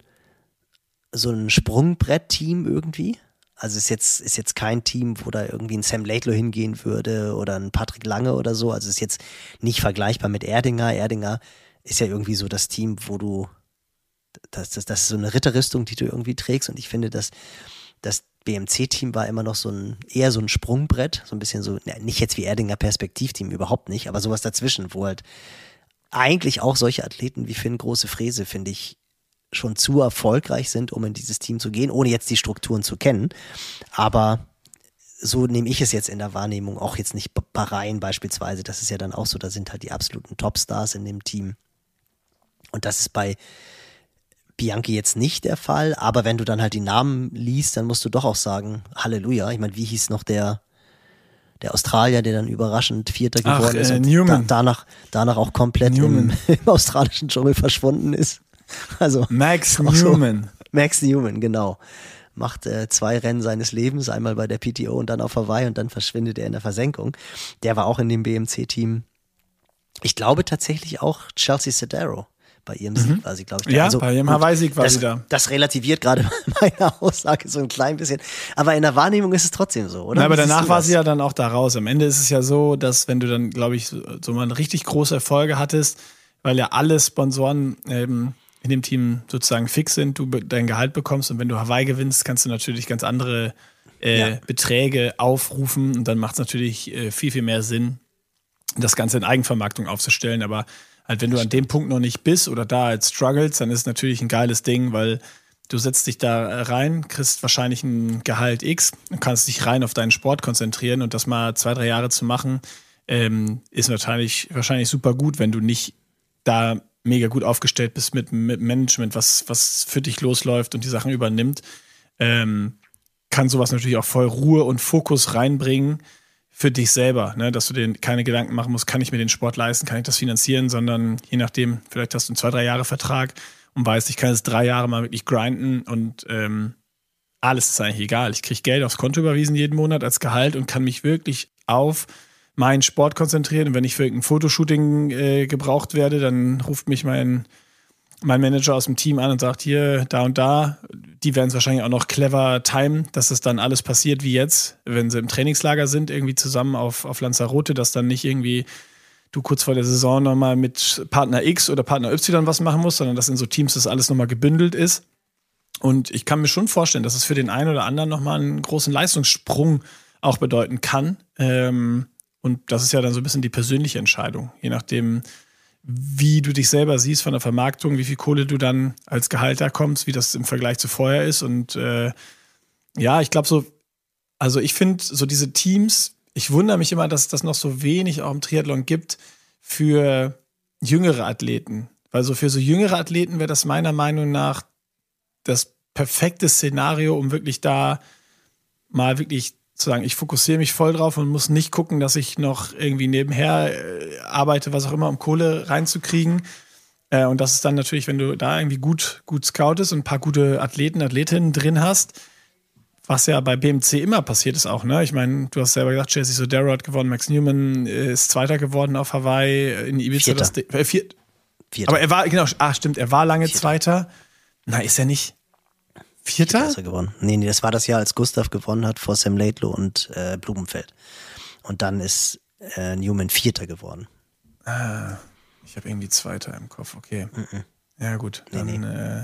so ein Sprungbrett-Team irgendwie. Also ist jetzt, ist jetzt kein Team, wo da irgendwie ein Sam Laidlow hingehen würde oder ein Patrick Lange oder so. Also ist jetzt nicht vergleichbar mit Erdinger. Erdinger ist ja irgendwie so das Team, wo du, das, das, das ist so eine Ritterrüstung, die du irgendwie trägst. Und ich finde, dass das B M C-Team war immer noch so ein, eher so ein Sprungbrett. So ein bisschen so, ja, nicht jetzt wie Erdinger Perspektivteam, überhaupt nicht, aber sowas dazwischen, wo halt eigentlich auch solche Athleten wie Finn Große Fräse, finde ich, schon zu erfolgreich sind, um in dieses Team zu gehen, ohne jetzt die Strukturen zu kennen. Aber so nehme ich es jetzt in der Wahrnehmung, auch jetzt nicht Bahrain beispielsweise, das ist ja dann auch so, da sind halt die absoluten Topstars in dem Team. Und das ist bei Bianchi jetzt nicht der Fall, aber wenn du dann halt die Namen liest, dann musst du doch auch sagen, Halleluja. Ich meine, wie hieß noch der der Australier, der dann überraschend Vierter Ach, geworden ist äh, und Newman. da, danach, danach auch komplett im, im australischen Dschungel verschwunden ist. Also Max auch so, Newman. Max Newman, genau. Macht äh, zwei Rennen seines Lebens, einmal bei der P T O und dann auf Hawaii und dann verschwindet er in der Versenkung. Der war auch in dem B M C-Team. Ich glaube tatsächlich auch Chelsea Sodaro. Bei ihrem Sieg Mhm. war sie, glaube ich. Ja, also, bei ihrem gut, Hawaii-Sieg war das, sie da. Das relativiert gerade meine Aussage so ein klein bisschen. Aber in der Wahrnehmung ist es trotzdem so, oder? Na, aber Wie siehst danach du war das? sie ja dann auch da raus. Am Ende ist es ja so, dass wenn du dann, glaube ich, so, so mal richtig große Erfolge hattest, weil ja alle Sponsoren ähm, in dem Team sozusagen fix sind, du be- dein Gehalt bekommst und wenn du Hawaii gewinnst, kannst du natürlich ganz andere äh, Ja. Beträge aufrufen und dann macht es natürlich äh, viel, viel mehr Sinn, das Ganze in Eigenvermarktung aufzustellen. Aber halt, wenn du an dem Punkt noch nicht bist oder da jetzt struggles, dann ist es natürlich ein geiles Ding, weil du setzt dich da rein, kriegst wahrscheinlich ein Gehalt X und kannst dich rein auf deinen Sport konzentrieren und das mal zwei, drei Jahre zu machen, ähm, ist wahrscheinlich, wahrscheinlich super gut, wenn du nicht da mega gut aufgestellt bist mit, mit Management, was, was für dich losläuft und die Sachen übernimmt. Ähm, kann sowas natürlich auch voll Ruhe und Fokus reinbringen für dich selber, ne? Dass du dir keine Gedanken machen musst, kann ich mir den Sport leisten, kann ich das finanzieren, sondern je nachdem, vielleicht hast du einen zwei, drei Jahre Vertrag und weißt, ich kann jetzt drei Jahre mal wirklich grinden und ähm, alles ist eigentlich egal. Ich kriege Geld aufs Konto überwiesen jeden Monat als Gehalt und kann mich wirklich auf meinen Sport konzentrieren. Und wenn ich für irgendein Fotoshooting äh, gebraucht werde, dann ruft mich mein, mein Manager aus dem Team an und sagt, hier, da und da, die werden es wahrscheinlich auch noch clever timen, dass es dann alles passiert wie jetzt, wenn sie im Trainingslager sind, irgendwie zusammen auf, auf Lanzarote, dass dann nicht irgendwie du kurz vor der Saison nochmal mit Partner X oder Partner Y was machen musst, sondern dass in so Teams das alles nochmal gebündelt ist. Und ich kann mir schon vorstellen, dass es für den einen oder anderen nochmal einen großen Leistungssprung auch bedeuten kann. Ähm, und das ist ja dann so ein bisschen die persönliche Entscheidung, je nachdem, wie du dich selber siehst von der Vermarktung, wie viel Kohle du dann als Gehalt da kommst, wie das im Vergleich zu vorher ist. Und äh, ja, ich glaube so, also ich finde so diese Teams, ich wundere mich immer, dass es das noch so wenig auch im Triathlon gibt für jüngere Athleten. Weil so für so jüngere Athleten wäre das meiner Meinung nach das perfekte Szenario, um wirklich da mal wirklich zu sagen, ich fokussiere mich voll drauf und muss nicht gucken, dass ich noch irgendwie nebenher äh, arbeite, was auch immer, um Kohle reinzukriegen. Äh, und das ist dann natürlich, wenn du da irgendwie gut, gut scoutest und ein paar gute Athleten, Athletinnen drin hast, was ja bei B M C immer passiert ist auch, ne? Ich meine, du hast selber gesagt, Jesse Sodero hat gewonnen, Max Newman ist Zweiter geworden auf Hawaii, in Ibiza. Vierter. Das, äh, vier, Vierter. Aber er war, genau, ah, stimmt, er war lange Vierter. Zweiter. Na, ist er nicht Vierter? Vierter ist er gewonnen. Nee, nee, das war das Jahr, als Gustav gewonnen hat vor Sam Laidlow und äh, Blumenfeld. Und dann ist äh, Newman Vierter geworden. Ah, ich habe irgendwie Zweiter im Kopf, okay. Mhm. Ja, gut. Dann, Nee, nee. Äh,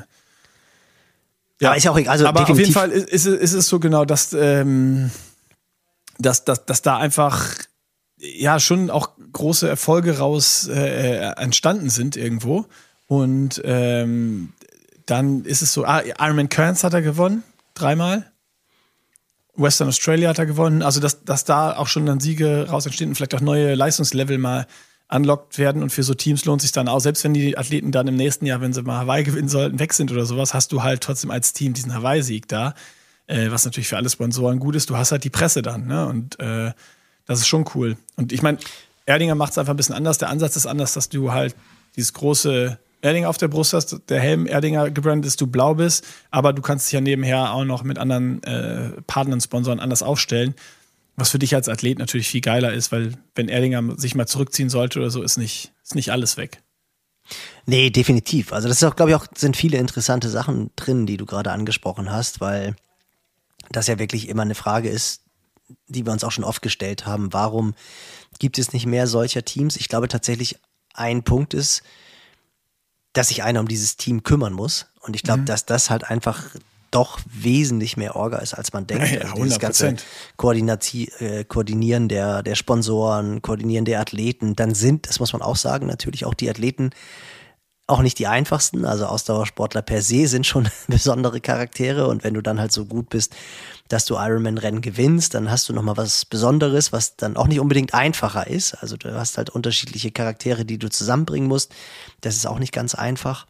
Ja, aber ist ja auch egal. Also aber definitiv. auf jeden Fall ist, ist, ist es so genau, dass, ähm, dass, dass, dass da einfach ja schon auch große Erfolge raus äh, entstanden sind irgendwo. Und ähm, dann ist es so, ah, Ironman Cairns hat er gewonnen, dreimal. Western Australia hat er gewonnen. Also, dass, dass da auch schon dann Siege raus entstehen und vielleicht auch neue Leistungslevel mal unlockt werden. Und für so Teams lohnt sich dann auch, selbst wenn die Athleten dann im nächsten Jahr, wenn sie mal Hawaii gewinnen sollten, weg sind oder sowas, hast du halt trotzdem als Team diesen Hawaii-Sieg da, äh, was natürlich für alle Sponsoren gut ist. Du hast halt die Presse dann, ne? Und äh, das ist schon cool. Und ich meine, Erdinger macht es einfach ein bisschen anders. Der Ansatz ist anders, dass du halt dieses große Erdinger auf der Brust hast, der Helm Erdinger gebrandet ist, du blau bist, aber du kannst dich ja nebenher auch noch mit anderen äh, Partnern, Sponsoren anders aufstellen. Was für dich als Athlet natürlich viel geiler ist, weil wenn Erdinger sich mal zurückziehen sollte oder so, ist nicht, ist nicht alles weg. Nee, definitiv. Also das ist auch, glaube ich, auch sind viele interessante Sachen drin, die du gerade angesprochen hast, weil das ja wirklich immer eine Frage ist, die wir uns auch schon oft gestellt haben. Warum gibt es nicht mehr solcher Teams? Ich glaube tatsächlich, ein Punkt ist, dass sich einer um dieses Team kümmern muss. Und ich glaube, mhm. dass das halt einfach doch wesentlich mehr Orga ist, als man denkt. Ja, also dieses ganze Koordinati- äh, Koordinieren der, der Sponsoren, Koordinieren der Athleten, dann sind, das muss man auch sagen, natürlich auch die Athleten auch nicht die einfachsten. Also Ausdauersportler per se sind schon besondere Charaktere und wenn du dann halt so gut bist, dass du Ironman-Rennen gewinnst, dann hast du nochmal was Besonderes, was dann auch nicht unbedingt einfacher ist. Also du hast halt unterschiedliche Charaktere, die du zusammenbringen musst. Das ist auch nicht ganz einfach.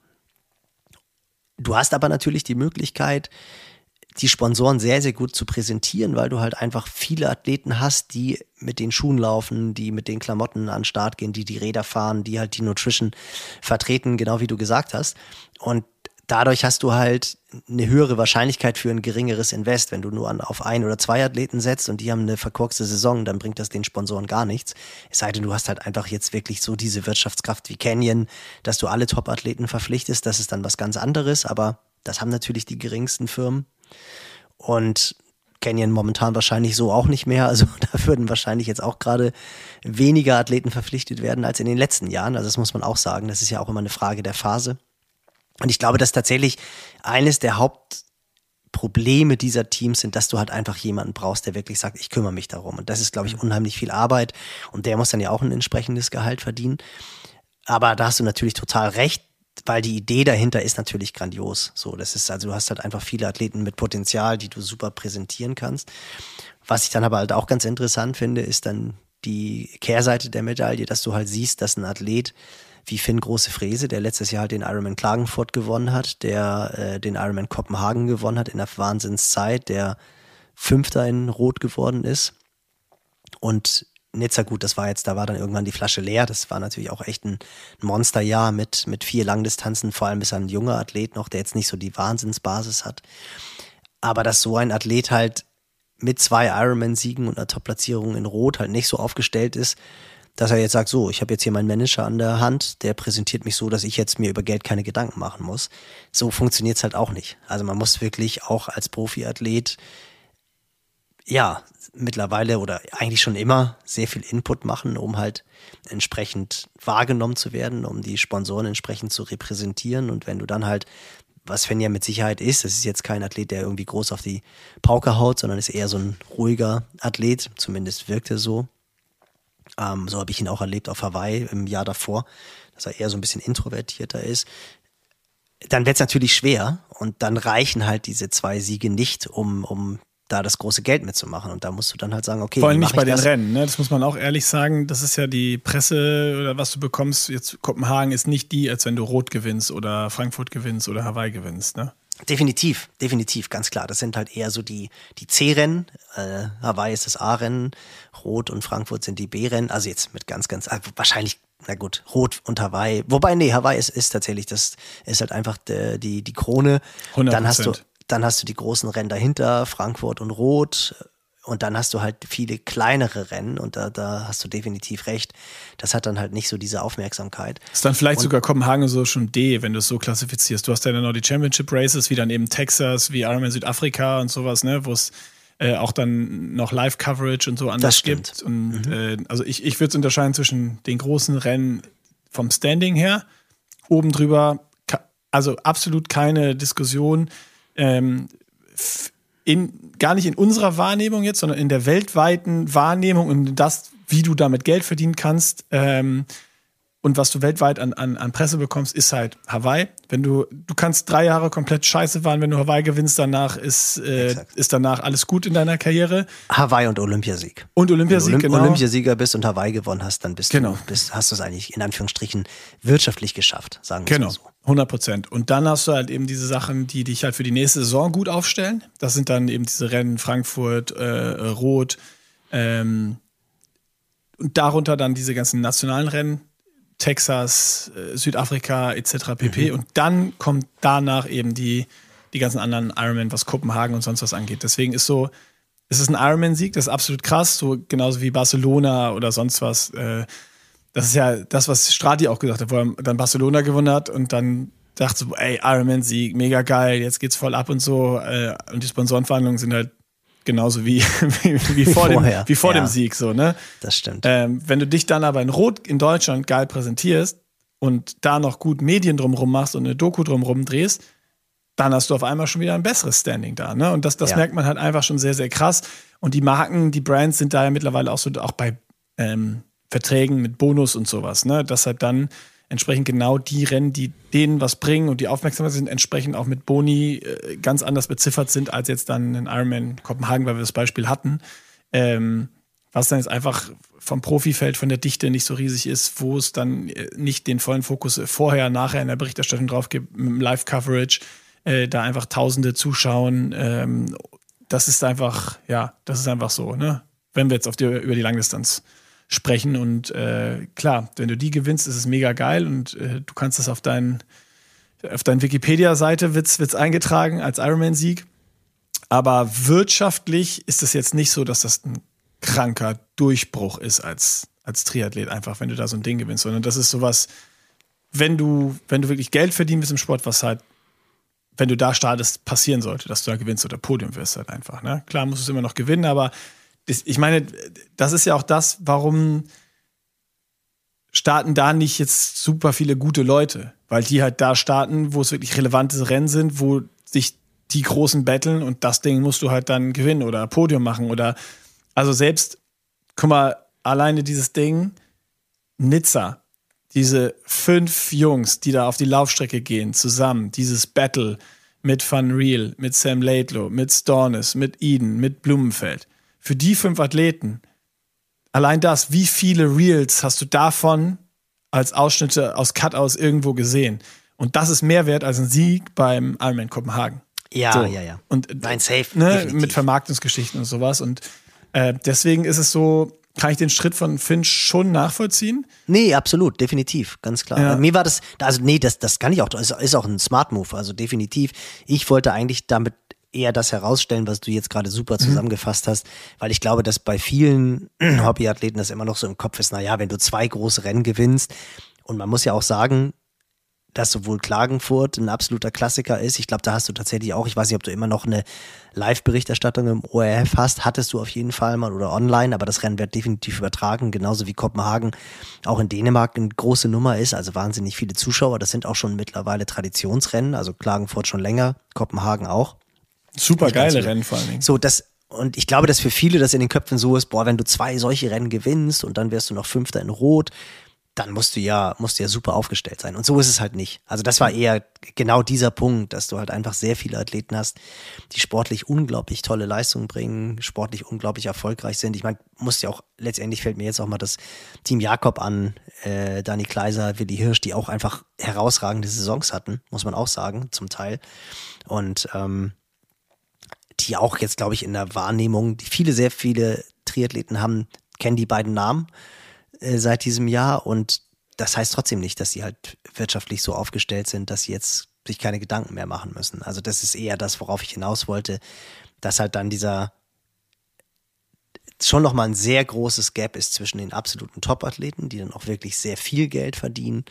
Du hast aber natürlich die Möglichkeit, die Sponsoren sehr, sehr gut zu präsentieren, weil du halt einfach viele Athleten hast, die mit den Schuhen laufen, die mit den Klamotten an den Start gehen, die die Räder fahren, die halt die Nutrition vertreten, genau wie du gesagt hast. Und dadurch hast du halt eine höhere Wahrscheinlichkeit für ein geringeres Invest. Wenn du nur an, auf ein oder zwei Athleten setzt und die haben eine verkorkste Saison, dann bringt das den Sponsoren gar nichts. Es sei denn, du hast halt einfach jetzt wirklich so diese Wirtschaftskraft wie Canyon, dass du alle Top-Athleten verpflichtest. Das ist dann was ganz anderes, aber das haben natürlich die geringsten Firmen. Und Canyon momentan wahrscheinlich so auch nicht mehr. Also da würden wahrscheinlich jetzt auch gerade weniger Athleten verpflichtet werden als in den letzten Jahren. Also das muss man auch sagen. Das ist ja auch immer eine Frage der Phase. Und ich glaube, dass tatsächlich eines der Hauptprobleme dieser Teams sind, dass du halt einfach jemanden brauchst, der wirklich sagt, ich kümmere mich darum. Und das ist, glaube ich, unheimlich viel Arbeit. Und der muss dann ja auch ein entsprechendes Gehalt verdienen. Aber da hast du natürlich total recht, weil die Idee dahinter ist natürlich grandios. So, das ist, also du hast halt einfach viele Athleten mit Potenzial, die du super präsentieren kannst. Was ich dann aber halt auch ganz interessant finde, ist dann die Kehrseite der Medaille, dass du halt siehst, dass ein Athlet wie Finn Große-Frese, der letztes Jahr halt den Ironman Klagenfurt gewonnen hat, der äh, den Ironman Kopenhagen gewonnen hat in einer Wahnsinnszeit, der Fünfter in Rot geworden ist. Und Nizza, gut, das war jetzt, da war dann irgendwann die Flasche leer. Das war natürlich auch echt ein Monsterjahr mit, mit vier Langdistanzen, vor allem ist er ein junger Athlet noch, der jetzt nicht so die Wahnsinnsbasis hat. Aber dass so ein Athlet halt mit zwei Ironman-Siegen und einer Top-Platzierung in Rot halt nicht so aufgestellt ist, dass er jetzt sagt, so, ich habe jetzt hier meinen Manager an der Hand, der präsentiert mich so, dass ich jetzt mir über Geld keine Gedanken machen muss. So funktioniert es halt auch nicht. Also man muss wirklich auch als Profiathlet, ja, mittlerweile oder eigentlich schon immer sehr viel Input machen, um halt entsprechend wahrgenommen zu werden, um die Sponsoren entsprechend zu repräsentieren. Und wenn du dann halt, was Finn ja mit Sicherheit ist, das ist jetzt kein Athlet, der irgendwie groß auf die Pauke haut, sondern ist eher so ein ruhiger Athlet, zumindest wirkt er so. Ähm, so habe ich ihn auch erlebt auf Hawaii im Jahr davor. dass er eher so ein bisschen introvertierter ist, dann wird es natürlich schwer und dann reichen halt diese zwei Siege nicht, um, um da das große Geld mitzumachen. Und da musst du dann halt sagen, okay, vor allem wie nicht mach bei ich den das? Rennen, ne? Das muss man auch ehrlich sagen. Das ist ja die Presse oder was du bekommst. Jetzt Kopenhagen ist nicht die, als wenn du Rot gewinnst oder Frankfurt gewinnst oder Hawaii gewinnst, ne? Definitiv, definitiv, ganz klar. Das sind halt eher so die, die C-Rennen. Äh, Hawaii ist das A-Rennen, Rot und Frankfurt sind die B-Rennen. Also jetzt mit ganz, ganz, also wahrscheinlich, na gut, Rot und Hawaii. Wobei, nee, Hawaii ist, ist tatsächlich, das ist halt einfach die, die, die Krone. hundert Prozent. Dann hast du, dann hast du die großen Rennen dahinter, Frankfurt und Rot. Und dann hast du halt viele kleinere Rennen und da, da hast du definitiv recht. Das hat dann halt nicht so diese Aufmerksamkeit. Ist dann vielleicht und sogar Kopenhagen so schon D, wenn du es so klassifizierst. Du hast ja dann noch die Championship Races, wie dann eben Texas, wie Ironman Südafrika und sowas, ne, wo es äh, auch dann noch Live-Coverage und so anders gibt. Und mhm. äh, also ich, ich würde es unterscheiden zwischen den großen Rennen vom Standing her, oben drüber, also absolut keine Diskussion. Ähm, In, gar nicht in unserer Wahrnehmung jetzt, sondern in der weltweiten Wahrnehmung und das, wie du damit Geld verdienen kannst ähm, und was du weltweit an, an, an Presse bekommst, ist halt Hawaii. Wenn du, du kannst drei Jahre komplett scheiße fahren, wenn du Hawaii gewinnst, danach ist, äh, ist danach alles gut in deiner Karriere. Hawaii und Olympiasieg. Und Olympiasieg, Wenn du Olymp- genau. Olympiasieger bist und Hawaii gewonnen hast, dann bist genau. du, bist, hast du es eigentlich in Anführungsstrichen wirtschaftlich geschafft, sagen wir genau. mal so. hundert Prozent. Und dann hast du halt eben diese Sachen, die dich halt für die nächste Saison gut aufstellen. Das sind dann eben diese Rennen Frankfurt, äh, Rot ähm, und darunter dann diese ganzen nationalen Rennen, Texas, äh, Südafrika et cetera pp. Mhm. Und dann kommt danach eben die, die ganzen anderen Ironman, was Kopenhagen und sonst was angeht. Deswegen ist so, es ist ein Ironman-Sieg, das ist absolut krass, so genauso wie Barcelona oder sonst was. Äh, Das ist ja das, was Strati auch gesagt hat, wo er dann Barcelona gewonnen hat und dann dachte so, ey, Ironman-Sieg, mega geil, jetzt geht's voll ab und so. Und die Sponsorenverhandlungen sind halt genauso wie, wie, wie vor, dem, wie vor ja. dem Sieg. So, ne? Das stimmt. Ähm, wenn du dich dann aber in Rot in Deutschland geil präsentierst und da noch gut Medien drumrum machst und eine Doku drumrum drehst, dann hast du auf einmal schon wieder ein besseres Standing da. Ne? Und das, das ja. merkt man halt einfach schon sehr, sehr krass. Und die Marken, die Brands sind da ja mittlerweile auch so, auch bei ähm, Verträgen mit Bonus und sowas, ne? Dass halt dann entsprechend genau die Rennen, die denen was bringen und die Aufmerksamkeit sind, entsprechend auch mit Boni äh, ganz anders beziffert sind, als jetzt dann in Ironman Kopenhagen, weil wir das Beispiel hatten. Ähm, was dann jetzt einfach vom Profifeld, von der Dichte nicht so riesig ist, wo es dann äh, nicht den vollen Fokus vorher, nachher in der Berichterstattung drauf gibt, mit dem Live-Coverage, äh, da einfach Tausende zuschauen. Ähm, das ist einfach, ja, das ist einfach so, ne? Wenn wir jetzt auf die, über die Langdistanz sprechen und äh, klar, wenn du die gewinnst, ist es mega geil und äh, du kannst das auf deinen auf deiner Wikipedia-Seite wird's, wird's eingetragen als Ironman-Sieg, aber wirtschaftlich ist es jetzt nicht so, dass das ein kranker Durchbruch ist als, als Triathlet einfach, wenn du da so ein Ding gewinnst, sondern das ist sowas, wenn du, wenn du wirklich Geld verdienen willst im Sport, was halt, wenn du da startest, passieren sollte, dass du da gewinnst oder Podium wirst halt einfach, ne? Klar musst du es immer noch gewinnen, aber ich meine, das ist ja auch das, warum starten da nicht jetzt super viele gute Leute, weil die halt da starten, wo es wirklich relevante Rennen sind, wo sich die Großen battlen und das Ding musst du halt dann gewinnen oder Podium machen oder, also selbst, guck mal, alleine dieses Ding, Nizza, diese fünf Jungs, die da auf die Laufstrecke gehen, zusammen, dieses Battle mit Van Riel, mit Sam Laidlow, mit Stornes, mit Eden, mit Blumenfeld. Für die fünf Athleten, allein das, wie viele Reels hast du davon als Ausschnitte aus Cutouts irgendwo gesehen? Und das ist mehr wert als ein Sieg beim Ironman Kopenhagen. Ja, so. ja, ja. Und, Nein, safe. Ne, mit Vermarktungsgeschichten und sowas. Und äh, deswegen ist es so, kann ich den Schritt von Finn schon nachvollziehen? Nee, absolut, definitiv, ganz klar. Ja. Mir war das, also nee, das, das kann ich auch, das ist auch ein Smart Move, also definitiv. Ich wollte eigentlich damit eher das herausstellen, was du jetzt gerade super zusammengefasst hast, weil ich glaube, dass bei vielen Hobbyathleten das immer noch so im Kopf ist, naja, wenn du zwei große Rennen gewinnst, und man muss ja auch sagen, dass sowohl Klagenfurt ein absoluter Klassiker ist, ich glaube, da hast du tatsächlich auch, ich weiß nicht, ob du immer noch eine Live-Berichterstattung im O R F hast, hattest du auf jeden Fall mal oder online, aber das Rennen wird definitiv übertragen, genauso wie Kopenhagen auch in Dänemark eine große Nummer ist, also wahnsinnig viele Zuschauer, das sind auch schon mittlerweile Traditionsrennen, also Klagenfurt schon länger, Kopenhagen auch. Super geile Rennen vor allen Dingen. So, das, und ich glaube, dass für viele das in den Köpfen so ist, boah, wenn du zwei solche Rennen gewinnst und dann wirst du noch Fünfter in Rot, dann musst du ja, musst du ja super aufgestellt sein. Und so ist es halt nicht. Also das war eher genau dieser Punkt, dass du halt einfach sehr viele Athleten hast, die sportlich unglaublich tolle Leistungen bringen, sportlich unglaublich erfolgreich sind. Ich meine, muss ja auch, letztendlich fällt mir jetzt auch mal das Team Jakob an, äh, Dani Kleiser, Willi Hirsch, die auch einfach herausragende Saisons hatten, muss man auch sagen, zum Teil. Und ähm, die auch jetzt, glaube ich, in der Wahrnehmung, die viele, sehr viele Triathleten haben, kennen die beiden Namen seit diesem Jahr und das heißt trotzdem nicht, dass sie halt wirtschaftlich so aufgestellt sind, dass sie jetzt sich keine Gedanken mehr machen müssen. Also das ist eher das, worauf ich hinaus wollte, dass halt dann dieser schon nochmal ein sehr großes Gap ist zwischen den absoluten Top-Athleten, die dann auch wirklich sehr viel Geld verdienen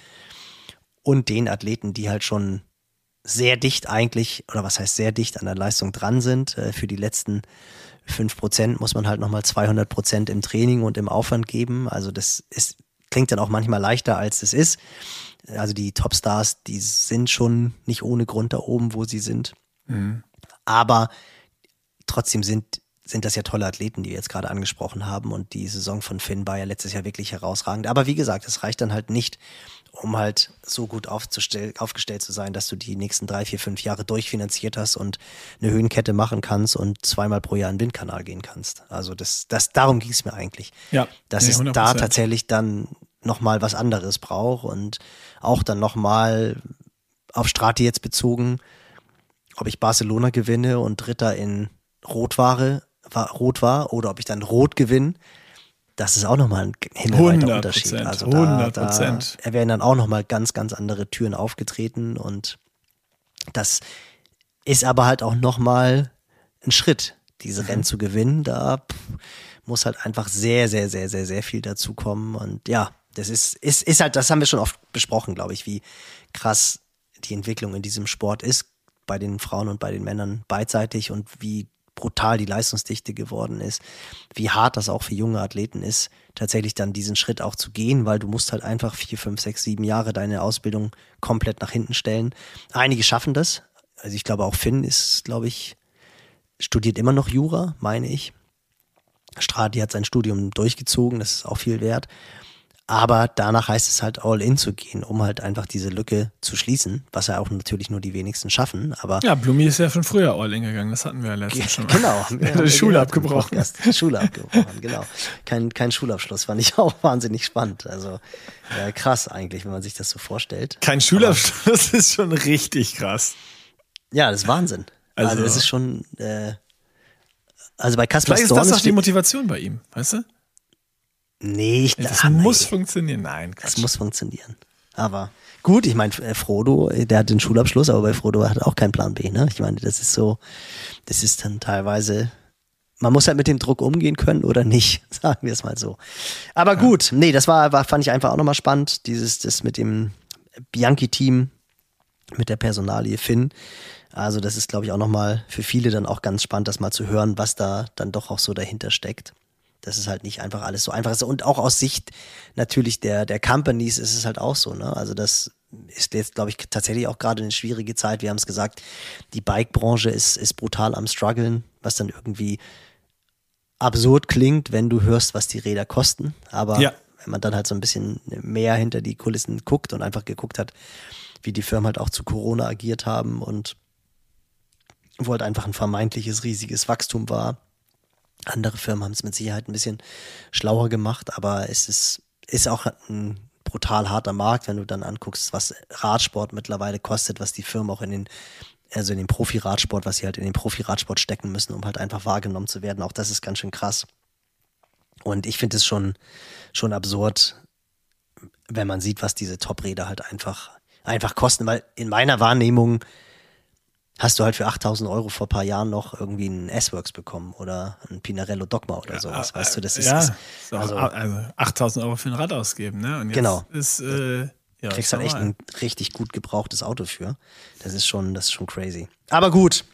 und den Athleten, die halt schon sehr dicht eigentlich, oder was heißt sehr dicht an der Leistung dran sind. Für die letzten fünf Prozent muss man halt nochmal zweihundert Prozent im Training und im Aufwand geben. Also das ist, klingt dann auch manchmal leichter, als es ist. Also die Topstars, die sind schon nicht ohne Grund da oben, wo sie sind. Mhm. Aber trotzdem sind, sind das ja tolle Athleten, die wir jetzt gerade angesprochen haben. Und die Saison von Finn war ja letztes Jahr wirklich herausragend. Aber wie gesagt, es reicht dann halt nicht, um halt so gut aufzustell- aufgestellt zu sein, dass du die nächsten drei, vier, fünf Jahre durchfinanziert hast und eine Höhenkette machen kannst und zweimal pro Jahr in den Windkanal gehen kannst. Also das, das darum ging es mir eigentlich. Ja, dass nee, es hundert da Prozent tatsächlich dann nochmal was anderes braucht und auch dann nochmal auf Strati jetzt bezogen, ob ich Barcelona gewinne und Dritter in Rot war, war, Rot war oder ob ich dann Rot gewinne. Das ist auch nochmal ein himmelweiter Unterschied. Also da, hundert Prozent. Da werden dann auch nochmal ganz, ganz andere Türen aufgetreten und das ist aber halt auch nochmal ein Schritt, diese mhm. Rennen zu gewinnen. Da pff, muss halt einfach sehr, sehr, sehr, sehr, sehr viel dazukommen und ja, das ist, ist, ist halt, das haben wir schon oft besprochen, glaube ich, wie krass die Entwicklung in diesem Sport ist, bei den Frauen und bei den Männern beidseitig und wie brutal die Leistungsdichte geworden ist, wie hart das auch für junge Athleten ist, tatsächlich dann diesen Schritt auch zu gehen, weil du musst halt einfach vier, fünf, sechs, sieben Jahre deine Ausbildung komplett nach hinten stellen. Einige schaffen das. Also ich glaube auch Finn ist, glaube ich, studiert immer noch Jura, meine ich. Strati hat sein Studium durchgezogen, das ist auch viel wert. Aber danach heißt es halt all in zu gehen, um halt einfach diese Lücke zu schließen, was ja auch natürlich nur die wenigsten schaffen. Aber ja, Blumi ist ja schon früher all in gegangen, das hatten wir ja letztens schon mal. Genau. Er hat die Schule abgebrochen. Schule abgebrochen, genau. Kein, kein Schulabschluss, fand ich auch wahnsinnig spannend. Also äh, krass eigentlich, wenn man sich das so vorstellt. Kein Schulabschluss Aber, ist schon richtig krass. Ja, das ist Wahnsinn. Also, also das ist schon, äh, also bei Kaspar Vielleicht ist das doch die Motivation bei ihm, weißt du? Nee, ich Das ah, muss nee. funktionieren. Nein, Quatsch. Das muss funktionieren. Aber gut, ich meine, Frodo, der hat den Schulabschluss, aber bei Frodo hat er auch keinen Plan B, ne? Ich meine, das ist so, das ist dann teilweise, man muss halt mit dem Druck umgehen können oder nicht, sagen wir es mal so. Aber gut, ja. nee, das war, war, fand ich einfach auch nochmal spannend, dieses, das mit dem Bianchi-Team, mit der Personalie Finn. Also das ist, glaube ich, auch nochmal für viele dann auch ganz spannend, das mal zu hören, was da dann doch auch so dahinter steckt. Das ist halt nicht einfach alles so einfach ist. Und auch aus Sicht natürlich der, der Companies ist es halt auch so, ne? Also das ist jetzt, glaube ich, tatsächlich auch gerade eine schwierige Zeit. Wir haben es gesagt, die Bike-Branche ist, ist brutal am struggeln, was dann irgendwie absurd klingt, wenn du hörst, was die Räder kosten. Aber ja. wenn man dann halt so ein bisschen mehr hinter die Kulissen guckt und einfach geguckt hat, wie die Firmen halt auch zu Corona agiert haben und wo halt einfach ein vermeintliches riesiges Wachstum war. Andere Firmen haben es mit Sicherheit ein bisschen schlauer gemacht, aber es ist, ist auch ein brutal harter Markt, wenn du dann anguckst, was Radsport mittlerweile kostet, was die Firmen auch in den, also in den Profi-Radsport, was sie halt in den Profi-Radsport stecken müssen, um halt einfach wahrgenommen zu werden. Auch das ist ganz schön krass. Und ich finde es schon, schon absurd, wenn man sieht, was diese Top-Räder halt einfach, einfach kosten, weil in meiner Wahrnehmung hast du halt für achttausend Euro vor ein paar Jahren noch irgendwie einen S-Works bekommen oder einen Pinarello Dogma oder sowas, ja, weißt du, das ist... Ja, ist, also, also achttausend Euro für ein Rad ausgeben, ne? Und jetzt genau. ist... Äh, ja, kriegst halt echt ein richtig gut gebrauchtes Auto für. Das ist schon, das ist schon crazy. Aber gut.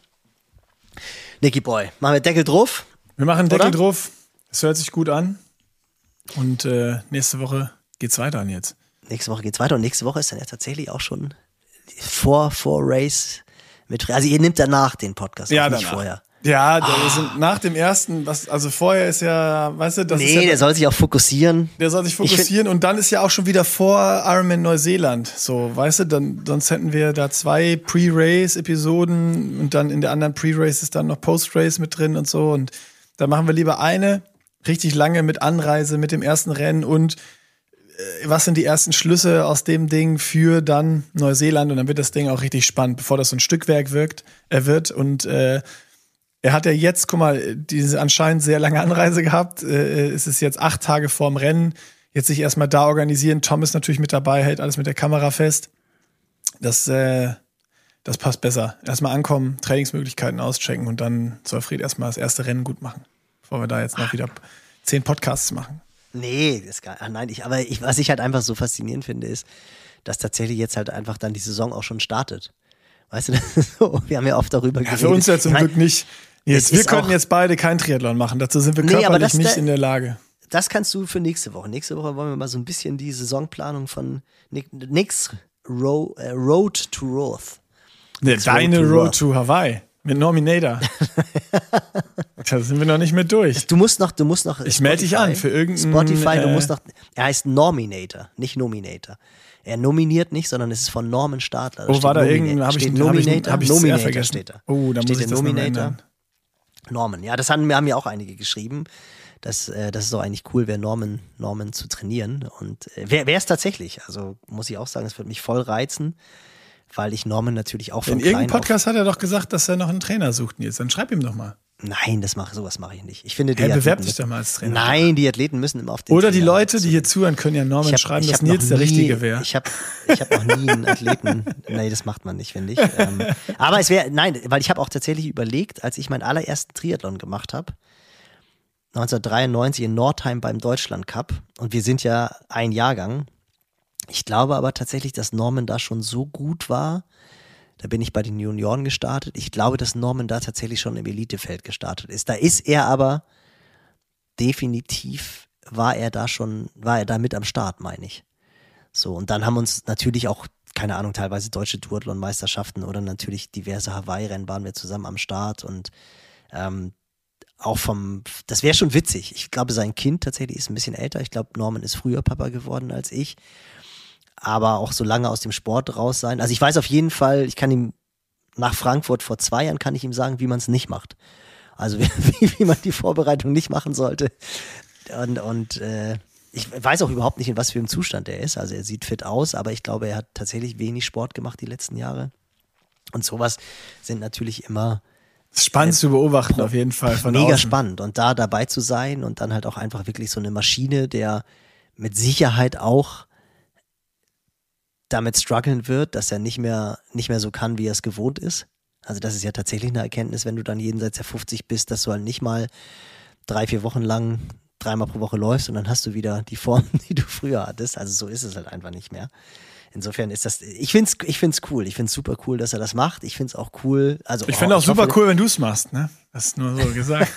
Nicky Boy, machen wir Deckel drauf? Wir machen Deckel oder? drauf. Es hört sich gut an. Und äh, nächste Woche geht's weiter an jetzt. Nächste Woche geht's weiter und nächste Woche ist dann ja tatsächlich auch schon vor, vor Race... Mit, also ihr nehmt danach den Podcast, ja, auch nicht danach. vorher. Ja, der ah. sind nach dem ersten, was, also vorher ist ja, weißt du, das nee, ist ja, der soll sich auch fokussieren. Der soll sich fokussieren und dann ist ja auch schon wieder vor Ironman Neuseeland. So, weißt du, dann, sonst hätten wir da zwei Pre-Race-Episoden und dann in der anderen Pre-Race ist dann noch Post-Race mit drin und so. Und da machen wir lieber eine richtig lange mit Anreise, mit dem ersten Rennen und äh, was sind die ersten Schlüsse aus dem Ding für dann Neuseeland und dann wird das Ding auch richtig spannend, bevor das so ein Stückwerk wirkt, er wird und äh, er hat ja jetzt, guck mal, diese anscheinend sehr lange Anreise gehabt. Äh, es ist jetzt acht Tage vorm Rennen. Jetzt sich erstmal da organisieren. Tom ist natürlich mit dabei, hält alles mit der Kamera fest. Das, äh, das passt besser. Erstmal ankommen, Trainingsmöglichkeiten auschecken und dann soll Fred erstmal das erste Rennen gut machen. Bevor wir da jetzt noch wieder zehn Podcasts machen. Nee, das ist gar, ach nein, ich, aber ich, was ich halt einfach so faszinierend finde, ist, dass tatsächlich jetzt halt einfach dann die Saison auch schon startet. Weißt du, das ist so, wir haben ja oft darüber ja, geredet. Für uns ja zum ich mein, Glück nicht. Jetzt, wir könnten jetzt beide kein Triathlon machen, dazu sind wir nee, körperlich das, nicht da, in der Lage. Das kannst du für nächste Woche. Nächste Woche wollen wir mal so ein bisschen die Saisonplanung von Nick, Nick's Ro, äh, Road to Roth. Nee, deine Road to, Road to Hawaii mit Nominator. Da sind wir noch nicht mit durch. Du musst noch, du musst noch. Ich melde dich an für irgendeinen. Spotify, du äh, musst noch. Er heißt Nominator, nicht Nominator. Er nominiert nicht, sondern es ist von Norman Stadler. Da oh, war da irgendein, habe ich Nominator? Hab ich, hab ich Nominator vergessen. Steht da. Oh, da steht muss ich das Nominator. Norman, ja, das haben, haben ja auch einige geschrieben. Das, äh, das ist doch eigentlich cool, wäre Norman, Norman zu trainieren. Und äh, wer es tatsächlich, also muss ich auch sagen, es würde mich voll reizen, weil ich Norman natürlich auch von In klein irgendeinem Podcast hat er doch gesagt, dass er noch einen Trainer sucht jetzt. Dann schreib ihm doch mal. Nein, das mache, sowas mache ich nicht. Ich finde, die hey, bewerb Athleten, dich doch mal als Trainer. Nein, die Athleten müssen immer auf den Oder die Trainer Leute, die hier zuhören, können ja Norman hab, schreiben, dass Nils nie, der Richtige wäre. Ich habe ich hab noch nie einen Athleten. Nee, das macht man nicht, finde ich. Ähm, aber es wäre, nein, weil ich habe auch tatsächlich überlegt, als ich meinen allerersten Triathlon gemacht habe, neunzehnhundertdreiundneunzig in Nordheim beim Deutschland Cup. Und wir sind ja ein Jahrgang. Ich glaube aber tatsächlich, dass Norman da schon so gut war. Da bin ich bei den Junioren gestartet. Ich glaube, dass Norman da tatsächlich schon im Elitefeld gestartet ist. Da ist er aber definitiv, war er da schon, war er da mit am Start, meine ich. So, und dann haben uns natürlich auch, keine Ahnung, teilweise deutsche Duathlon-Meisterschaften oder natürlich diverse Hawaii-Rennen waren wir zusammen am Start und ähm, auch vom, das wäre schon witzig. Ich glaube, sein Kind tatsächlich ist ein bisschen älter. Ich glaube, Norman ist früher Papa geworden als ich. Aber auch so lange aus dem Sport raus sein. Also ich weiß auf jeden Fall, ich kann ihm nach Frankfurt vor zwei Jahren kann ich ihm sagen, wie man es nicht macht. Also wie, wie man die Vorbereitung nicht machen sollte. Und, und äh, ich weiß auch überhaupt nicht, in was für einem Zustand er ist. Also er sieht fit aus, aber ich glaube, er hat tatsächlich wenig Sport gemacht die letzten Jahre. Und sowas sind natürlich immer das ist spannend äh, zu beobachten auf jeden Fall. Von mega außen. spannend. Und da dabei zu sein und dann halt auch einfach wirklich so eine Maschine, der mit Sicherheit auch damit strugglen wird, dass er nicht mehr, nicht mehr so kann, wie er es gewohnt ist. Also das ist ja tatsächlich eine Erkenntnis, wenn du dann jenseits der fünfzig bist, dass du halt nicht mal drei, vier Wochen lang dreimal pro Woche läufst und dann hast du wieder die Form, die du früher hattest. Also so ist es halt einfach nicht mehr. Insofern ist das, ich find's, ich find's cool. Ich find's super cool, dass er das macht. Ich find's auch cool. Also ich finde oh, auch super hoffe, cool, wenn du es machst, ne? Das ist nur so gesagt.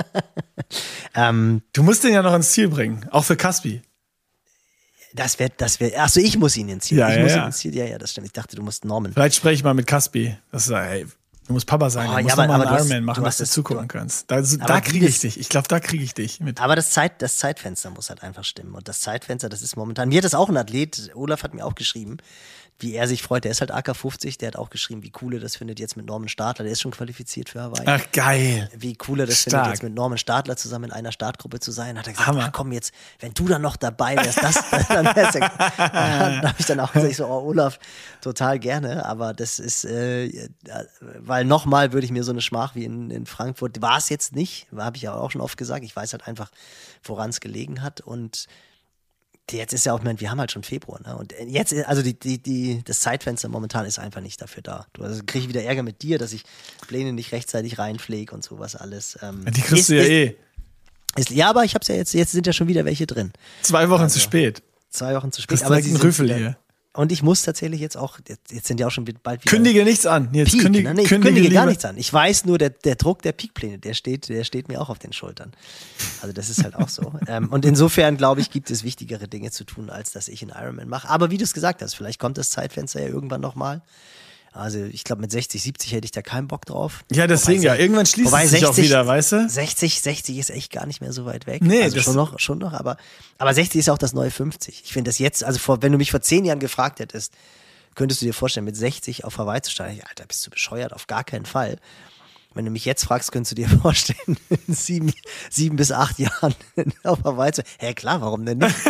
ähm, du musst den ja noch ins Ziel bringen, auch für Caspi. Das wäre, das wäre, achso, ich muss ihn ins Ziel. Ja, ich ja, muss ja. ihn ins Ziel. Ja, ja, das stimmt. Ich dachte, du musst Norman. Vielleicht spreche ich mal mit Caspi. Das ist, hey, du musst Papa sein. Oh, du musst ja, noch aber, mal einen Ironman machen, du dass du das, zugucken du, kannst. Da, da kriege ich dich. Ich glaube, da kriege ich dich mit. Aber das, Zeit, das Zeitfenster muss halt einfach stimmen. Und das Zeitfenster, das ist momentan, mir hat das auch ein Athlet, Olaf hat mir auch geschrieben, wie er sich freut. Der ist halt A K fünfzig, der hat auch geschrieben, wie cool er das findet jetzt mit Norman Stadler. Der ist schon qualifiziert für Hawaii. Ach, geil. Wie cool er das Stark. findet, jetzt mit Norman Stadler zusammen in einer Startgruppe zu sein. Hat er gesagt, Hammer. ach komm jetzt, wenn du dann noch dabei wärst, das, dann wär's ja, dann habe ich dann auch gesagt, ich so, oh Olaf, total gerne. Aber das ist, äh, weil nochmal würde ich mir so eine Schmach wie in, in Frankfurt, war es jetzt nicht, habe ich ja auch schon oft gesagt. Ich weiß halt einfach, woran es gelegen hat und jetzt ist ja auch, ich meine, wir haben halt schon Februar, ne? Und jetzt, also die, die, die, das Zeitfenster momentan ist einfach nicht dafür da. Du, also kriege ich wieder Ärger mit dir, dass ich Pläne nicht rechtzeitig reinpflege und sowas alles. Ähm, die kriegst ist, du ja ist, eh. Ist, ja, aber ich hab's ja jetzt, jetzt sind ja schon wieder welche drin. Zwei Wochen also, zu spät. Zwei Wochen zu spät. Das ist aber direkt sie ein sind Rüffel wieder, hier. Und ich muss tatsächlich jetzt auch, jetzt, jetzt sind ja auch schon bald wieder. Kündige nichts an. Jetzt Peak, kündige, ne? nee, ich kündige, kündige gar lieber. nichts an. Ich weiß nur, der, der Druck der Peakpläne, der steht, der steht mir auch auf den Schultern. Also das ist halt auch so. ähm, und insofern, glaube ich, gibt es wichtigere Dinge zu tun, als dass ich einen Ironman mache. Aber wie du es gesagt hast, vielleicht kommt das Zeitfenster ja irgendwann nochmal. Also ich glaube, mit sechzig, siebzig hätte ich da keinen Bock drauf. Ja, deswegen ja. Irgendwann schließt wobei es sich sechzig, auch wieder, weißt du? sechzig, sechzig ist echt gar nicht mehr so weit weg. Nee, also das schon noch, schon noch, aber, aber sechzig ist auch das neue fünfzig. Ich finde das jetzt, also vor, wenn du mich vor zehn Jahren gefragt hättest, könntest du dir vorstellen, mit sechzig auf Hawaii zu steigen? Alter, bist du bescheuert? Auf gar keinen Fall. Wenn du mich jetzt fragst, könntest du dir vorstellen, in sieben, sieben bis acht Jahren auf Hawaii zu. Hä, klar, warum denn nicht?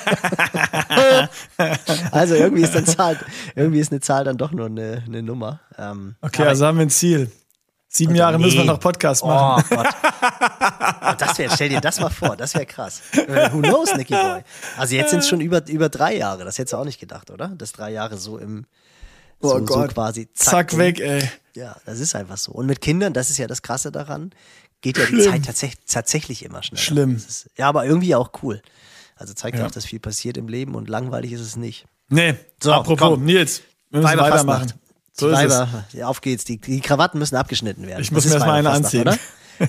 Also irgendwie ist, dann Zahl, irgendwie ist eine Zahl dann doch nur eine, eine Nummer. Ähm, okay, also haben wir ein Ziel. Sieben Jahre nee. müssen wir noch Podcast machen. Oh Gott. Das wär, stell dir das mal vor, das wäre krass. Who knows, Nicky Boy? Also jetzt sind es schon über, über drei Jahre, das hättest du auch nicht gedacht, oder? Dass drei Jahre so im so, oh Gott. so quasi zack, zack weg, ey. Ja, das ist einfach so. Und mit Kindern, das ist ja das Krasse daran, geht ja die Zeit tats- tatsächlich immer schneller. Schlimm. Ist, ja, aber irgendwie auch cool. Also zeigt ja ja auch, dass viel passiert im Leben und langweilig ist es nicht. Nee, so, apropos, komm. Nils, wir müssen Weiber weitermachen. Fastnacht. So die ist Weiber, es. Ja, auf geht's. Die, die Krawatten müssen abgeschnitten werden. Ich muss mir erstmal eine anziehen. Oder?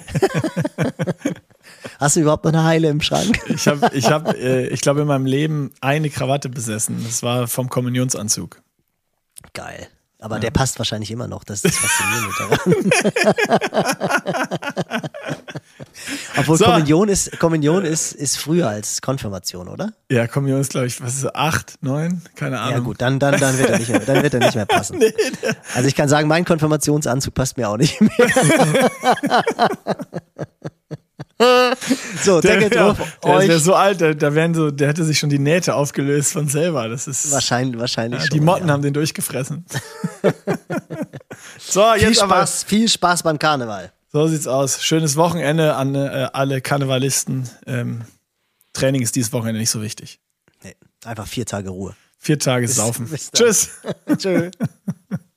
Hast du überhaupt noch eine Heile im Schrank? Ich habe, ich, hab, äh, ich glaube, in meinem Leben eine Krawatte besessen. Das war vom Kommunionsanzug. Geil. Aber ja. der passt wahrscheinlich immer noch. Das ist das Faszinierende daran. Obwohl so. Kommunion, ist, Kommunion ist, ist früher als Konfirmation, oder? Ja, Kommunion ist, glaube ich, was ist das, acht, neun? Keine Ahnung. Ja gut, dann, dann, dann, wird, er nicht mehr, dann wird er nicht mehr passen. Nee, also ich kann sagen, mein Konfirmationsanzug passt mir auch nicht mehr. So, Deckel drauf. Der, der ist so alt, der, der, wären so, der hätte sich schon die Nähte aufgelöst von selber. Das ist wahrscheinlich, wahrscheinlich ja, schon. Die Motten ja. haben den durchgefressen. So, viel jetzt Spaß, aber, viel Spaß beim Karneval. So sieht's aus. Schönes Wochenende an äh, alle Karnevalisten. Ähm, Training ist dieses Wochenende nicht so wichtig. Nee, einfach vier Tage Ruhe. Vier Tage bis, saufen. Bis Tschüss. Tschö.